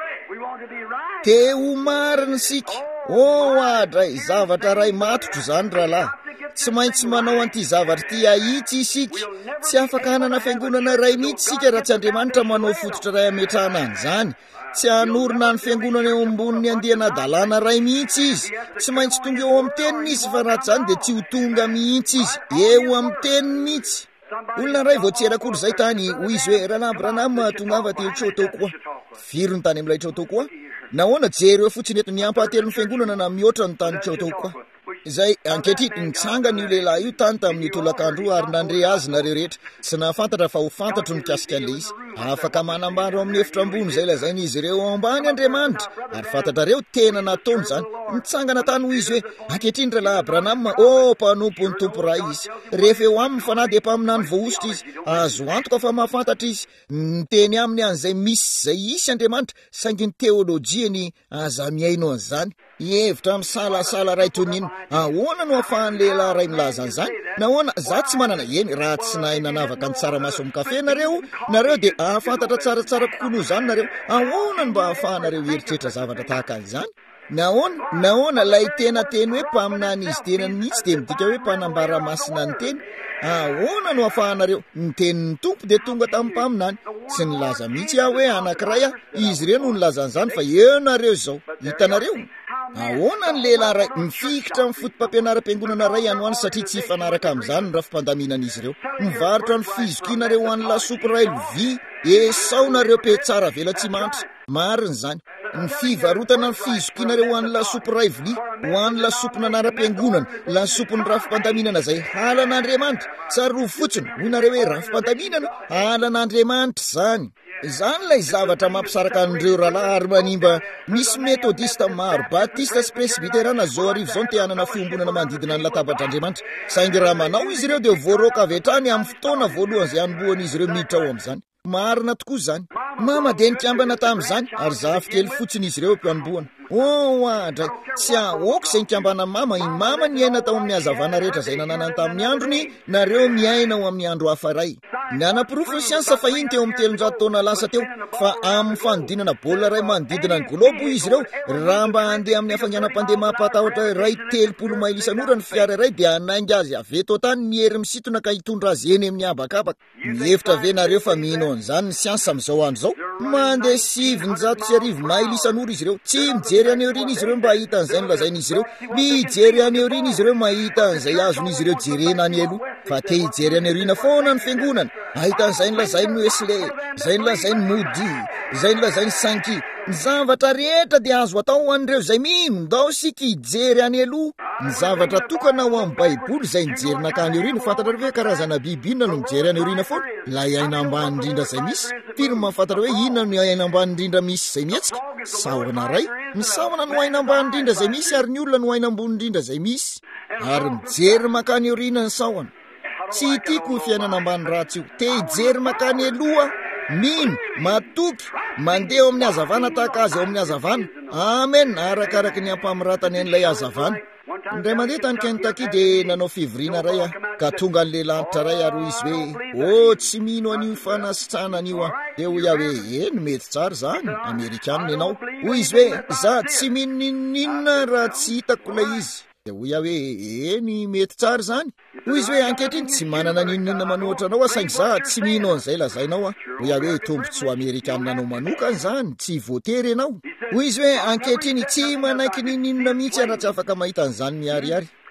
Te ho marina sika. O adray, zavatra ray matotro zany rahalahy. Tsy maintsy manao an'ity zavatra ty ahitsy isika. Tsy afaka hanana fiangonana ray mihitsy sika raha tsy Andriamanitra manao fototra ray ametrahana an'izany. Tsy hanorina ny fiangonana eo amboniny andiana dalàna ray mihitsy izy. Tsy maintsy tonga eo amin'ny teniny izy fa raha tsy zany dia tsy ho tonga mihitsy izy. Eo amin'ny teniny mihitsy. Olona ray voatserak'olo zay tany hoy izy hoe Rahalahy Branham tongava ty tro tao koa. Firy ny tany amin'ilay tro tao koa? Nahoana jery eo fotsiny eto ny ampahatelo ny fiangonana na mihoatra ny tany tro tao koa. Izay ankehitriny nitsanga io lehilahy io tany tamin'ny tolakandro ary nandre azy nareo rehetra sy nahafantatra fa ho fantatro mikasika an'ilay izy. Afaka manambaro amin'ny efitra ambony izay lazainy izy ireo ambany Andriamanitra ary fantatrareo tena nataony zany. Nitsangana tany hoy izy hoe ankehitriny Rahalahy Branham o mpanompo ny tompo ray izy. Rehefa eo aminy fa na dia mpaminany voaositra izy azo antoka fa mahafantatra izy niteny aminy an'izay misy zay isy Andriamanitra saingy ny teolojiany aza miaino an'izany. Hevitra misalasala ray tonino. Ahoana no ahafahan'ny lehilahy ray milaza an'izany? Nahoana za tsy manana eny raha tsy nahay nanavaka ny tsaramaso amin'ny kafe nareo, nareo dia ahafantatra tsaratsara kokoa noho izany nareo. Ahoana no mba ahafahanareo heritreritra zavatra tahaka an'izany? Nahoana nahoana lay tena teny hoe mpaminany izy tenany mihitsy dia midika hoe mpanambara masina ny teny. Ahoana no ahafahanareo ny tenin'ny tompo dia tonga tamin'ny mpaminany. Sy nilaza mihitsy aho hoe anankiray ah izy ireo no nilaza an'izany fa eo nareo zao. Hitanareo? Ahoana ny lehilahy ray mifikitra amin'ny fotom-pampianaram-piangonana ray anoany satria tsy hifanaraka amin'izany ny rafim-pandaminana izy ireo. Mivarotra ny fizokinareo ho an'ny lasopy ray lovia, esao nareo pe tsara vela tsy mantra. Marina zany. Ny fivarotana ny fizokinareo ho an'ny lasopy ray lovia, ho an'ny lasopy nanara-piangonana, lasopy ny rafim-pandaminana izay halan'Andriamanitra. Tsarovo fotsiny, hoy nareo hoe rafim-pandaminana, halan'Andriamanitra zany. Izany lay zavatra mampisaraka an'ireo rahalahy ary manimba misy metodista maro, batista sy presbiterana zao arivo zao ny te hanana fiombonana manodidina ny latabatr'Andriamanitra. Saingy raha manao izy ireo dia voaroka avy hatrany amin'ny fotoana voalohany izay hanombohan'izy ireo miditra ao amin'izany. Marina tokoa zany. Mama dia nikambana tamin'izany ary zavokely fotsiny izy ireo mpianombohana. O adray, tsy ahoako izay nikambana mama, i mama niaina tao amin'ny hazavana rehetra izay nananany tamin'ny androny, nareo miaina ao amin'ny andro hafa ray. Nanapirofo ny siansa fahiny teo amin'ny telonjato taona lasa teo fa amin'ny fanodinana baolina ray manodidina ny globo izy ireo raha mba handeha amin'ny hafanganam-pandeha mampatahotra ray telopolo maily isan'ora ny fiara ray dia hanainga azy avy eto tany miery misitona ka hitondra azy eny amin'ny habakabaka. Mihevitra ve nareo fa mino an'izany ny siansa amin'izao andro zao? Mandeha sivinjato sy arivo maily isan'ora izy ireo. Tsy mijery any aoriana izy ireo mba hahita an'izay nolazainy izy ireo. Mijery any aoriana izy ireo mahita an'izay azon'izy ireo jerena any aloha. Fa te hijery any aoriana foana ny fiangonana. Ahita an'izay nolazainy Wesley, izay nolazainy Moody, izay nolazainy Sankey. Ny zavatra rehetra dia azo atao ho an'ireo izay mino ndao sika hijery any aloha. Ny zavatra tokana ho amin'ny Baiboly izay nijerina ka any aoriana. Fantatrareo hoe karazana biby inona no mijery any aoriana foana? Ilay aina ambany indrindra izay misy. Firy mahafantatra hoe inona no aina ambany indrindra misy izay mihetsika? Sahona ray. Ny sahona no aina ambany indrindra izay misy ary ny olona no aina ambony indrindra izay misy. Ary mijery makany aoriana ny sahona. Tsy tiako ny fiainana ambany ratsy io. Te hijery makany aloha, mino, matoky, mandeha amin'ny hazavana tahaka azy ao amin'ny hazavana. Amen. Arakaraka ny ampamiratany an'ilay hazavana. Indray mandeha tany Kentucky dia nanao fivoriana ray ah, ka tonga an'ilay lanitra ray ary izy hoe o tsy mino an'io fanasitrana an'io ah. Dia hoy aho hoe eny mety tsara zany, Amerikanina ianao. Hoy izy hoe za tsy mino ninona raha tsy hitako ilay izy. Dia hoy aho hoe eny mety tsara zany. Hoy izy hoe ankehitriny tsy manana ninona manoatra anao saingy za tsy mino an'izay lazainao ah. Hoy aho hoe tombontsoa Amerikanina anao manokana zany, tsy voatery ianao. Hoy izy hoe ankehitriny tsy manaiky ninona mihitsy raha tsy afaka mahita an'izany miharihary.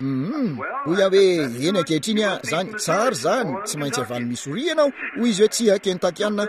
Mm, hoy aho hoe eny ankehitriny a zany tsara zany tsy maintsy avany misori ianao hoy izy hoe tsy a Kentuckiana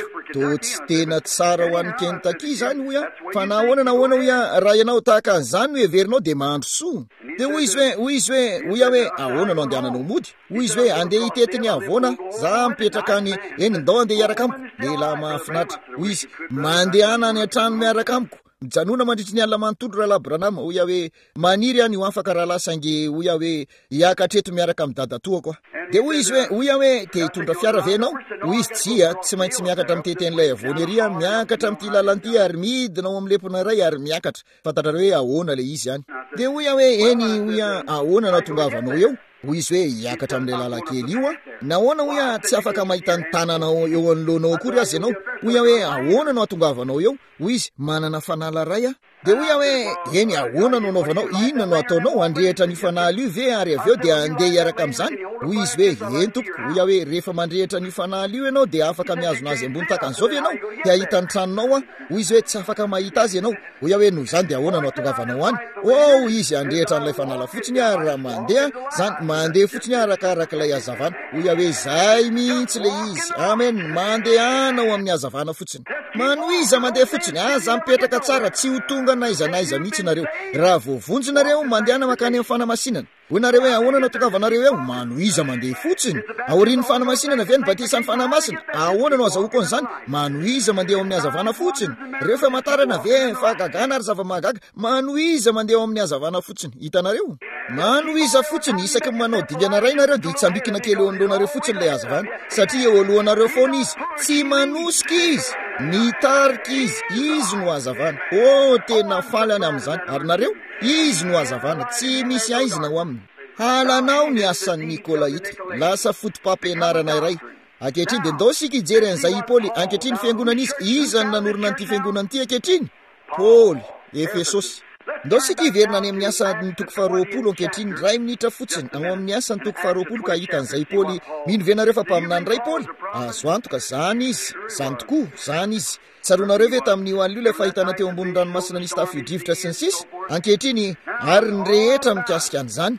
to tsy tena tsara ho an'ny Kentucky zany hoy a fa nahoana nahoana hoy a raha ianao tahaka an'izany hoe heverinao de mahandro soa de hoy izy hoe hoy izy hoe hoy aho hoe ahoana no andehananao mody hoy izy hoe andeha hitetiny avoana za mipetraka any eny ndao andeha hiaraka amiko lehilahy mahafinatra hoy izy mandehana any an-trano miaraka amiko mijanona mandritry ny alina manontolo raha labranama hoy aho hoe maniry any ho afaka raha lasange hoy aho hoe hiakatreto miaraka amin'ny dadatoa koa de hoy izy hoe hoy aho hoe te hitondra fiara ve ianao hoy izy tsia tsy maintsy miakatra miteten'ilay avoneria miakatra amin'ity lalanty ary midina ao amin'ny lepona ray ary miakatra fantatrareo hoe ahoana le izy any de hoy aho hoe eny hoy a ahoana na tonga avanao eo hoy izy hoe hiakatra amin'ilay lalankely io a nahoana hoy a tsy afaka mahita ny tananao eo anoloanao akory azy ianao hoy aho hoe ahoana no atongavanao eo hoy izy manana fanala ray a de hoy aho hoe eny ahoana no anaovanao inona no ataonao andrehitra ny fanaly io ve ary avy eo de andeha hiaraka amin'izany hoy izy hoe eny tompoko hoy aho hoe rehefa mandrehitra ny fanaly io ianao de afaka miazona azy ambony takan'izao ve ianao de ahita ny tranonao a hoy izy hoe tsy afaka mahita azy ianao hoy aho hoe noho izany de ahoana no atongavanao any o izy andrehitra n'ilay fanala fotsiny ary raha mandeha zany mandeha fotsiny arakaraka ilay hazavana hoy aho hoe zay mihitsy le izy amen mandehana ao amin'ny hazavana fotsiny manoiza mandeha fotsiny aza mipetraka tsara tsy ho tonga naiza naiza mihitsy nareo raha voavonjy nareo mandehana makany amin'ny fanamasinana hoy nareo hoe ahoana no atongavanareo eo manoiza mandeha fotsiny aorian'ny fanamasinana ve ny batisan'ny fanamasina ahoana no azahoako an'izany manoiza mandeha ao amin'ny hazavana fotsiny rehefa matarana ve fahagagana ary zava-mahagaga manoiza mandeha ao amin'ny hazavana fotsiny hitanareo manoiza fotsiny isaky manao dingana ray nareo de hitsambikina kely eo anoloanareo fotsiny ilay hazavana satria eo alohanareo foana izy tsy manosika izy nitarika izy izy no hazavana o tena faly any amin'izany ary nareo izy no hazavana tsy misy aizina ho aminy halanao ny asan'ny Nikolaita lasa fotom-pampianarana iray ankehitriny de ndao sika hijery an'izay i Paoly ankehitriny fiangonana izy izany nanorina an'ity fiangonana ity ankehitriny Paoly Efesosy ndao sika hiverina any amin'ny asan'ny toko faharoapolo ankehitriny ray minitra fotsiny ao amin'ny asan'ny toko faharoapolo ka hita an'izay Paoly mino venareo fa mpaminany ray Paoly azo antoka zany izy zany tokoa zany izy tsaronareo ve tamin'io an'io ilay fahitana teo ambony ranomasina nisy tafio-drivotra sy ny sisa ankehitriny ary ny rehetra mikasika an'izany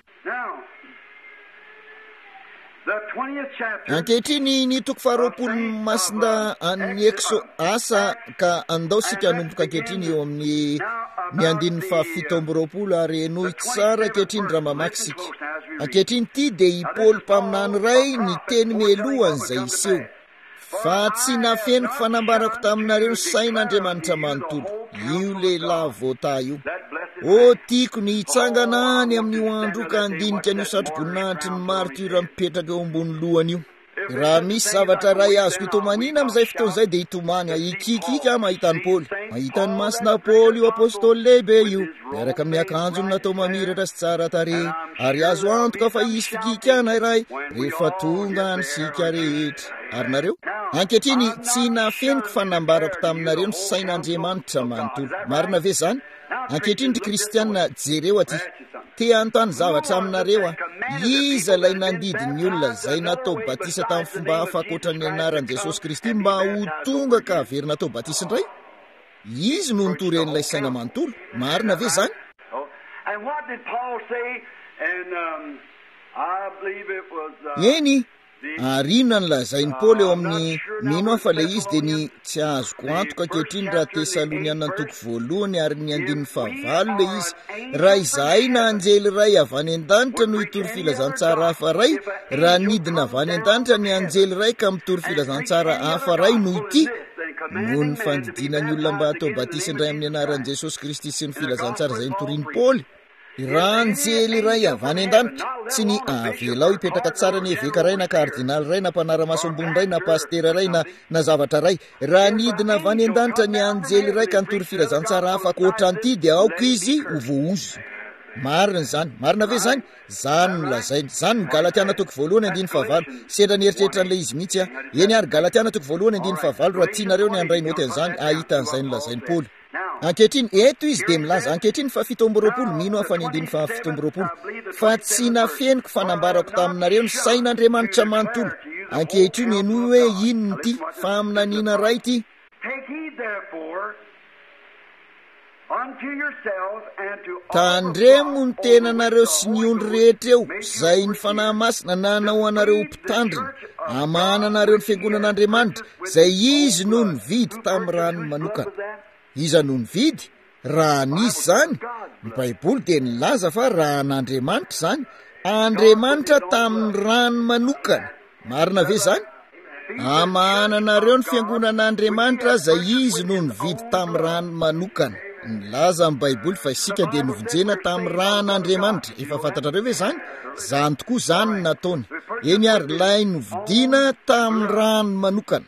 ankehitriny ny toko faharoapolo masinda an'ny ekso asa ka andao sika anomboka ankehitriny eo amin'ny ny andin'ny fahafito amby roapolo ary nohy tsara ankehitriny raha mamaky sika ankehitriny ity de i Paoly mpaminany ray ny teny melohan'izay iseho fa tsy nafeniko fanambarako taminareo ny sain'Andriamanitra manontolo io lehilahy voata io o tiako ny hitsangana any amin'io andro ka andinika an'io satroboninahitry ny martyra mipetraka eo ambony lohany io raha misy zavatra ray azoko hitomanina amin'izay fotoan'izay de hitomany ikikika mahita ny Paoly mahita ny masina Paoly io apôstôly lehibe io miaraka amin'ny akanjony natao mamiratra sy tsara tarehy ary azo antoka fa isy fikikana iray rehefa tonga ny sika rehetra ary nareo ankehitriny tsy nafeniko fanambarako taminareo ny sain'Andriamanitra manontolo marina ve zany ankehitriny ry kristianina jereo aty te anontany zavatra aminareo a iza lay nandidiny olona zay natao batisa tamin'ny fomba hafa ankoatran'ny anaran'i Jesosy Kristy mba ho tonga ka avery natao batisa indray izy no nitoren'ilay saina manontolo marina ve zany eny ary inona ny lazainy Paoly eo amin'ny mino aho fa le izy de ny tsy azoko antoka ankehitriny raha Tesaloniana ny toko voalohany ary ny andin'ny fahavalo le izy raha izahay na anjely ray avy any an-danitra no hitory filazantsara hafa ray raha nidina avy any an-danitra ny anjely ray ka mitory filazantsara hafa ray noho ity noho ny fandidinany olona mba atao batisa indray amin'ny anaran'i Jesosy Kristy sy ny filazantsara izay nitoriany Paoly raha anjely ray avy any an-danitra tsy ny avelao hipetraka tsara ny eveka ray na kardinaly ray na mpanara-maso ambony ray na pastera ray na na zavatra ray raha nidina avy any an-danitra ny anjely ray ka nitory filazantsara hafa ankoatran'ity de aoko izy ho voaozo marina zany marina ve zany zany no lazainy zany ny Galatiana toko voalohany andiny fahavalo sendra nieritreritra an'ilay izy mihitsy a eny ary Galatiana toko voalohany andiny fahavalo raha tianareo ny andray noty an'izany ahita an'izay no lazainy Paoly ankehitriny eto izy de milaza ankehitriny fa fito amby roapolo mino afa ny andiny fa fito amby roapolo fa tsy nafeniko fanambarako taminareo ny sain'Andriamanitra manontolo ankehitriny eno hoe inony ity fa aminanina ray ity unto yourselves and to all tandremo ny tenanareo sy ny ondry rehetra eo zay ny fanahy masina nanao anareo mpitandrina amananareo ny fiangonan'Andriamanitra zay izy no nividy tamin'ny rano manokana. Iza no nividy? Raha nisy zany ny Baiboly dia nilaza fa raha an'Andriamanitra zany, Andriamanitra tamin'ny rano manokana. Marina ve zany? Amananareo ny fiangonan'Andriamanitra zay izy no nividy tamin'ny rano manokana. Nilaza amin'ny Baiboly fa isika dia novonjena tamin'ny ran'Andriamanitra. Efa fantatrareo ve zany? Zany tokoa zany nataony. Eny ary ilay novidiana tamin'ny rano manokana.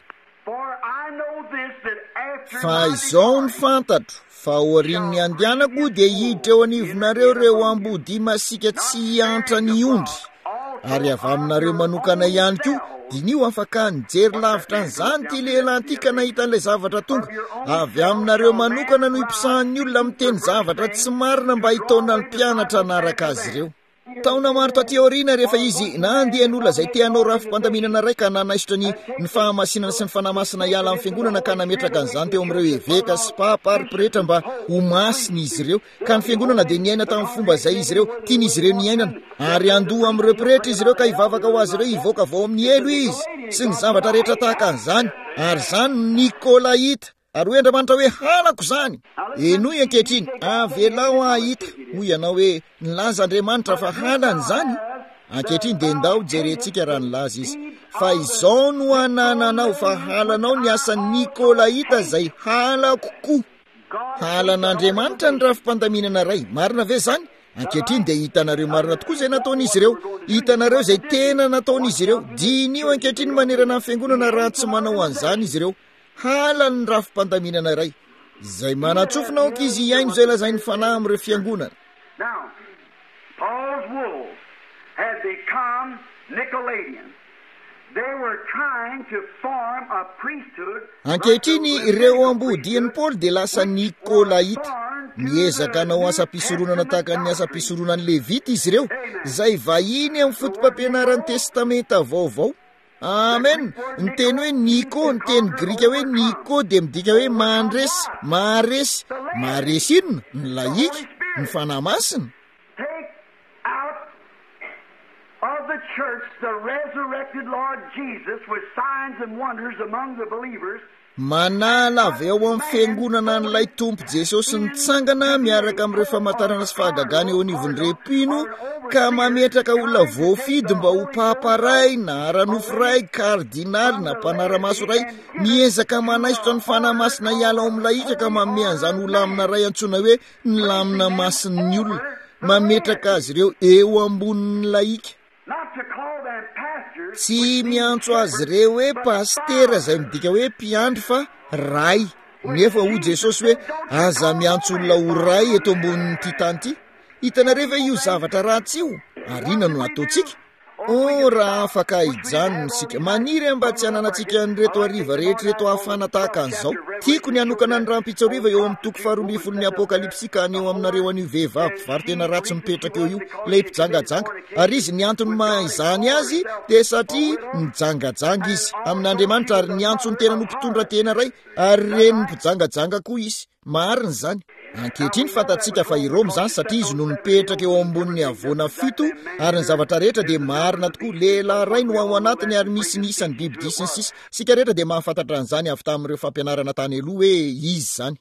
Fa izao ny fantatro fa aorian'ny andianako dia hiditra eo anivonareo reo ambody masika tsy antra ny ondry, ary avy aminareo manokana ihany koa dinio afaka nijery lavitra an'izany ty lehilahy ty ka nahita an'ilay zavatra tonga. Avy aminareo manokana no impisahan'ny olona miteny zavatra tsy marina mba hitaona ny mpianatra anaraka azy ireo. Taona maro taty aoriana rehefa izy nandian'olona zay te hanao rafim-pandaminana ray ka nanaisitra ny ny fahamasinana sy ny fanamasina hiala amin'ny fiangonana ka nametraka an'izany teo amin'ireo eveka sy papa ary pretra mba ho masina izy ireo, ka ny fiangonana dia niaina tamin'ny fomba zay izy ireo tian'izy ireo niainana, ary andoha amin'ireo pretra izy ireo ka hivavaka ho azy ireo hivoaka vao amin'ny elo izy sy ny zavatra rehetra tahaka an'izany. Ary zany Nikolaita, ary hoe Andriamanitra hoe halako zany. Enoy ankehitriny avelao ahita hoy ianao hoe nilaza Andriamanitra fa halany zany. Ankehitriny dia ndao jerentsika raha nilaza izy. Fa izao no anananao fa halanao ny asan'ny Nikolaita zay halako koa. Halan'Andriamanitra ny rafim-pandaminana ray. Marina ve zany? Ankehitriny dia hitanareo marina tokoa zay nataon'izy ireo. Hitanareo zay tena nataon'izy ireo. Dinio ankehitriny manerana ny fiangonana raha tsy manao an'izany izy ireo. Halany ny rafim-pandaminana iray zay manatsofina ankizy iaino zay lazainy fanahy amin'ireo fiangonana. Now, Paul's wolves had become Nicolaitan. They were trying to form a priesthood. Ankehitriny ireo ambodian'i Paul dia lasa Nikolaita. Miezaka hanao asa-pisoronana tahaka ny asa-pisoronan'ny Levita izy ireo zay vahiny amin'ny fotom-pampianaran'ny testamenta vaovao. Amen. Ny teny hoe Niko, ny teny Grika hoe Niko dia midika hoe mandresy, maresy. Maresy inona? Ny laika, ny fanahy masina. Take out of the church the resurrected Lord Jesus with signs and wonders among the believers. Manala avy ao amin'ny fiangonana n'ilay Tompo Jesosy nitsangana miaraka amin'ireo famantarana sy fahagagana eo anivon'ireo mpino ka mametraka olona voafidy mba ho papa ray na aranofo ray, kardinaly na mpanaramaso ray, miezaka manaisitra ny fanahy masina hiala ao amin'ny laika ka manome an'izany ho lamina ray antsoina hoe ny lamina masin'ny olona, mametraka azy ireo eo ambonin'ny laika. Tsy miantso azy ireo hoe pastera zay midika hoe mpiandry fa ray. Nefa ho Jesosy hoe aza miantso olona ho ray eto ambonin'ity tany ity. Hitanareo ve io zavatra ratsy io? Arina no ataontsika? O raha afaka hijanona isika maniry mba tsy hananantsika nyreto ariva rehetra reto ahafana tahaka an'izao. Tiako ny hanokana ny rampitsariva eo amin'ny toko faharoa ambin'ny folo ny apokalipsy ka aneo aminareo an'io vehivavy vary tena ratsy mipetraka eo io, ilay mpijangajanga. Ary izy ny antony mahizany azy dia satria mijangajanga izy amin'Andriamanitra ary ny antsony tena no mpitondra tena ray ary reny mpijangajanga koa izy. Marina zany. Ankehitriny fantatsika fa i Roma zany satria izy no nipetraka eo ambony havoana fito ary ny zavatra rehetra dia marina tokoa. Lehilahy ray no ao anatiny ary misy ny isany biby disy ny sisa. Sika rehetra dia mahafantatra an'izany avy tamin'ireo fampianarana tany aloha hoe izy zany.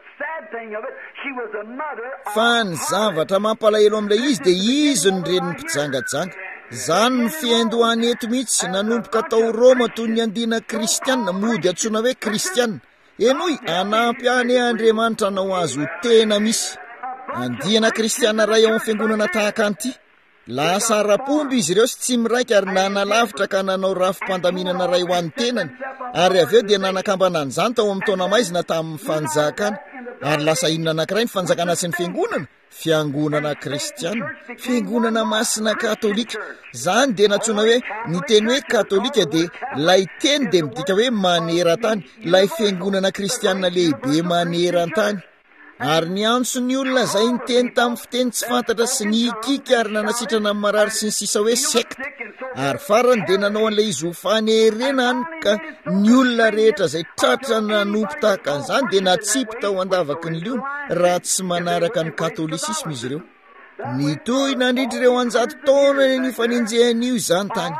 Fa ny zavatra mampalahelo amin'ilay izy dia izy ny reny mpijangajanga. Zany ny fiaindohany eto mihitsy nanomboka tao Roma toy ny andina kristianina mody antsoina hoe kristianina. Enoy anampy any Andriamanitra nao azy ho tena misy. Andiana kristiana ray ao amin'ny fiangonana tahaka an'ity. Lasa ara-pomby izy ireo sy tsy miraika ary nanalavitra ka nanao rafim-pandaminana ray ho an'ny tenany. Ary avy eo dia nanakambana an'izany tao amin'ny taona maizina tamin'ny fanjakana. Ary lasa inona anankiray ny fanjakana sy ny fiangonana? Fiangonana kristiana, fiangonana masina katolika. Zany dia natsoina hoe ny teny hoe katolika dia lay teny dia midika hoe maneran-tany, lay fiangonana kristiana lehibe maneran-tany. ary ny antso ny olona zay niteny tamin'ny fiteny tsy fantatra sy ny ikika ary nanasitrana amin'ny marary sy ny sisa hoe sekta ary farany dia nanao an'ilay izy ho fanerena any ka ny olona rehetra zay tratra nanompo tahaka an'izany dia natsipy tao andavaky ny liona raha tsy manaraka ny katolisisma izy ireo. Nitoy nandritra ireo anjato taona ny fanenjehan'io izany tany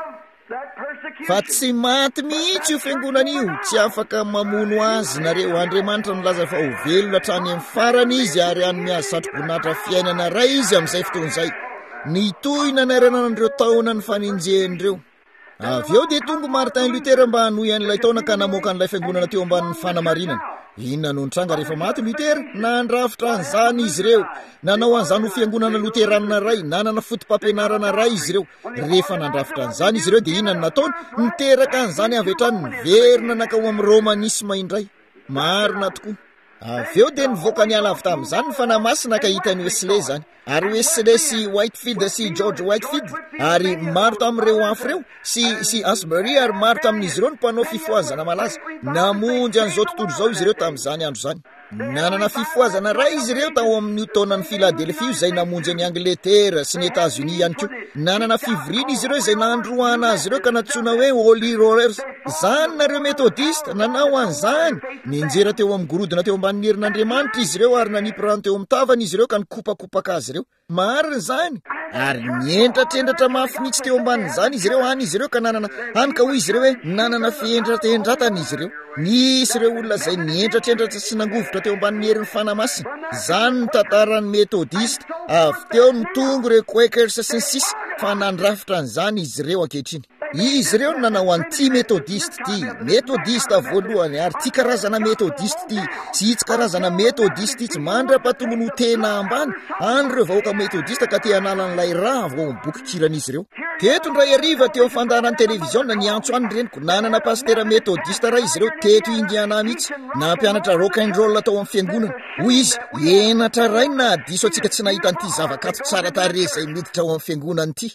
fa tsy maty mihitsy io fiangonana io, tsy afaka mamono azy nareo. Andriamanitra nilaza fa ho velona hatrany amin'ny farany izy ary any miazo satroboninahitra fiainana ray izy amin'izay fotoan'izay. Nitoy nanarana an'ireo taona ny fanenjehan'ireo. Avy eo dia tonga Martin Luther mba hanohy an'ilay taona ka namoaka an'ilay fiangonana teo ambanin'ny fanamarinana. Inona no nitranga rehefa maty Luther? Nandrafitra an'izany izy ireo, nanao an'izany ho fiangonana Luteranina ray, nanana fotom-pampianarana ray izy ireo. Rehefa nandrafitra an'izany izy ireo dia inona no nataony? Niteraka an'izany avy hatrany niverina nakao amin'ny romanisma indray. Marina tokoa. Avy eo dia nivoaka ny ala avy tamin'izany ny fanamasina ka hitany Wesley zany. Ary Wesley sy Whitefield sy George Whitefield ary maro tamin'ireo afo ireo sy sy Asbury ary maro tamin'izy ireo ny mpanao fifoazana malaza. Namonjy an'izao tontolo izao izy ireo tamin'izany andro zany. Nanana fifoazana ray izy ireo tao amin'ny taonan'ny Philadelphia izay namonjy ny Angletera sy ny États-Unis ihany koa. Nanana fivoriana izy ireo izay nandroana azy ireo ka natsoina hoe Holy Rollers. Zany nareo metodista nanao an'izany. Ninjera teo amin'ny gorodona teo ambanin'ny herin'Andriamanitra izy ireo ary nanipy rano teo amin'ny tavany izy ireo ka nikopakopaka azy ireo. Marina zany. Ary niendratendratra mafy mihitsy teo ambanin'izany izy ireo any izy ireo ka nanana any ka hoy izy ireo hoe nanana fiendratendratana izy ireo. Nisy ireo olona zay niendratendratra sy nangovotra teo ambanin'ny herin'ny fanamasina. Zany ny tantaran'ny metodista. Avy teo ny tongo ireo Quakers sy ny sisa fa nandrafitra an'izany izy ireo ankehitriny. Izy ireo nanao anti metodiste ty, metodista voalohany ary ty karazana metodiste ty, sy itsy karazana metodiste ty tsy mandra-patolony ho tena ambany. Andreo vahoaka metodista ka te hanala n'ilay raha vao mibokikiran'izy ireo. Teto ndray ariva teo fandaran'ny televiziona ny antso any reniko nanana pastera metodista ray izy ireo teto Indiana mihitsy, nampianatra rock and roll tao amin'ny fiangonana. Hoy izy, enatra ray na diso atsika tsy nahita an'ity zava-kato tsara tarehy izay miditra ao amin'ny fiangonana ity.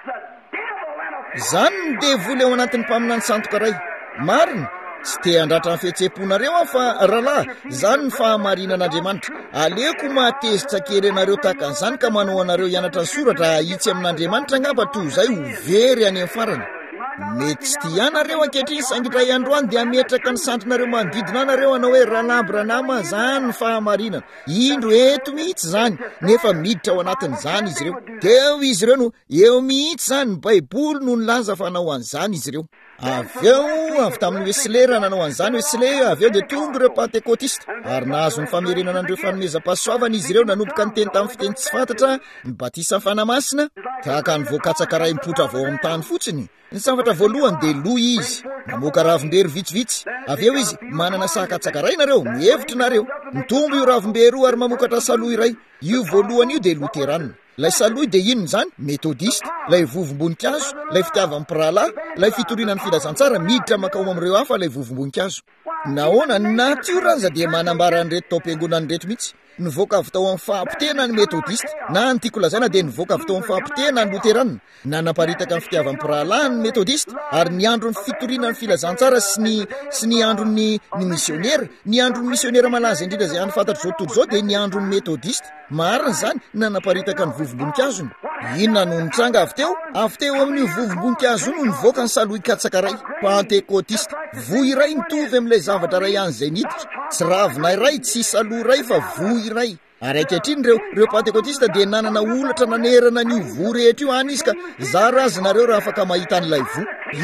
Zany ny devoly ao anatin'ny mpaminany santoka ray. Marina, tsy te handratra ny fihetseham-ponareo aho fa rahalahy, zany ny fahamarinan'Andriamanitra. Aleoko matezitra kely anareo tahaka an'izany ka manao anareo hianatra ny soratra hitsy amin'Andriamanitra angamba toy izay ho very any amin'ny farany. Mety tsy tia anareo ankehitriny sangidray androany dia ametraka ny sandrinareo manodidina anareo anao hoe Ranabo Ranama, zany ny fahamarinana. Indro eto mihitsy zany, nefa miditra ao anatin'izany izy ireo. Teo izy ireo no eo mihitsy zany ny Baiboly no nilaza fa nanao an'izany izy ireo. Avy eo avy tamin'ny Wesley raha nanao an'izany Wesley, avy eo dia tonga ireo Pentekotista ary nahazo ny famerenana an'ireo fanomezam-pahasoavana izy ireo nanomboka ny teny tamin'ny fiteny tsy fantatra, ny batisa fanamasina, tahaka ny voakatsaka ray mipotra vao amin'ny tany fotsiny. Ny zavatra voalohany dia loa izy, namoaka ravim-bery vitsivitsy. Avy eo izy manana sakatsaka ray nareo, mihevitra nareo. Mitombo io ravim-be roa ary mamokatra saloy iray. Io voalohany io dia Luteranina. Lay saloy dia inona zany? Metodista. Lay vovom-boninkazo, lay fitiavan'ny prala, lay fitorinan'ny filazantsara miditra makao amin'ireo hafa lay vovom-boninkazo. Nahoana ny natiora dia manambara an'ireto taom-piangonana reto mihitsy. Nivoaka avy tao amin'ny fahampitena ny metodista, na ny tiako lazaina dia nivoaka avy tao amin'ny fahampitena ny Luteranina. Nanaparitaka ny fitiavan'ny prala ny metodista ary ny andron'ny fitoriana ny filazantsara sy ny sy ny andron'ny ny misionera, ny andron'ny misionera malaza indrindra izay any fantatro zao tontolo zao dia ny andron'ny metodista. Marina zany nanaparitaka ny vovom-boninkazo. Inona no nitranga avy teo? Avy teo amin'ny vovom-boninkazo no nivoaka ny saloy katsaka ray, Pentekotista. Voy iray mitovy amin'ilay zavatra ray any izay niditra. Tsy ravina iray, tsy saloy iray fa voy iray. Ary ankehitriny reo reo Pentekotista dia nanana olatra nanerana ny vo rehetra io any izy ka zara azy nareo raha afaka mahita an'ilay vo.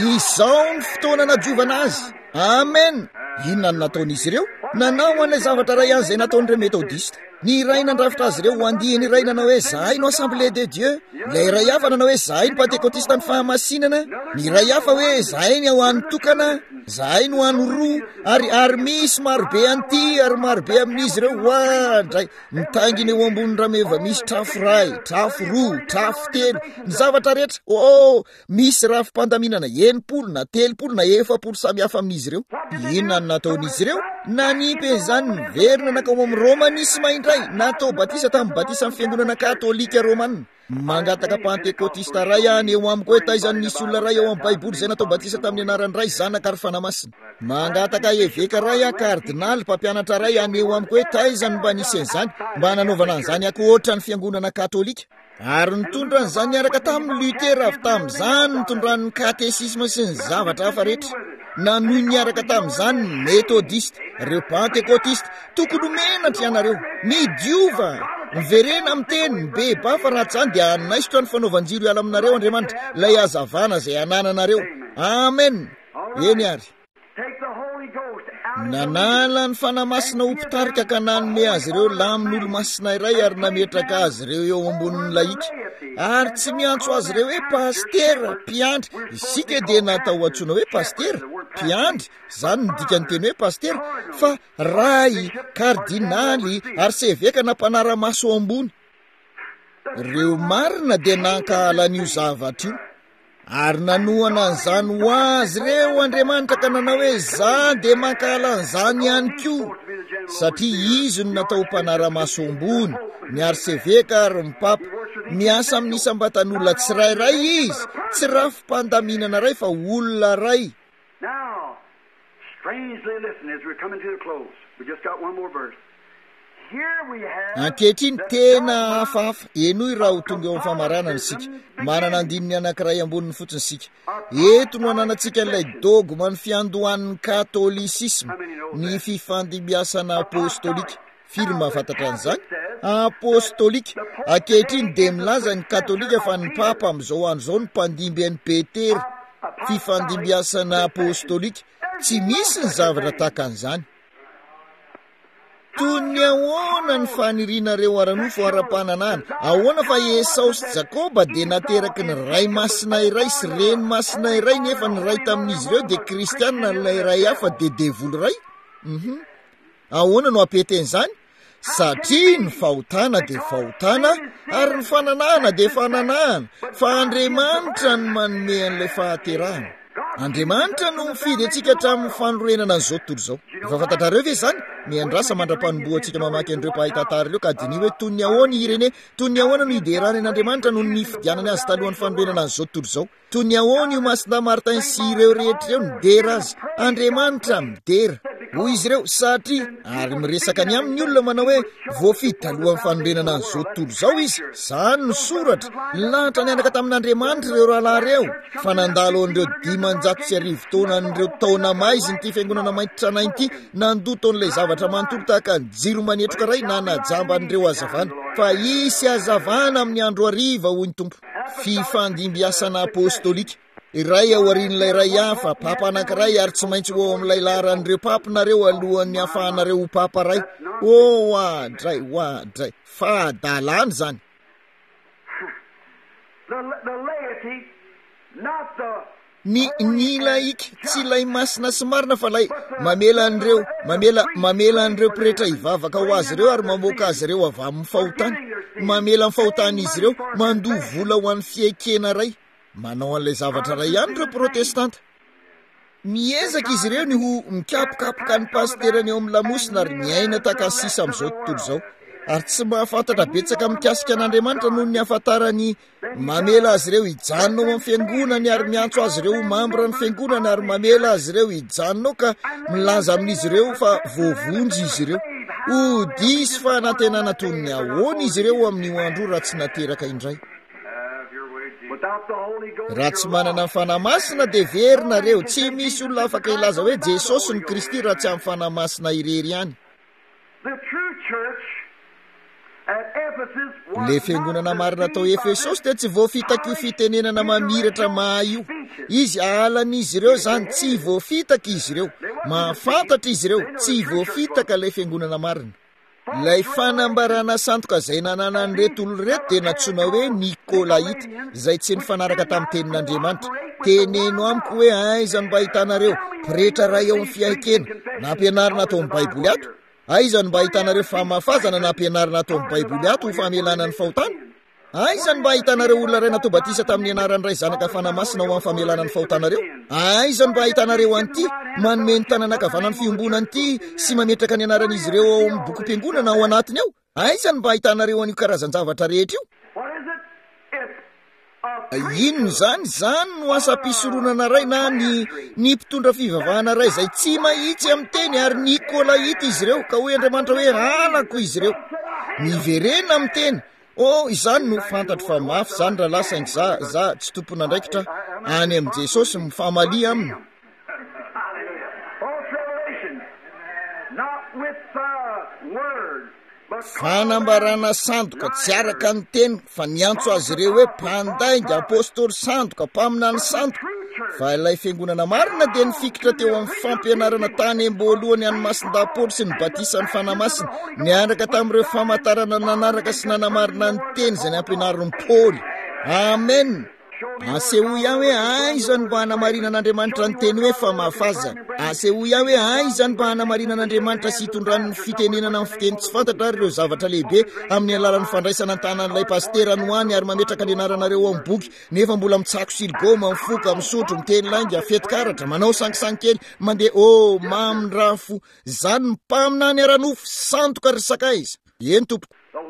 Izao ny fotoana najovana azy. Amen. Inona no nataon'izy ireo? Nanao an'ilay zavatra ray any izay nataon'ireo metodista. Ny iray nandrafitra azy ireo ho andiany iray nanao hoe zahay no Assemblée de Dieu. Ilay iray hafa nanao hoe zahay ny Pentekotista ny fahamasinana. Ny iray hafa hoe zahay ny ho an'ny tokana, zahay no an'ny roa, ary ary misy marobe anty ary marobe amin'izy ireo. Hoandray mitanginy eo ambony rameva misy trafo ray, trafo roa, trafo telo, ny zavatra rehetra. Oh, misy rafim-pandaminana enimpolo na telopolo na efapolo samy hafa amin'izy ireo. Inona no nataon'izy ireo? Nanipy izany niverina nakao amin'ny romanisma indray. Natao batisa tamin'ny batisa amin'ny fiangonana katolika romanina. mangataka pentekotista ray any eo amiko hoe taizany nisy olona ray eo amin'ny baiboly zay natao batisa tamin'ny anarany ray zanaka ary fanamasina. Mangataka eveka ray a kardinaly mpampianatra ray any eo amiko hoe taizany mba nisen'izany mba nanaovana an'izany ako ohatra ny fiangonana katolika. Ary nitondra an'izany niaraka tamin'ny Lutera avy tamin'izany nitondran'ny katesisma sy ny zavatra hafa rehetra. Nanoy niaraka tamin'izany metodiste, reo pentekotista, tokony menatra ianareo, ny diova, miverena amin'ny teny, beba fa raha tsy zany dia anaisotra ny fanaovanjiro iala aminareo Andriamanitra, lay azavana zay anananareo. Amen. Eny ary. Nanala ny fanamasina ho mpitarika ka nanome azy ireo lamin'olo masina iray ary nametraka azy ireo eo ambonin'ny laitra. Ary tsy miantso azy ireo hoe pastera, mpiandry. Isika dia natao antsoina hoe pastera, mpiandry, zany ny dikany teny hoe pastera, fa ray, kardinaly ary seveka na mpanara-maso ambony. Reo marina dia nankahala an'io zavatra io. Ary nanoana an'izany ho azy reo Andriamanitra ka nanao hoe za dia mankahala an'izany ihany koa, satria izy no natao mpanara-maso ambony, ny arseveka ary ny papa. Miasa amin'ny sambatan'olona tsirairay izy, tsy rafim-pandaminana ray fa olona ray. Now, strangely listen as we're coming to the close. We just got one more verse. Ankehitriny tena hafahafa enoy raha ho tonga eo amin'ny famaranana isika, manana andininy anankiray amboniny fotsiny isika. Eto no ananantsika ilay dogma ny fiandohan'ny katolisisma, ny fifandimbiasana apostolika. Firy mahafantatra an'izany? Apostolika. Ankehitriny dia milaza ny katolika fa ny papa amin'izao andro izao ny mpandimby an'i Petera. Fifandimbiasana apostolika. Tsy misy ny zavatra tahaka an'izany. Toy ny ahoana ny fanirianareo ara-nofo ara-pananana, ahoana fa Esau sy Jakoba dia nateraky ny ray masina iray sy reny masina iray, nefa ny ray tamin'izy ireo dia kristianina, ilay ray hafa dia devoly ray. Mhm. Ahoana no apeten'izany? Satria ny fahotana dia fahotana ary ny fananana dia fananana, fa Andriamanitra no manome an'ilay fahaterahana. Andriamanitra no mifidy antsika hatramin'ny fanorenana an'izao tontolo izao. Efa fantatrareo ve izany? Miandrasa mandrapanomboa antsika mamaky an'ireo mpahay-tantara ireo ka diny hoe toy ny ahoana irene, toy ny ahoana no iderany an'Andriamanitra no ny fidianany azy talohan'ny fanorenana an'izao tontolo izao. Toy ny ahoana io Masina Martin sy ireo rehetra ireo nidera azy. Andriamanitra midera hoy izy ireo satria ary miresaka ny amin'ny olona manao hoe voafidy talohan'ny fanorenana an'izao tontolo izao izy. Zany ny soratra, lahatra nianaka tamin'Andriamanitra ireo rahalahy ireo, fa nandalo an'ireo dimanjato sy arivo taona an'ireo taona maiziny ity fiangonana mainty tranainy ity, nandoto an'ilay zavatra manontolo tahaka ny jiro manetroka ray na najamba an'ireo hazavana, fa isy hazavana amin'ny andro hariva hoy ny Tompo. Fifandimbiasana apostolika. Iray aorian'ilay ray hafa, papa anankiray ary tsy maintsy ho amin'ilay laharan'ireo papanareo alohan'ny hafahanareo ho papa ray. Oh, adray, adray, fahadalana zany. The, the laity, not the Ny ny laika, tsy lay masina sy marina fa lay mamela an'ireo, mamela mamela an'ireo pretra hivavaka ho azy ireo ary mamoaka azy ireo avy amin'ny fahotana. Mamela amin'ny fahotana izy ireo, mandoha vola ho an'ny fiaikena ray. Manao an'ilay zavatra ray ihany ireo protestanta. Miezaka izy ireo ny ho mikapokapoka ny pasterany eo amin'ny lamosina ary miaina tahaka ny sisa amin'izao tontolo izao. Ary tsy mahafantatra betsaka mikasika an'Andriamanitra noho ny ahafantarany mamela azy ireo hijanona ao amin'ny fiangonany ary miantso azy ireo mambra ny fiangonany ary mamela azy ireo hijanona ao ka milaza amin'izy ireo fa voavonjy izy ireo. Ho disy fa nantenana toy ny ahoana izy ireo amin'io andro raha tsy nateraka indray. Raha tsy manana fanamasina dia verina tsy misy olona afaka ilaza hoe Jesosy ny Kristy raha tsy amin'ny fanamasina irery ihany. Le fiangonana marina tao Efesosy dia tsy voafitaka io fitenenana mamiratra mahay io. Izy alan'izy ireo zany tsy voafitaka izy ireo. Mahafantatra izy ireo tsy voafitaka ilay fiangonana marina. Ilay fanambarana sandoka izay nanana an'ireto olona reto dia natsoina hoe Nikolaita, izay tsy nifanaraka tamin'ny tenin'Andriamanitra. Teneno amiko hoe aiza no mba ahitanareo pretra ray ao amin'ny fiaikena nampianarina atao amin'ny Baiboly ato? Aiza no mba ahitanareo famafazana nampianarina atao amin'ny Baiboly ato ho famelana ny fahotana? Aiza no mba ahitanareo olona ray natao batisa tamin'ny anaran'ny ray zanaka fanamasina ho amin'ny famelana ny fahotanareo? Aiza no mba ahitanareo an'ity manome ny tanana ankavanany fiombonany ity sy mametraka ny anaran'izy ireo ao amin'ny boky mpiangonana ao anatiny ao? Aiza no mba ahitanareo an'io karazan-javatra rehetra io? Inona zany? Zany no asa-pisoronana ray na ny ny mpitondra fivavahana ray zay tsy mahitsy amin'ny teny ary nikolaita izy ireo ka hoe Andriamanitra hoe halako izy ireo. Niverena amin'ny teny. Oh, izany no fantatro fa mafy zany raha lasaingy za za tsy tompona ndraikitra any amin'ny Jesosy mifamalia aminy. Fanambarana sandoka tsy araka ny teny fa niantso azy ireo hoe mpandainga apôstôly sandoka mpaminany sandoka. Fa ilay fiangonana marina dia nifikitra teo amin'ny fampianarana tany embôlohany any Masindapoly sy ny batisany fanamasina niaraka tamin'ireo famantarana nanaraka sy nanamarina ny teny izay nampianarin'ny Paoly. Amen. Aseho ihany hoe aiza ny mba hanamarina an'Andriamanitra ny teny hoe fa mahafaza. Aseho ihany hoe aiza ny mba hanamarina an'Andriamanitra sy hitondran'ny fitenenana amin'ny fiteny tsy fantatra ary ireo zavatra lehibe amin'ny alalan'ny fandraisana an-tanan'ilay pastera ny hoany ary mametraka ny anaranareo amin'ny boky nefa mbola mitsako siligoma, mifoka, misotro, miteny lainga, fety-karatra, manao sangisangy kely, mandeha oh mamin-drafo. Zany mpamina ny aranofo sandoka ry sakaiza. Eny tompo.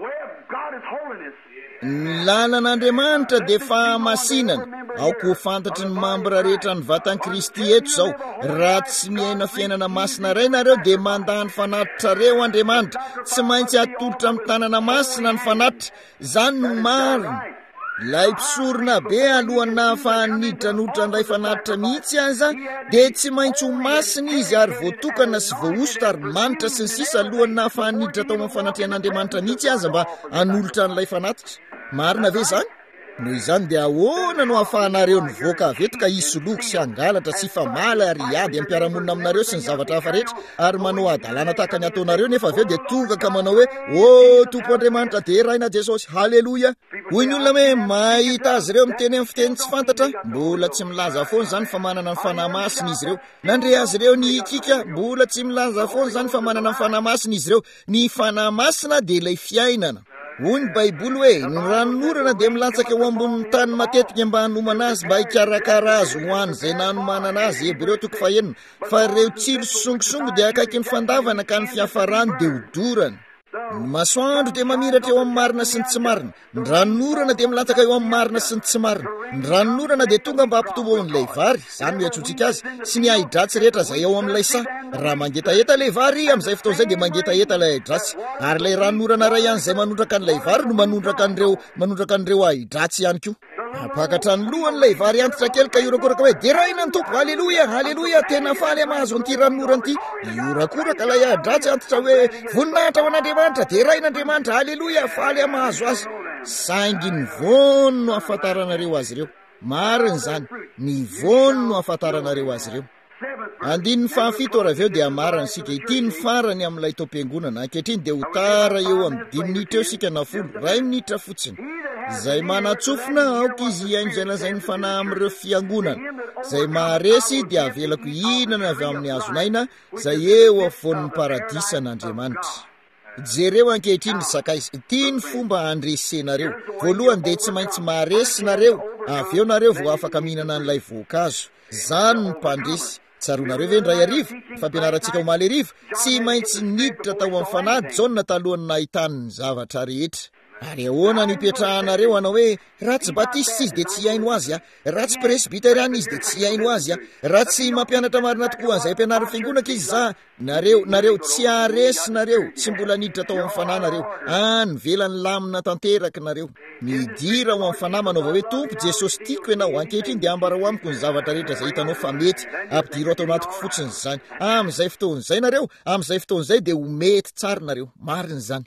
Ny lalàn'Andriamanitra dia fahamasinana. Aoko ho fantatry ny mambra rehetra ny vatan Kristy eto zao. Raha tsy miaina fiainana masina ray nareo dia mandany fanatitra reo Andriamanitra. Tsy maintsy atolotra amin'ny tanana masina ny fanatitra. Zany no marina. Ilay mpisorona be alohan'ny nahafahaniditra noditra n'ilay fanatitra mihitsy aza dia tsy maintsy ho masina izy ary voatokana sy voahosotra ary manitra sy ny sisa alohan'ny nahafahaniditra tao amin'ny fanatrian'Andriamanitra mihitsy aza mba hanolotra n'ilay fanatitra. Marina ve zany? Noho izany dia ahoana no ahafahanareo nivoaka avy eto ka hisoloky sy hangalatra sy famala ary hiady ampiaramonina aminareo sy ny zavatra hafa rehetra ary manao adalana tahaka ny ataonareo nefa avy eo dia tonga ka manao hoe ô Tompo Andriamanitra dia raina Jesosy, haleloia. Hoy ny olona hoe mahita azy ireo miteny amin'ny fiteny tsy fantatra, mbola tsy milaza foana zany fa manana ny fanahy masina izy ireo. Nandre azy ireo ny kika, mbola tsy milaza foana zany fa manana ny fanahy masina izy ireo. Ny fanahy masina dia ilay fiainana. Hoy ny Baiboly hoe ny ranonorana dia milatsaka eo ambonin'ny tany matetika mba hanomana azy mba hikarakara azy ho any izay nanomanana azy. Hebreo toko fahaenina. Fa ireo tsilo songisongo dia akaiky ny fandavana ka ny fiafarany dia hodorana. Ny masoandro dia mamiratra eo amin'ny marina sy ny tsy marina. Ny ranonorana dia milatsaka eo amin'ny marina sy ny tsy marina. Ny ranonorana dia tonga mba hampitombo an'ilay vary, izany no iantsoantsika azy, sy ny ahi-dratsy rehetra izay ao amin'ilay sa. Raha mangetaheta ilay vary amin'izay fotoana izay dia mangetaheta ilay ahi-dratsy. Ary ilay ranonorana ray ihany izay manondraka an'ilay vary no manondraka an'ireo manondraka an'ireo ahi-dratsy ihany koa. Apakatra ny lohan'ilay vary antitra kely ka iorakoraka hoe dia raina ny tompo, haleloia, haleloia, tena faly amahazo an'ity ranonorana ity. Iorakoraka ilay ahi-dratsy antitra hoe voninahitra ho an'Andriamanitra, dia rain'Andriamanitra, haleloia, faly amahazo azy. Saingy ny vono no ahafantaranareo azy ireo. Marina zany, ny vono no ahafantaranareo azy ireo. Andiny ny fahafito ary avy eo dia amarana sika ity ny farany amin'ilay taom-piangonana. Ankehitriny dia ho tara eo amin'ny dimy minitra eo sika na folo, ray minitra fotsiny. Izay manatsofina aoka izy hiaino izay lazainy fanahy amin'ireo fiangonana. Izay maharesy dia avelako hihinana avy amin'ny hazonaina izay eo afovoan'ny paradisa an'Andriamanitra. Jereo ankehitriny ny sakaiza, ity ny fomba handresenareo. Voalohany dia tsy maintsy maharesy nareo, avy eo nareo vao afaka mihinana an'ilay voankazo. Zany ny mpandresy. Tsaronareo ve ndray arivo, fampianarantsika ho maly arivo, tsy maintsy niditra tao amin'ny fanady jaona talohany nahitany ny zavatra rehetra. Ary ahoana ny ipetrahanareo anao hoe raha tsy batista izy dia tsy haino azy a, raha tsy presbyteriana izy dia tsy haino azy a, raha tsy mampianatra marina tokoa an'izay ampianaran'ny fiangonana izy za, nareo nareo tsy haresy nareo, tsy mbola niditra tao amin'ny fanahy nareo. Any velany lamina tanteraka nareo. Midira ho amin'ny fanahy manao hoe Tompo Jesosy tiako ianao, ankehitriny dia ambara ho amiko ny zavatra rehetra izay hitanao fa mety ampidiro atao anatiko fotsiny izany. Amin'izay fotoana izay nareo, amin'izay fotoana izay dia ho mety tsara nareo. Marina zany.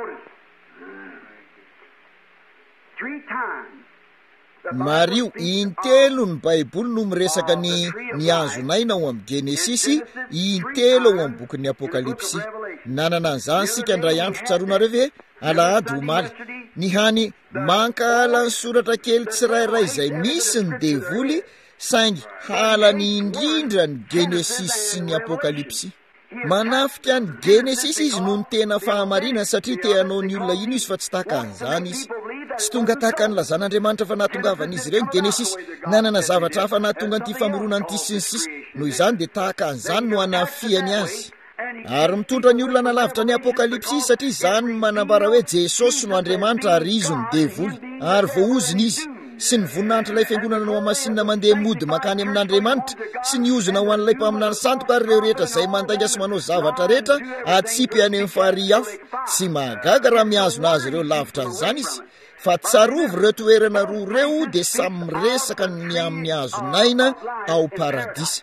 Mario intelo ny Baiboly no miresaka ny ny hazonaina ao amin'ny Genesisy, intelo ao amin'ny bokin'ny Apokalipsy. Nanana an'izany sika ndray andro tsaronareo ve? Alahady ho maly. Ny hany mankahala ny soratra kely tsirairay izay misy ny devoly, saingy halany indrindra ny Genesisy sy ny Apokalipsy. Manafika ny Genesisy izy no ny tena fahamarinana satria te hanao ny olona ino izy fa tsy tahaka an'izany izy. Tsy tonga tahaka ny lazan'Andriamanitra fa nahatongavan'izy ireo ny Genesisy, nanana zavatra hafa nahatonga an'ity famoronana ity sy ny sisa. Noho izany dia tahaka an'izany no hanafiany azy. Ary mitondra ny olona nalavitra ny Apokalipsy satria izany manambara hoe Jesosy no Andriamanitra ary izy no devoly, ary voaoziny izy. sy ny voninahitry ilay fiangonana no amasinina mandeha mody makany amin'Andriamanitra sy ny ozona ho an'ilay mpaminany santoka ary ireo rehetra izay mandainga sy manao zavatra rehetra atsipy any amin'ny fahary afo tsy mahagaga raha mihazona azy ireo lavitra an'izany izy fa tsarovy ireo toerana roa ireo dia samy miresaka ny amin'ny hazonaina ao paradisa.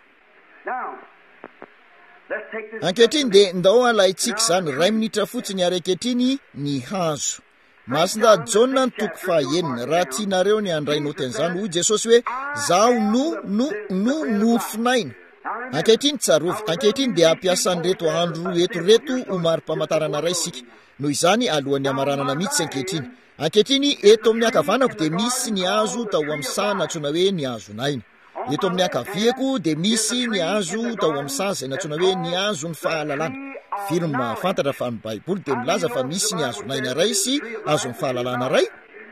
Ankehitriny dia ndao alaitsika izany ray minitra fotsiny ary ankehitriny ny hazo. Masinda Jona ny toko fahaenina raha tianareo ny andray noty an'izany hoy Jesosy hoe zaho no no no nofinaina. Ankehitriny tsarovy, ankehitriny dia ampiasan'ireto andro eto reto ho mari-pamantarana ray isika. Noho izany alohan'ny amaranana mihitsy ankehitriny. Ankehitriny eto amin'ny ankavanako dia misy ny hazo tao amin'ny saha natsoina hoe ny hazonaina. Eto amin'ny ankaviako dia misy ny hazo tao amin'ny saha izay natsoina hoe ny hazo ny fahalalana. Firy mahafantatra fa ny Baiboly dia milaza fa misy ny hazonaina ray sy hazo ny fahalalana ray.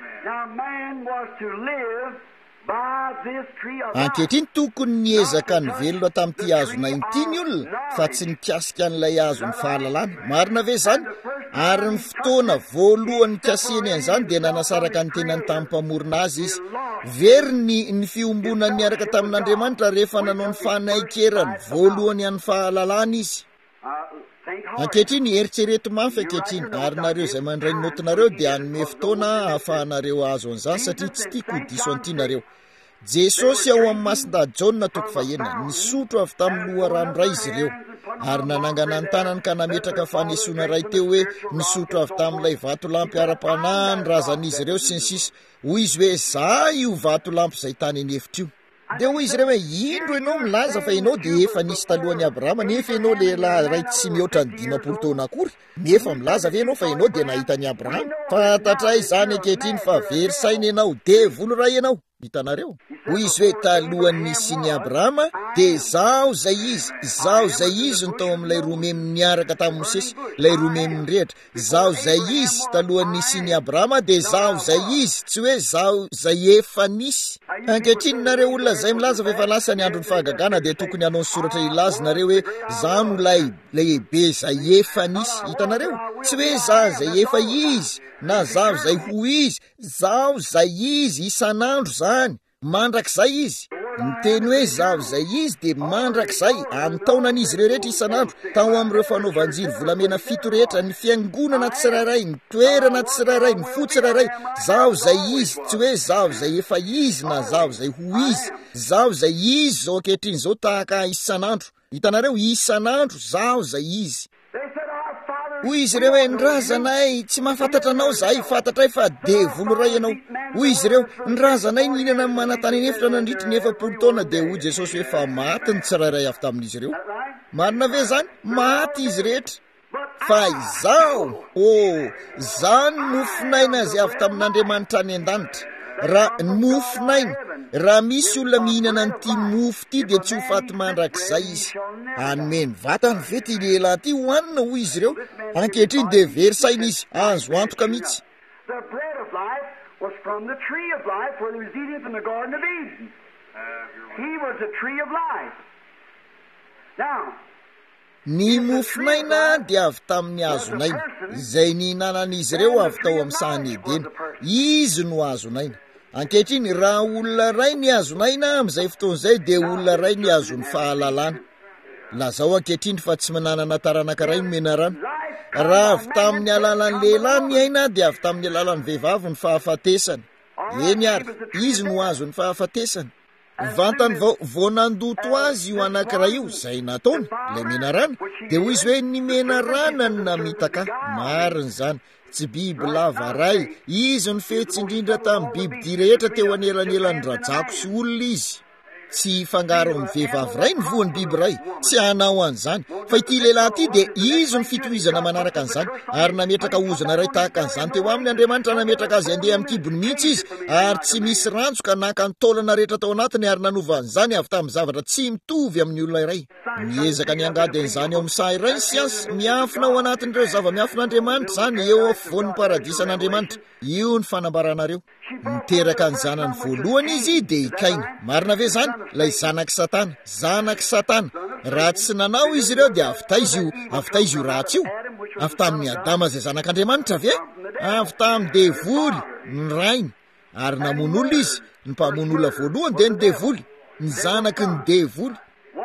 Ankehitriny tokony niezaka ny velona tamin'ity hazonaina ity ny olona fa tsy nikasika an'ilay hazo ny fahalalana. Marina ve izany? Ary ny fotoana voalohany kaseny an'izany dia nanasaraka ny tenany tamin'ny mpamorona azy izy. Very ny, ny fiombonany niaraka tamin'Andriamanitra rehefa nanao ny fanaikerany voalohany an'ny fahalalana izy. Ankehitriny eritrereto mafy ankehitriny ary nareo izay mandray ny notinareo dia hanome fotoana ahafahanareo azo an'izany satria tsy tiako diso antinareo. Jesosy ao amin'ny masinda Jona toko fahaenina nisotro avy tamin'ny loharano ray izy ireo ary nanangana ny tanany ka nametraka fanesoana ray teo hoe nisotro avy tamin'ilay vatolampy ara-panahy ny razan'izy ireo sy ny sisa. Hoy izy hoe za io vatolampy izay tany anefitra io. Dia hoy izy ireo hoe indro ianao milaza fa ianao dia efa nisy talohan'i Abrahama nefa ianao lehilahy ray tsy mihoatra ny dimampolo taona akory nefa milaza ve ianao fa ianao dia nahitan'i Abrahama? Fantatray izany ankehitriny fa very saina ianao devolo ray ianao. Hitanareo? Hoy izy hoe talohan'ny nisian'i Abrahama dia zaho zay izy, zaho zay izy no tao amin'ilay romeminy niaraka tamin'i Mosesy, ilay romeminy rehetra. Zaho zay izy talohan'ny nisian'i Abrahama dia zaho zay izy, tsy hoe zaho zay efa nisy. Ankehitriny nareo olona zay milaza fa efa lasa ny andron'ny fahagagana dia tokony hanao ny soratra ilazy nareo hoe zaho no lay lehibe zay efa nisy. Hitanareo? Tsy hoe zaho zay efa izy na zaho zay ho izy, zaho zay izy isan'andro zany, mandrakizay izy. Miteny hoe zaho zay izy dia mandrakizay amin'ny taonan'izy ireo rehetra isan'andro tao amin'ireo fanaovan-jiro volamena fito rehetra, ny fiangonana tsirairay, ny toerana tsirairay, ny fo tsirairay. Zaho zay izy, tsy hoe zaho zay efa izy na zaho zay ho izy. Zaho zay izy zao ankehitriny zao tahaka isan'andro. Hitanareo? Isan'andro zaho zay izy. Hoy izy ireo hoe ny razanay tsy mahafantatra anao zahay, fantatray fa devolo ray ianao. Hoy izy ireo ny razanay nihinana amin'ny manantany anefitra nandritry ny efapolo taona dia hoy Jesosy hoe fa maty ny tsirairay avy tamin'izy ireo. Marina ve izany? Maty izy rehetra. Fa izaho, oh, zany nofinaina izay avy tamin'Andriamanitra any an-danitra. Raha nofinaina, raha misy olona mihinana n'ity mofo ity dia tsy ho faty mandrakizay izy. Hanome ny vatany ve ty lehilahy ity hohanina hoy izy ireo. Ankehitriny dia very saina izy, azo antoka mihitsy. The bread of life was from the tree of life where he was eating from the Garden of Eden. He was the tree of life. Now, ny mofinaina dia avy tamin'ny hazonaina izay nihinanan'izy ireo avy tao amin'ny sahany Edena. Izy no hazonaina. Ankehitriny raha olona ray ny hazonaina amin'izay fotoan'izay dia olona ray ny hazon'ny fahalalana. Lazao ankehitriny fa tsy mananana taranaka ray nomena rano. Raha avy tamin'ny alalan'ny lehilahy ny aina dia avy tamin'ny alalan'ny vehivavy ny fahafatesany. Eny ary, izy no azo ny fahafatesany. Vantany vao vao nandoto azy io anankiray io izay nataony ilay mena rano dia hoy izy hoe ny mena rana no namitaka. Marina izany, tsy biby lava ray. Izy ny fetsindrindra tamin'ny bibidia rehetra teo anelanelan'ny rajako sy olona izy. Tsy fangaro amin'ny vehivavy ray ny voan'ny biby ray, tsy hanao an'izany. Fa ity lehilahy ity dia izy ny fitohizana manaraka an'izany ary nametraka ozana ray tahaka an'izany teo amin'ny Andriamanitra nametraka azy andeha amin'ny kibony mihitsy izy ary tsy misy rantso ka naka ny taolana rehetra tao anatiny ary nanova an'izany avy tamin'ny zavatra tsy mitovy amin'ny olona iray. Miezaka ny angady an'izany ao amin'ny saha iray ny siansy miafina ao anatin'ireo zava-miafin'Andriamanitra izany eo afovoan'ny paradisan'Andriamanitra. Io ny fanambaranareo. Miteraka ny zanany voalohany izy dia hikaina. Marina ve izany? Lay zanak' Satana, zanak' Satana. Raha tsy nanao izy ireo dia avy taizy io, avy taizy io ratsy io. Avy tamin'ny Adama izay zanak'Andriamanitra ve? Avy tamin'ny devoly, ny rainy. Ary namono olona izy, ny mpamono olona voalohany dia ny devoly, ny zanaky ny devoly.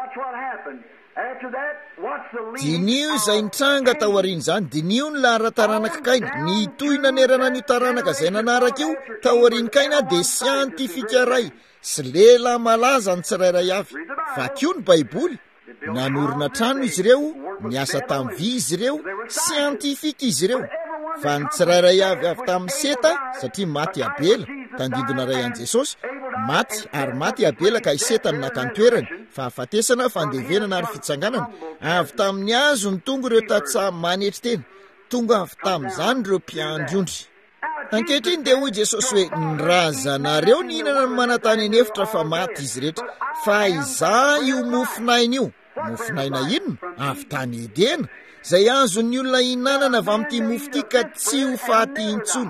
Dinio izay nitranga tao aoriana izany, dinio ny lahara-taranaka Kaina. Ny tohinanerana n'io taranaka izay nanaraka io tao aoriana Kaina dia siantifika iray sy lehilahy malaza ny tsirairay avy. Vakio ny Baiboly. Nanorina trano izy ireo, niasa tamin'ny vy izy ireo, siantifika izy ireo. Fa ny tsirairay avy avy tamin'ny Seta satria maty Abela, tandidina ray an' Jesosy, maty ary maty Abela ka i Seta ny nakantoerany. Fa afatesana fandevenana ary fitsanganana. Avy tamin'ny hazo ny tonga ireo tatsaha manetry tena. Tonga avy tamin'izany ireo mpiandry-ondry. Ankehitriny dia hoy Jesosy hoe ny razanareo nihinana ny manantany eny efitra fa maty izy rehetra. Fa izaho io mofinaina io. Mofinaina inona? Avy tany Edena. Zay azon'ny olona hinanana avy amin'ity mofo ity ka tsy ho faty intsony.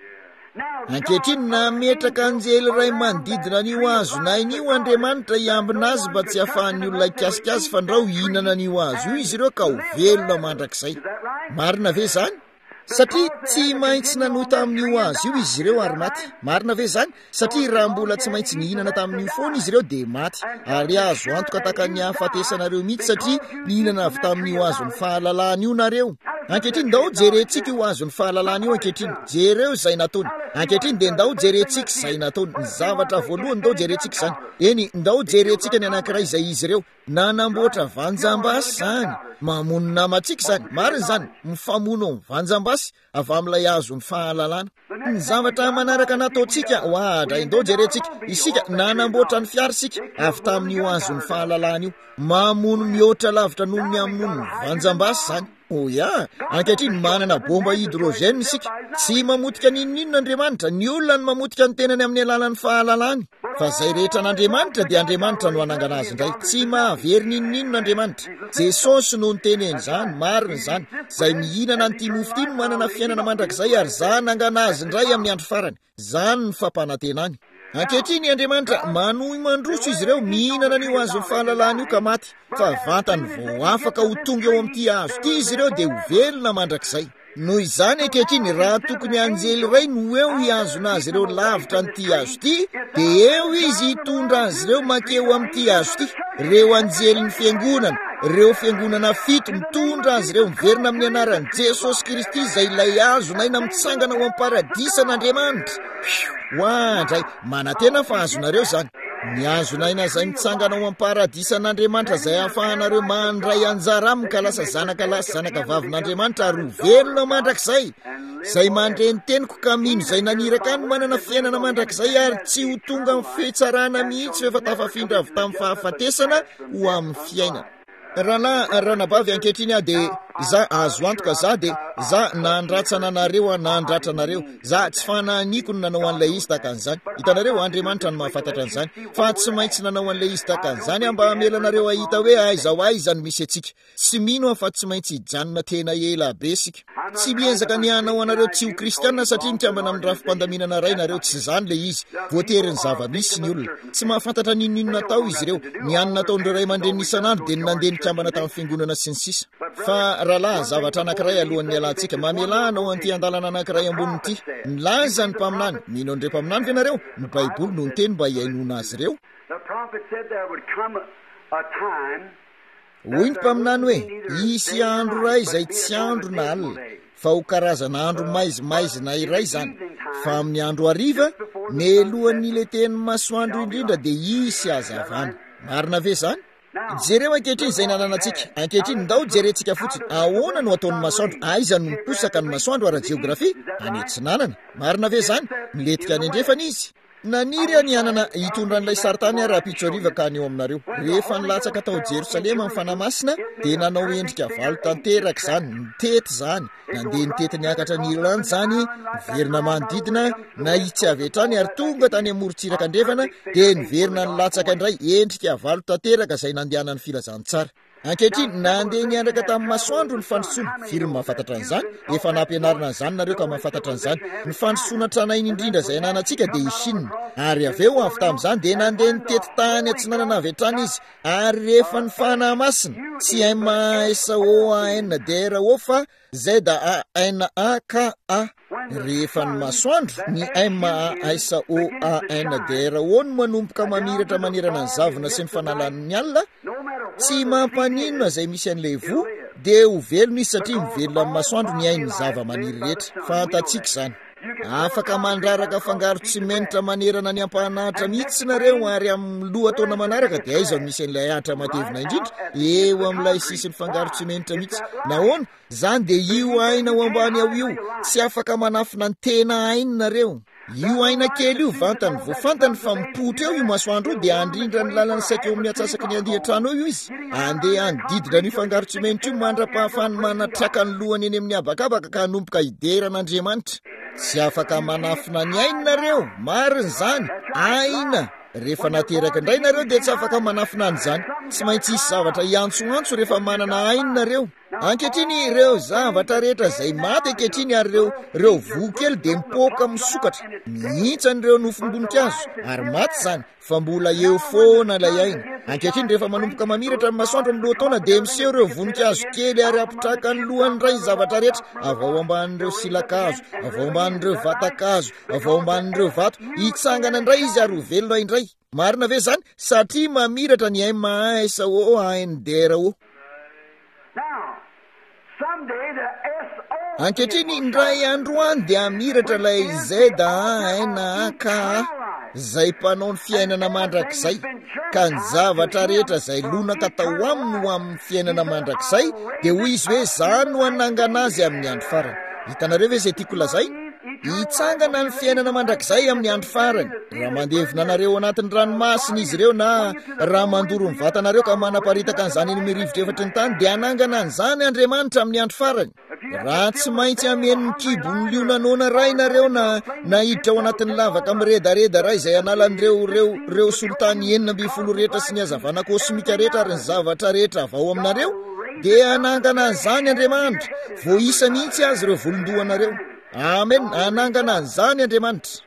Ankehitriny nametraka anjely iray manodidina an'io hazonaina io Andriamanitra hiambina azy mba tsy hahafahan'ny olona hikasikasy fa ndrao hihinana an'io hazo io izy ireo ka ho velona mandrakizay. Marina ve zany? Satria tsy maintsy nanohy tamin'io hazo io izy ireo ary maty. Marina ve zany? Satria raha mbola tsy maintsy nihinana tamin'io foana izy ireo dia maty. Ary azo antoka taka ny hahafatesanareo mihitsy satria nihinana avy tamin'io hazo ny fahalalana io nareo. Ankehitriny ndao jerentsika io hazo ny fahalalana io ankehitriny. Jereo izay nataony. Ankehitriny dia ndao jerentsika izay nataony. Ny zavatra voalohany ndao jerentsika izany. Eny, ndao jerentsika ny anankiray izay izy ireo nanamboatra vanjambasy zany. Mamono namantsika zany. Marina zany, mifamono amin'ny vanjambasy avy amin'ilay hazo ny fahalalana. Ny zavatra manaraka nataontsika ohatra ndao jerentsika, isika nanamboatra ny fiarisika avy tamin'io hazo ny fahalalana io. Mamono mihoatra lavitra noho ny amono ny vanjambasy zany. Oh ya, ankehitriny manana bomba hidrogène isika. Tsy mamotika n'inon'inona Andriamanitra, ny olona ny mamotika ny tenany amin'ny alalan'ny fahalalany. Fa zay rehetra n'Andriamanitra dia Andriamanitra no hanangana azy indray. Tsy mahavery n'inon'inona Andriamanitra. Jesosy no niteneny zany, marina zany. Zay mihinana an'ity mofo ity no manana fiainana mandrakizay ary za nangana azy indray amin'ny andro farany. Zany ny fampanantenany. Ankehitriny Andriamanitra manohy mandroso izy ireo mihinana n'io hazo ny fahalalana io ka maty. Fa vantany vao afaka ho tonga eo amin'ity hazo ity izy ireo dia ho velona mandrakizay. Noho izany ankehitriny raha tokony anjely iray no eo hiazona azy ireo lavitra n'ity hazo ity, dia eo izy hitondra azy ireo makeo amin'ity hazo ity. Reo anjely ny fiangonana, reo fiangonana fito mitondra azy ireo miverina amin'ny anaran'i Jesosy Kristy izay ilay hazonaina mitsangana ho amin'ny paradisa n'Andriamanitra. Hoandray, manantena fa azonareo zany. Ny hazonaina izay mitsangana ho amin'ny paradisa n'Andriamanitra izay ahafahanareo mandray anjara aminy ka lasa zanaka lahy sy zanaka vavy n'Andriamanitra ary ho velona mandrakizay. Zay mandreny teniko ka mino izay naniraka no manana fiainana mandrakizay ary tsy ho tonga amin'ny fihetsarana mihitsy efa tafafindra avy tamin'ny fahafatesana ho amin'ny fiainana. Rahana ranabavy ankehitriny aho dia za azo antoka za dia za nandratsana anareo nandratra anareo. Za tsy fanahiniako no nanao an'ilay izy taka an'izany. Hitanareo Andriamanitra no mahafantatra an'izany. Fa tsy maintsy nanao an'ilay izy taka an'izany mba hamelanareo ahita hoe aiza ho aiza no misy antsika. Tsy mino fa tsy maintsy hijanona tena ela be sika. Tsy miezaka ny hanao anareo tsy ho kristianina satria nikambana amin'ny rafim-pandaminana ray nareo. Tsy izany le izy. Voatery ny zava-misy ny olona. Tsy mahafantatra n'inon'inona natao izy ireo. Ny anona nataon'ireo ray aman-dreny isan'andro dia nandeha nikambana tamin'ny fiangonana sy ny sisa. Fa rahalahy zavatra anankiray alohan'ny alantsika mamelanao an'ity andalana anankiray amboniny ity. Nilaza ny mpaminany. Mino andre mpaminany ve nareo? Ny Baiboly no niteny mba hiainona azy ireo. Hoy ny mpaminany hoe hisy andro ray izay tsy andro na alina fa ho karazana andro maizimaizina iray zany. Fa amin'ny andro hariva melohan'ny le teny masoandro indrindra dia hisy hazavana. Marina ve zany? Jereo ankehitriny izay nananantsika. Ankehitriny ndao jerentsika fotsiny. Ahoana no ataon'ny masoandro? Aiza no miposaka ny masoandro ara-jeografia? Any Antsinanana. Marina ve zany? Miletika any andrefana izy. Naniry any anana hitondra an'ilay saritany ara-pitso ariva ka any eo aminareo. Rehefa nilatsaka tao Jerosalema amin'ny fanamasina dia nanao endrika valo tanteraka izany, nitety zany. Nandeha nitety niakatra ny Irlandy zany, niverina manodidina, nahitsy avy hatrany ary tonga tany amorontsiraka andrefana dia niverina nilatsaka indray endrika valo tanteraka izay nandehanany filazantsara. ankehitriny nandeha niandraka tamin'ny masoandro ny fandrosoana firy mahafantatra an'izany efa nampianarina an'izany nareo ka mahafantatra an'izany ny fandrosoana tranainy indrindra izay nanantsika dia isinina ary avy eo avy tamin'izany dia nandeha nitety tany atsinanana avy hatrany izy ary rehefa ny fanahy masina tsy ma s o a n d r o fa z a n a k a rehefa ny masoandro ny m a s o a n d r o no manomboka mamiratra manerana ny zavona sy ny fanalan'ny alina tsy mampanino izay misy an'ilay vo dia ho velona izy satria mivelona amin'ny masoandro ny ainy zava-maniry rehetra fantatsika izany afaka mandraraka fangaro tsimenitra manerana ny ampanahitra mihitsy nareo ary amin'ny loha taona manaraka dia aiza misy an'ilay ahitra matevina indrindra eo amin'ilay sisy ny fangaro tsimenitra mihitsy nahoana izany dia io aina ho ambany ao io tsy afaka manafina ny tena ainy nareo io aina kely io vantany voafantany fa mipotra eo io masoandro io dia andrindra ny lalany saika eo amin'ny atsasaky ny andihan-trano eo io izy andeha andidina ny fangaro tsimenitra io mandra-pahafany manatraka ny lohany eny amin'ny abakabaka ka hanomboka hideran'Andriamanitra tsy afaka manafina ny aina nareo mariny izany aina rehefa nateraka indray nareo dia tsy afaka manafina an'izany tsy maintsy isy zavatra iantsoantso rehefa manana aina nareo ankehitriny ireo zavatra rehetra izay maty ankehitriny ary reo reo vokely dia mipoka misokatra mihitsanyireo nofom-boninkazo ary maty izany fa mbola eo foana ilay aina ankehitriny rehefa manomboka mamiratra amin'ny masoandro amin'ny lohataona dia miseho ireo voninkazo kely ary apitraka ny lohany ray zavatra rehetra avao ambanin'ireo silakazo avao ambanin'ireo vatakazo avao ambanin'ireo vato hitsangana indray izy ary ho velona indray marina ve izany satria mamiratra ny m a s o a n d r o ankehitriny indray andro any dia amiratra ilay z a n a k a izay mpanao ny fiainana mandrakizay ka ny zavatra rehetra izay lonaka tao aminy ho amin'ny fiainana mandrakizay dia hoy izy hoe izany no hanangana azy amin'ny andro farany hitanareo ve izay tiako lazay hitsangana ny fiainana mandrakizay amin'ny andro farany raha mandevina anareo anatin'ny ranomasina izy ireo na raha mandoro ny vatanareo ka manaparitaka an'izany eny mirivitra efatra ny tany dia hanangana an'izany Andriamanitra amin'ny andro farany raha tsy maintsy ameny ny kibo ny lionanona ray nareo na nahiditra ao anatin'ny lavaka miredareda ray izay analan'ireo reo reo solotany enina amby folo rehetra sy ny hazavana kosmika rehetra ary ny zavatra rehetra avao aminareo dia hanangana an'izany Andriamanitra vo isa mihitsy azy ireo volondohanareo amen anangana an'izany Andriamanitra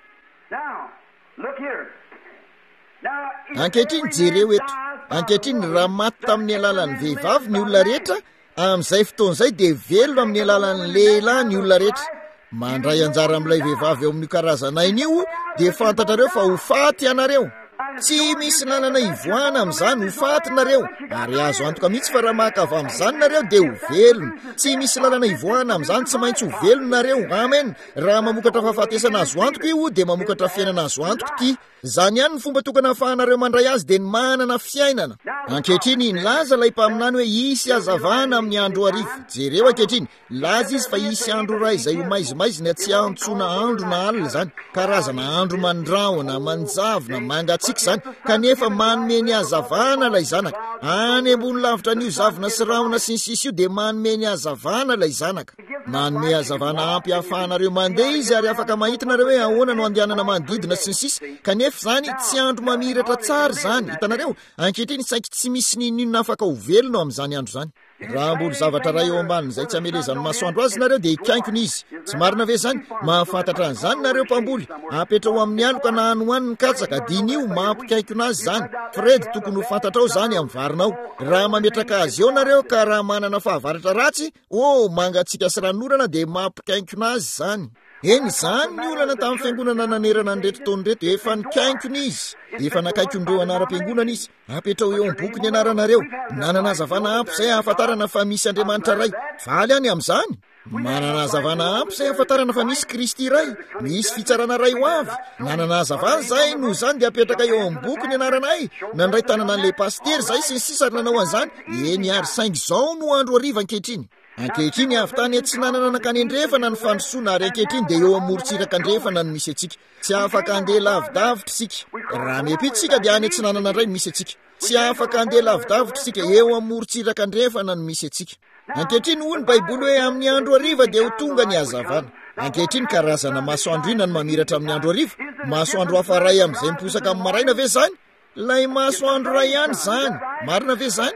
ankehitriny jereo eto ankehitriny raha maty tamin'ny alalan'ny vehivavy ny olona rehetra amin'izay fotoan'izay dia velona amin'ny alalan'ny lehilahy ny olona rehetra mandray anjara amin'ilay vehivavy eo amin'ny karazanainy io dia fantatrareo fa ho faty ianareo tsy misy lalana ivoana amin'izany ho faty nareo ary azo antoka mihitsy fa raha mahakava amin'izany nareo dia ho velona tsy misy lalana ivoana amin'izany tsy maintsy ho velona nareo amen raha mamokatra fahafatesana azo antoka io dia mamokatra fiainana azo antoka ty izany ihany ny fomba tokana ahafahanareo mandray azy dia ny manana fiainana ankehitriny nilaza ilay mpaminany hoe isy hazavana amin'ny andro arivo jereo ankehitriny laza izy fa isy andro ray izay ho maizimaizina tsy antsoina andro na alina izany karazana andro mandraona manjavona mangatsiaka izany kanefa manome ny hazavana ilay zanaka any ambony lavitra n'io zavona sy rahona sy ny sisy io dia manome ny hazavana ilay zanaka manome hazavana ampy hahafahanareo mandeha izy ary afaka mahitinareo hoe ahoana no andehanana manodidina sy ny sisy kanefa izany tsy andro mamiratra tsara izany hitanareo ankehitriny sainky tsy misy ninona afaka ho velona amin'izany andro izany raha mboly zavatra ray eo ambaniny izay tsy hamelezany masoandro azy nareo dia hikaikony izy tsy marina ve izany mahafantatra an'izany nareo mpamboly apetra ho amin'ny aloka na hanohaniny katsaka dinio mampikaikona azy izany Fred tokony ho fantatra ao izany amin'ny varinao raha mametraka azy eo nareo ka raha manana fahavaratra ratsy o mangatsika sy ranorana dia mampikaikona azy izany eny izany ny olana tamin'ny fiangonana nanerana ny reto taony reto efa nikainkony izy efa nakaikondreo anara-piangonana izy apetrao eo am-boky ny anaranareo nanana hazavana ampy izay hahafantarana fa misy Andriamanitra ray faly any amin'izany manana hazavana ampy izay hahafantarana fa misy Kristy ray misy fitsarana ray ho avy nanana hazavana izay noho izany dia apetraka eo am-boky ny anaranay nandray tanana an'ilay pastery izay sy ny sisary nanao an'izany eny ary saingy izao no andro hariva ankehitriny ankehitriny avy tany tsy nanana nakany andrefana ny fandrosoana ary ankehitriny dia eo amorontsiraka andrefana no misy antsika tsy afaka andeha lavidavitra isika raha mepitsika dia any tsy nanana indray no misy antsika tsy afaka andeha lavidavitra isika eo amorontsiraka andrefana no misy antsika ankehitriny hoy ny baiboly hoe amin'ny andro hariva dia ho tonga ny hazavana ankehitriny karazana masoandro ina no mamiratra amin'ny andro hariva masoandro hafa ray amin'izay miposaka amin'ny maraina ve izany lay masoandro ray ihany izany marina ve izany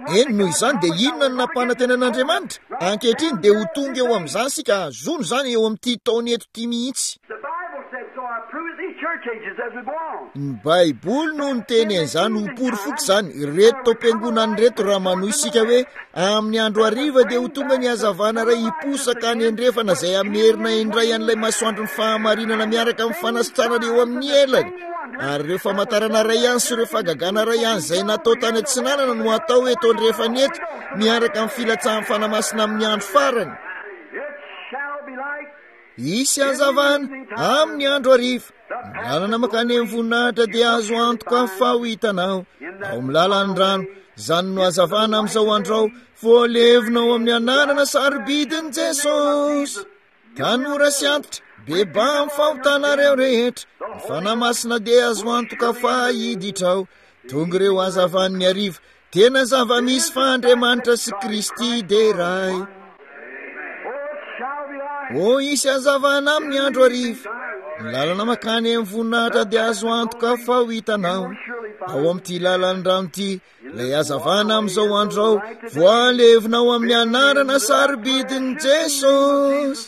eny noho izany dia inona ny nampanantenan'Andriamanitra? Ankehitriny dia ho tonga eo amin'izany sika azono zany eo amin'ity taona eto ity mihitsy. Ny Baiboly no niteny an'izany ho porifoky zany. Reto am-piangonany reto raha manohy isika hoe amin'ny andro hariva dia ho tonga ny hazavana ray hiposaka any andrefana izay amerina indray an'ilay masoandro ny fahamarinana miaraka amin'ny fanasitrana eo amin'ny elany. Ary ireo famantarana ray ihany sy ireo fagagana ray ihany izay natao tany Atsinanana no atao eto andrefana eto miaraka amin'ny filatsahan'ny fanamasina amin'ny andro farany. Isy hazavana amin'ny andro hariva. Lalana makany amin'ny voninahitra dia azo antoka fa ho hitanao ao amin'ny lalan'ny rano. Zany no hazavana amin'izao andro voalevinao amin'ny anarana sarobidin'i Jesosy. Tanora sy antitra, beba amin'ny fahotanareo rehetra, ny fanamasina dia azo antoka fa hiditrao. Tonga ireo hazavan'ny hariva, tena zava-misy fa Andriamanitra sy Kristy deray. O isy hazavana amin'ny andro hariva. Ny lalana makany amin'ny voninahitra dia azo antoka fa ho hitanao ao amin'ity lalan'ny rano ity. Ilay hazavana amin'izao andro voalevinao amin'ny anarana sarobidin'i Jesosy.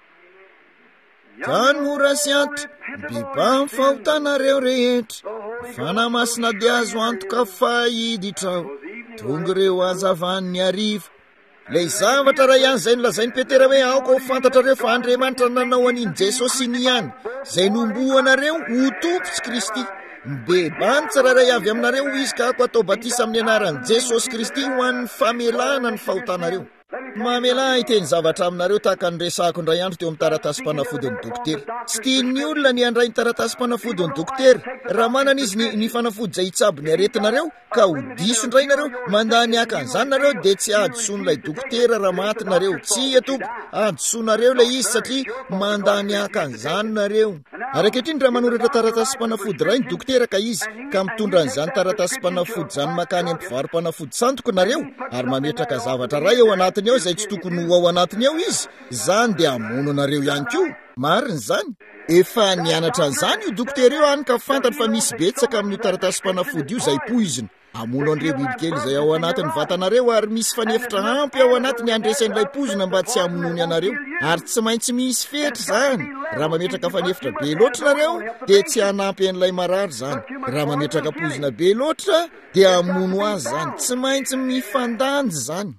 Tanora sy antitra, beba amin'ny fahotanareo rehetra, ny fanamasina dia azo antoka fa hiditrao. Tonga ireo hazavan'ny hariva. Ilay zavatra ray ihany izay nolazain'i Petera hoe aoka ho fantatrareo fa Andriamanitra nanao an'iny Jesosy iny ihany, izay nomboanareo ho tompotsy Kristy. Beba ny tsiraray avy aminareo izy ka ako atao batisa amin'ny anaran'i Jesosy Kristy ho an'ny famelana ny fahotanareo. Mamela iteny zavatra aminareo tahaka ny resahako indray andro teo amin'ny taratasy-panafodin'ny dokotera. Tsy tian'ny olona ny handray ny taratasy-panafodin'ny dokotera. Raha manana izy ny, ny fanafody izay hitsabo ny aretinareo ka ho diso indray nareo, mandany akan'izany nareo dia tsy adosoan'ilay dokotera raha maty nareo. Tsy atoko, adosoanareo ilay izy satria mandany akan'izany nareo. Arakehitriny raha manoratra taratasy-panafody iray ny dokotera ka izy ka mitondra an'izany taratasy-panafody izany makany am-pivarom-panafody sandoka nareo ary mametraka zavatra ray ao anatiny ao izay tsy tokony ho ao anatiny ao izy, zany dia hamono anareo ihany koa. Marina izany. Efa nianatra an'izany io dokotera io hany ka fantatra fa misy betsaka amin'ny taratasy-panafody io izay poizina. Hamono an'ireo bibikely izay ao anatin'ny vatanareo ary misy fanefitra ampy ao anatiny andresan'ilay pozina mba tsy hamonony anareo. Ary tsy maintsy misy fetry zany. Raha mametraka fanefitra be loatra nareo dia tsy hanampy an'ilay marary zany. Raha mametraka pozina be loatra dia hamono azy zany. Tsy maintsy mifandanja zany.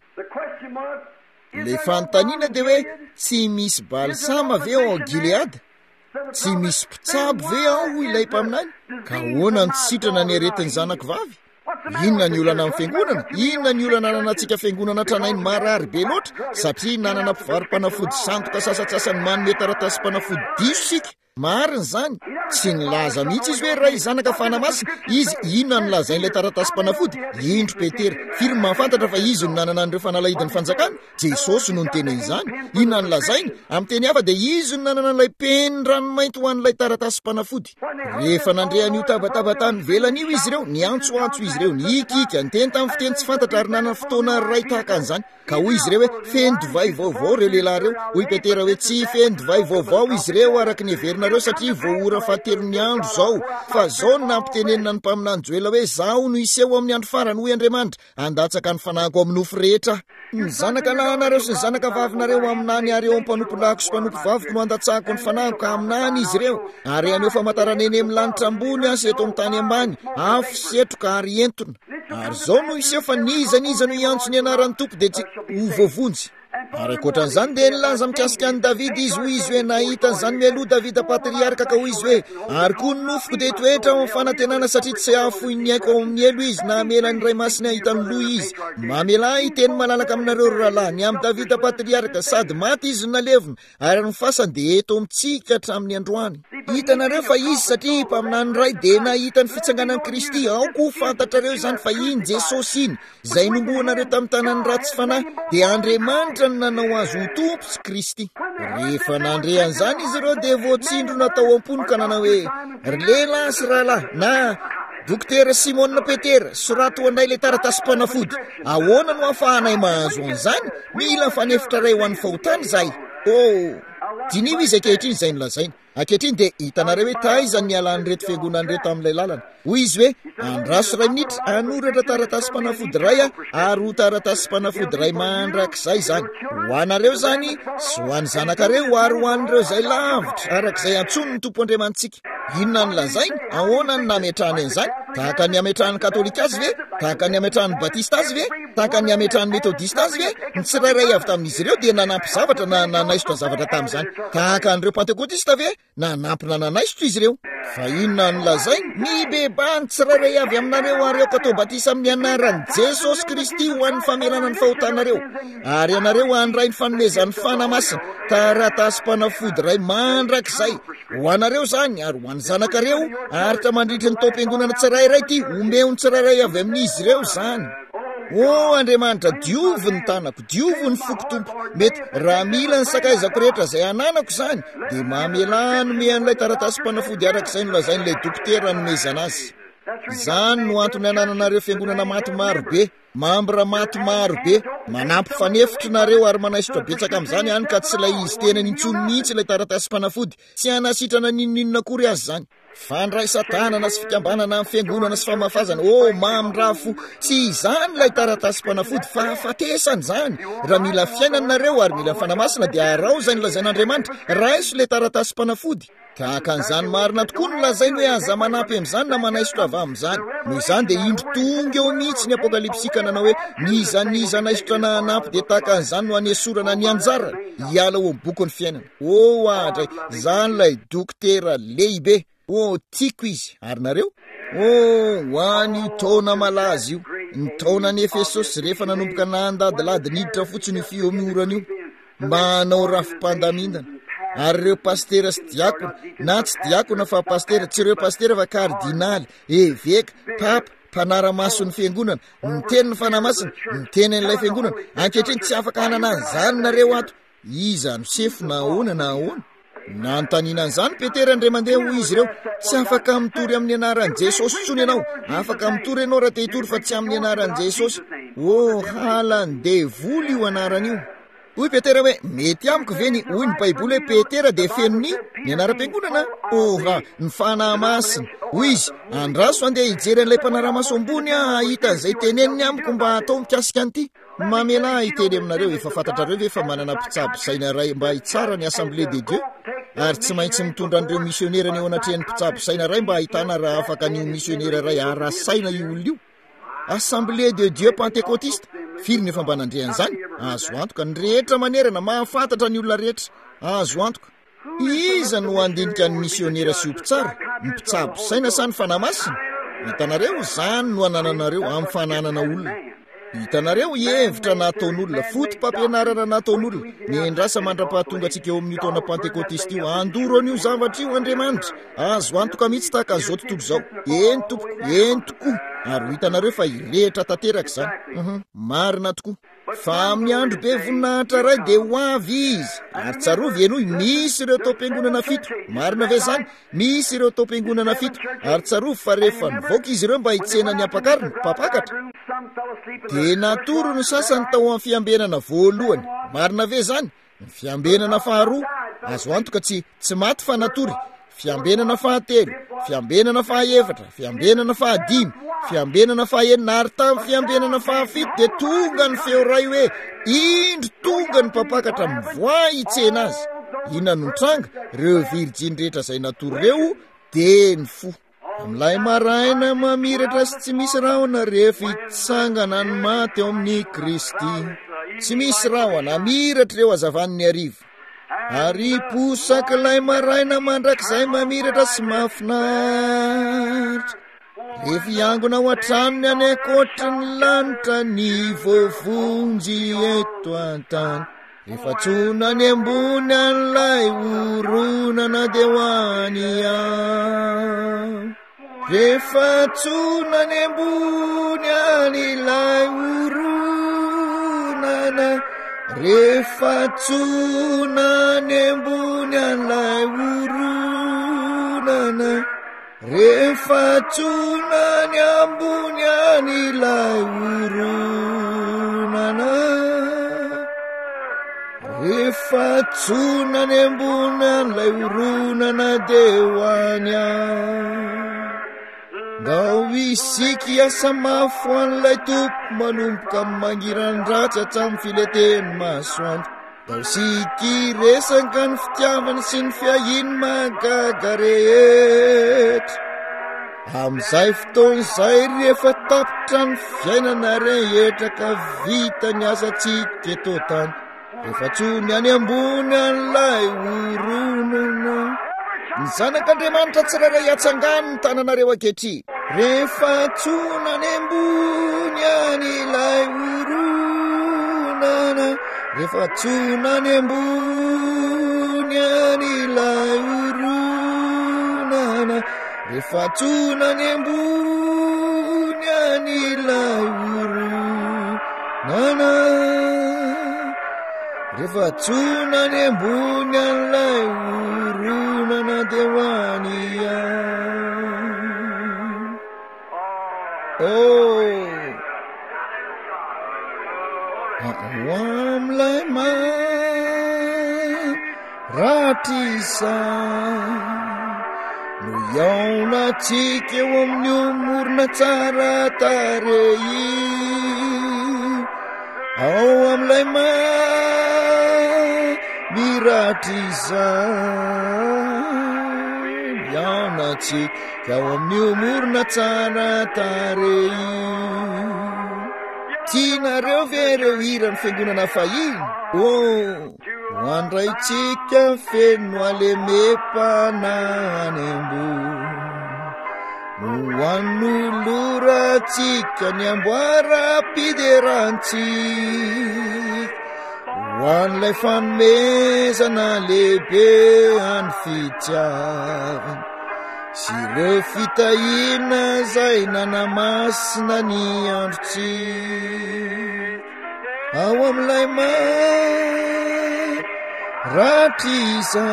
Le fanontaniana dia hoe tsy misy balsama ve ao Gilead? Tsy misy mpitsabo ve ao ilay mpaminany? Ka ahoana ny sitrana ny aretin'ny zanako vavy? Inona ny olana amin'ny fiangonana? Inona ny olana nanantsika fiangonana tranainy marary be loatra satria nanana mpivarom-panafody sandoka sasatsasany manome taratasy-panafody diso sika? Marina zany. Tsy nilaza mihitsy izy hoe ray zanaka fanamasina. Izy inona ny lazain'ilay taratasy-panafody? Indro Petera. Firy mahafantatra fa izy no nanana an'ireo fanalahidin'ny fanjakana? Jesosy no niteny izany. Inona ny lazainy? Amin'ny teny hafa dia izy no nanana an'ilay peniny-ranomainty ho an'ilay taratasy-panafody. Rehefa nandrehan'io tabatabatany velany io izy ireo, niantsoantso izy ireo, nikika, niteny tamin'ny fiteny tsy fantatra ary nanana fotoana ray tahaka an'izany. Ka hoy izy ireo hoe feno divay vaovao ireo lehilahy ireo. Hoy Petera hoe tsy feno divay vaovao izy ireo araka ny heverinareo satria voaora fahatelon'ny andro zao. Fa zao no nampitenenina ny mpaminany Joela hoe zaho no iseho amin'ny andro farany hoy Andriamanitra, andatsaka ny fanahiko amin'ny nofo rehetra. Ny zanaka lahinareo sy ny zanaka vavinareo aminany ary eo mpanompo lako sy mpanompo vaviko no andatsahako ny fanahiko aminany izy ireo. Ary aneo famantaraneny amin'ny lanitra ambony asy eto amin'ny tany ambany, afo setroka ary entona. Ary zao no iseho fa nizaniza no iantso ny anaran'ny tompo dia tsy ho voavonjy. Ary ankoatran'izany dia nilaza mikasika an'i Davida izy hoy izy hoe nahita an'izany mialoha Davida patriarika ka hoy izy hoe ary koa ny nofoko dia toetra ao amin'ny fanantenana satria tsy afoy ny aiko ao amin'ny elo izy na amela ny ray masina ahita ny loha izy. Mamela iteny malalaka aminareo rahalahy ny amin'ny Davida patriarika sady maty izy nalevina ary ny fasany dia eto amintsika hatramin'ny androany. Hitanareo fa izy satria mpaminany ray dia nahita ny fitsanganan'i Kristy. Ao koa fantatrareo izany fa iny Jesosy iny izay nomboanareo tamin'ny tanany ratsy fanahy dia Andriamanitra ny nanao azy ho tompo sy Kristy. Rehefa nandre an'izany izy ireo dia voatsindro natao am-pony ka nanao hoe lehilahy sy rahalahy na dokotera Simona Petera, sorato anay le taratasy-panafody. Ahoana no ahafahanay mahazo an'izany? Mila fanefitra ray ho an'ny fahotana zay. Oh, dinio izy ankehitriny izay nolazaina ankehitriny dia hitanareo hoe taizany ny alany reto fiangonany reto amin'ilay lalana hoy izy hoe andraso ray minitra anoratra taratasy mpanafody ray a ary ho taratasy mpanafody ray mandrakizay zany ho anareo zany sy ho any zanakareo ary ho an'ireo izay lavitra arak'izay antsony ny tompo andriamantsika inona ny lazainy ahoana ny nametrahany an'izany tahaka ny ametrahany katolika azy ve tahaka ny ametrahany batista azy ve tahaka ny ametrahany metodista azy ve ny tsirairay avy tamin'izy ireo dia nanampy zavatra na nanaisotra zavatra tamin'izany tahaka an'ireo pentekotista ve nanampy na nanaisotro izy ireo fa inona ny lazainy mibebany tsirairay avy aminareo areo katao batisa amin'ny anaran'i jesosy kristy ho an'ny famelana ny fahotanareo ary ianareo andray ny fanomezan'ny fanamasina taratasy mpanafody ray mandrakizay ho anareo zany ary ho an'ny zanakareo aritra mandritra ny taom-piangonana tsirairay ty omeo ny tsirairay avy amin'izy ireo zany o andriamanitra diovy ny tanako diovy ny foko tompo mety raha mila ny sakaizako rehetra izay ananako zany dia mamelano mean'ilay taratasy mpanafody arak'izay nolazain'ilay dokotera nomezana azy izany no antony anananareo fiangonana maty maro be mambra maty maro be manampy fanefitry nareo ary manaisotra betsaka amin'izany any ka tsy ilay izy tena nintsony mihitsy ilay taratasy mpanafody tsy hanasitrana ninoninona akory azy zany fandraisan-tanana sy fikambanana amin'ny fiangonana sy famafazana o mamindrafo tsy izany ilay taratasy mpanafody fa afatesany zany raha mila fiainanareo ary mila fanamasina dia arao zay nolazain'andriamanitra raiso ilay taratasy mpanafody tahaka an'izany marina tokoa no lazainy hoe aza manampy amin'izany na manaisotra avy amin'izany noho izany dia indro tonga eo mihitsy ny apokalipsika nanao hoe niza niza naisotra na hanampy dia tahaka an'izany no anesorana ny anjara hiala ho boky ny fiainana o ahadray izany ilay dokotera lehibe o tiako izy ary nareo o ho any taona malaza io ny taona ny efesosy rehefa nanomboka nandadilady niditra fotsiny io fiomorana io manao rafim-pandaminana ary ireo pastera sy diakona na tsy diakona fa pastera tsy ireo pastera fa kardinaly eveka papa mpanara-mason'ny fiangonana miteny ny fanamasina miteny an'ilay fiangonana ankehitriny tsy afaka hanana an'izany nareo ato iza no sefo na ahoana na ahoana nanontaniana an'izany petera ndray mandeha ho izy ireo tsy afaka mitory amin'ny anaran'i jesosy tsony ianao afaka mitory ianao raha te hitory fa tsy amin'ny anaran'i jesosy o halany devoly io anaran'io hoy petera hoe mety amiko ve ny hoy ny baiboly hoe petera dia fenony ny anaram-piangonana oha ny fanahy masina hoy izy andraso andeha hijery an'ilay mpanara-maso ambony a hahita izay teneniny amiko mba atao mikasika an'ity mamela hiteny aminareo efa fantatrareo ve efa manana mpitsabo saina ray mba hitsara ny assemblée de dieu ary tsy maintsy mitondra an'ireo missionnaire ny eo anatrehan'ny mpitsabo saina ray mba hahitana raha afaka nio missionnaire ray arasaina io olona io assemblée de dieu pentecôtiste firy ny efa mba nandrehan'izany azo antoka ny rehetra manerana mahafantatra ny olona rehetra azo antoka iza no andinika ny missionnaire sy ompitsara ny mpitsabo saina sa ny fanamasina hitanareo zany no anananareo amin'ny fananana olona hitanareo hevitra nataon'olona fotom-pampianarana nataon'olona ny endrasa mandra-pahatonga antsika eo amin'ny taona pentekôtista io andoro an'io zavatra io andriamanitra azo antoka mihitsy tahaka an'izao tontolo izao eny tompoko eny tokoa ary hitanareo fa irehitra tanteraka izany uhum marina tokoa fa amin'ny andro be voninahitra ray dia ho avy izy ary tsarovy enoy misy ireo taom-piangonana fito marina ve zany misy ireo taom-piangonana fito ary tsarovy fa rehefa nivoaka izy ireo mba hitsena ny ampakariny mpapakatra dia natoro no sasany tao amin'ny fiambenana voalohany marina ve zany ny fiambenana faharoa azo antoka tsy tsy maty fa natory fiambenana fahatelo fiambenana fahaefatra fiambenana fahadimy fiambenana fahaenina ary tamin'ny fiambenana fahafito dia tonga ny feo ray hoe indro tonga ny mpapakatra mivoa hitsena azy inona no tranga ireo virjiny rehetra izay natory ireo dia ny fo amin'ilay maraina mamiratra sy tsy misy rahona rehefa hitsangana ny maty eo amin'ny kristy tsy misy rahona miratra ireo azavan'ny arivo ary posaka ilay maraina mandrakizay mamiratra sy mahafinaritra rehefa hiangona ao an-tranony any ankotry ny lanitra ny voavonjy eto an-tany rehefa tsona ny ambony an'ilay oronana dia ho any aho rehefa tsona ny ambony an'ilay oronana rehefa tsona ny ambony an'ilay oronana rehefa tsona ny ambony an'ilay oronana rehefa tsona ny ambony an'ilay oronana de hoany ngao isiky asa mafo an'ilay tompo manomboka mangiran-dratsy hatramin'ny fileteny masoandro ngao siky resaka ny fitiavany sy ny fiahiny magaga rehetra am'izay fotoan'izay rehefa tapitra ny fiainana rehetra ka vita ny asantsika eto tany rehefa tsony any ambony an'ilay oronana ny zanak'Andriamanitra tsiraray atsangany ny tananareo ankehitry rehefa tsony any ambony an'ilay oronana rehefa tsony any ambony an'ilay oronana rehefa tsony any ambony an'ilay oronana rehefa tsony any ambony an'ilay oronana de hoany oh am'ilay maratisa no iaonatsika eo amin'ny omorona tsara tarehy ao am'ilay ma miratrisa iaonatsika ao amin'ny omorona tsara tarehy tianareo ve reo hirany fiangonana fahiny o hoandraitsika feno alemepana any ambony hoan'oloratsika ny amboara-piderantsika hoan'ilay fanomezana lehibe any fitiavana sy reo fitahina zay nanamasina ny androtsika ao am'ilay maratrisa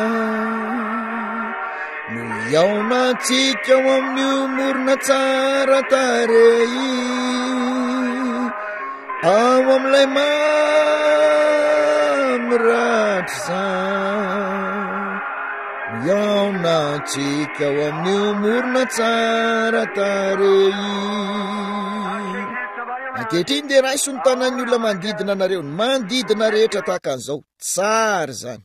no iaonatsika ao amin'ny omorona tsara tarehy ao am'ilay mamiratrisa iaonatsika ao amin'ny omorona tsara tarehy ankehitriny de raha isony tanan'ny olona manodidina anareo ny manodidina rehetra tahaka an'izao tsara zany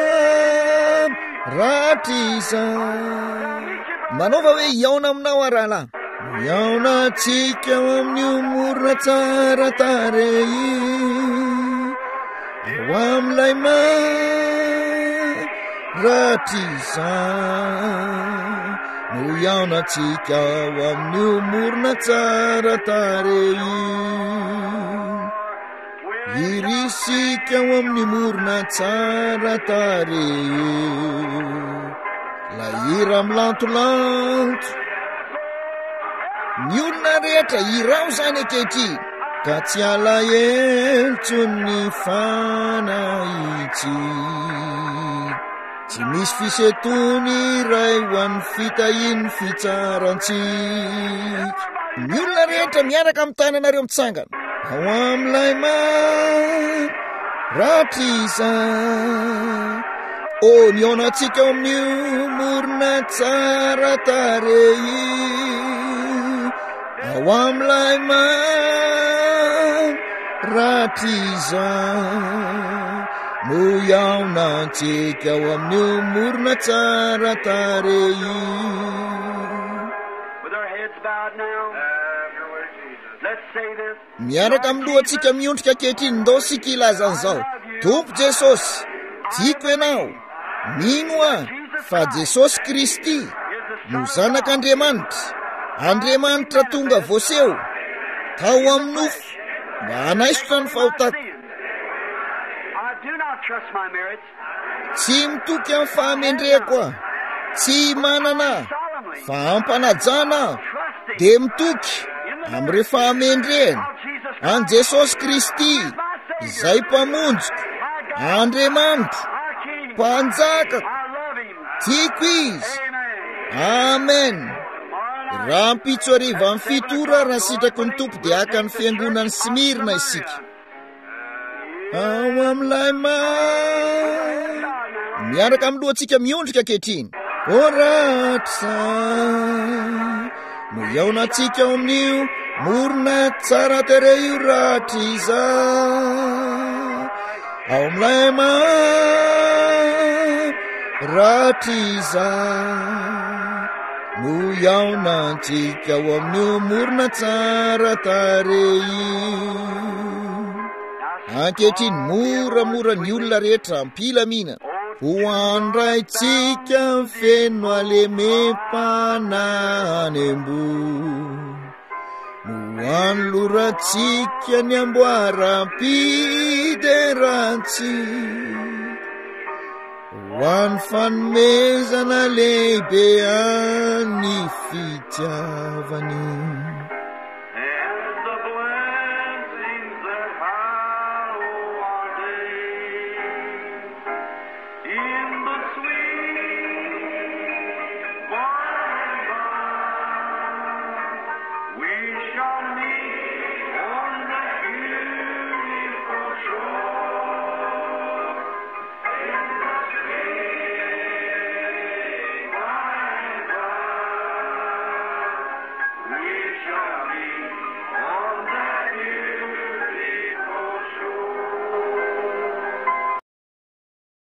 mamiratrisa manaova hoe iaona aminao arahalahy iaonatsika ao amin'ny omorona tsara tarehy ao am'ilay maratrisa no iaonatsika ao amin'ny omorona tsara tarehy irisika ao amin'ny omorona tsara tarehy la hira milantolanto ny olona rehetra irao zany ankehitry ka tsy alahelo-tsony fanahitsy tsy misy fisetony ray ho an'ny fitahiny fitsarantsika ny olona rehetra miaraka amin'ny tananareo mitsangana ao am'ilay maratrisa o ny aonatsika ao amin'ny omorona tsara tarehy ao am'ilay maratrisa no iaonatsika ao amin'ny omorona tsara tarehy miaraka amilohantsika miondrika ankehitriny ndao sika ilazan'izao tompo jesosy tiako ianao mino aho fa jesosy kristy no zanak'Andriamanitra Andriamanitra tonga voaseho tao amin'ny nofo mba hanaisotra ny fahotako tsy mitoky amin'ny fahamendreko aho tsy manana fa ampanajana de mitoky amin'ireo fahamendreny an Jesosy Kristy izay mpamonjiko Andriamanitra mpanjakako tiako izy amen raha mpitso ariva amin'ny fito ora raha sitrako ny tompo dia haka ny fiangonany Smirna isika ao am'ilay ma miaraka amilohantsika miondrika kehitriny oratra no iaonantsika ao amin'io morona tsara tere io ratra iza ao am'ilay ma ratra iza no iaonantsika ao amin'io morona tsara tare io ankehitriny moramora ny olona rehetra mpilamina ho andraitsika feno alemem-panany ambo no anoloratsika ny amboaram-piderantsy ho any fanomezana lehibe any fitiavany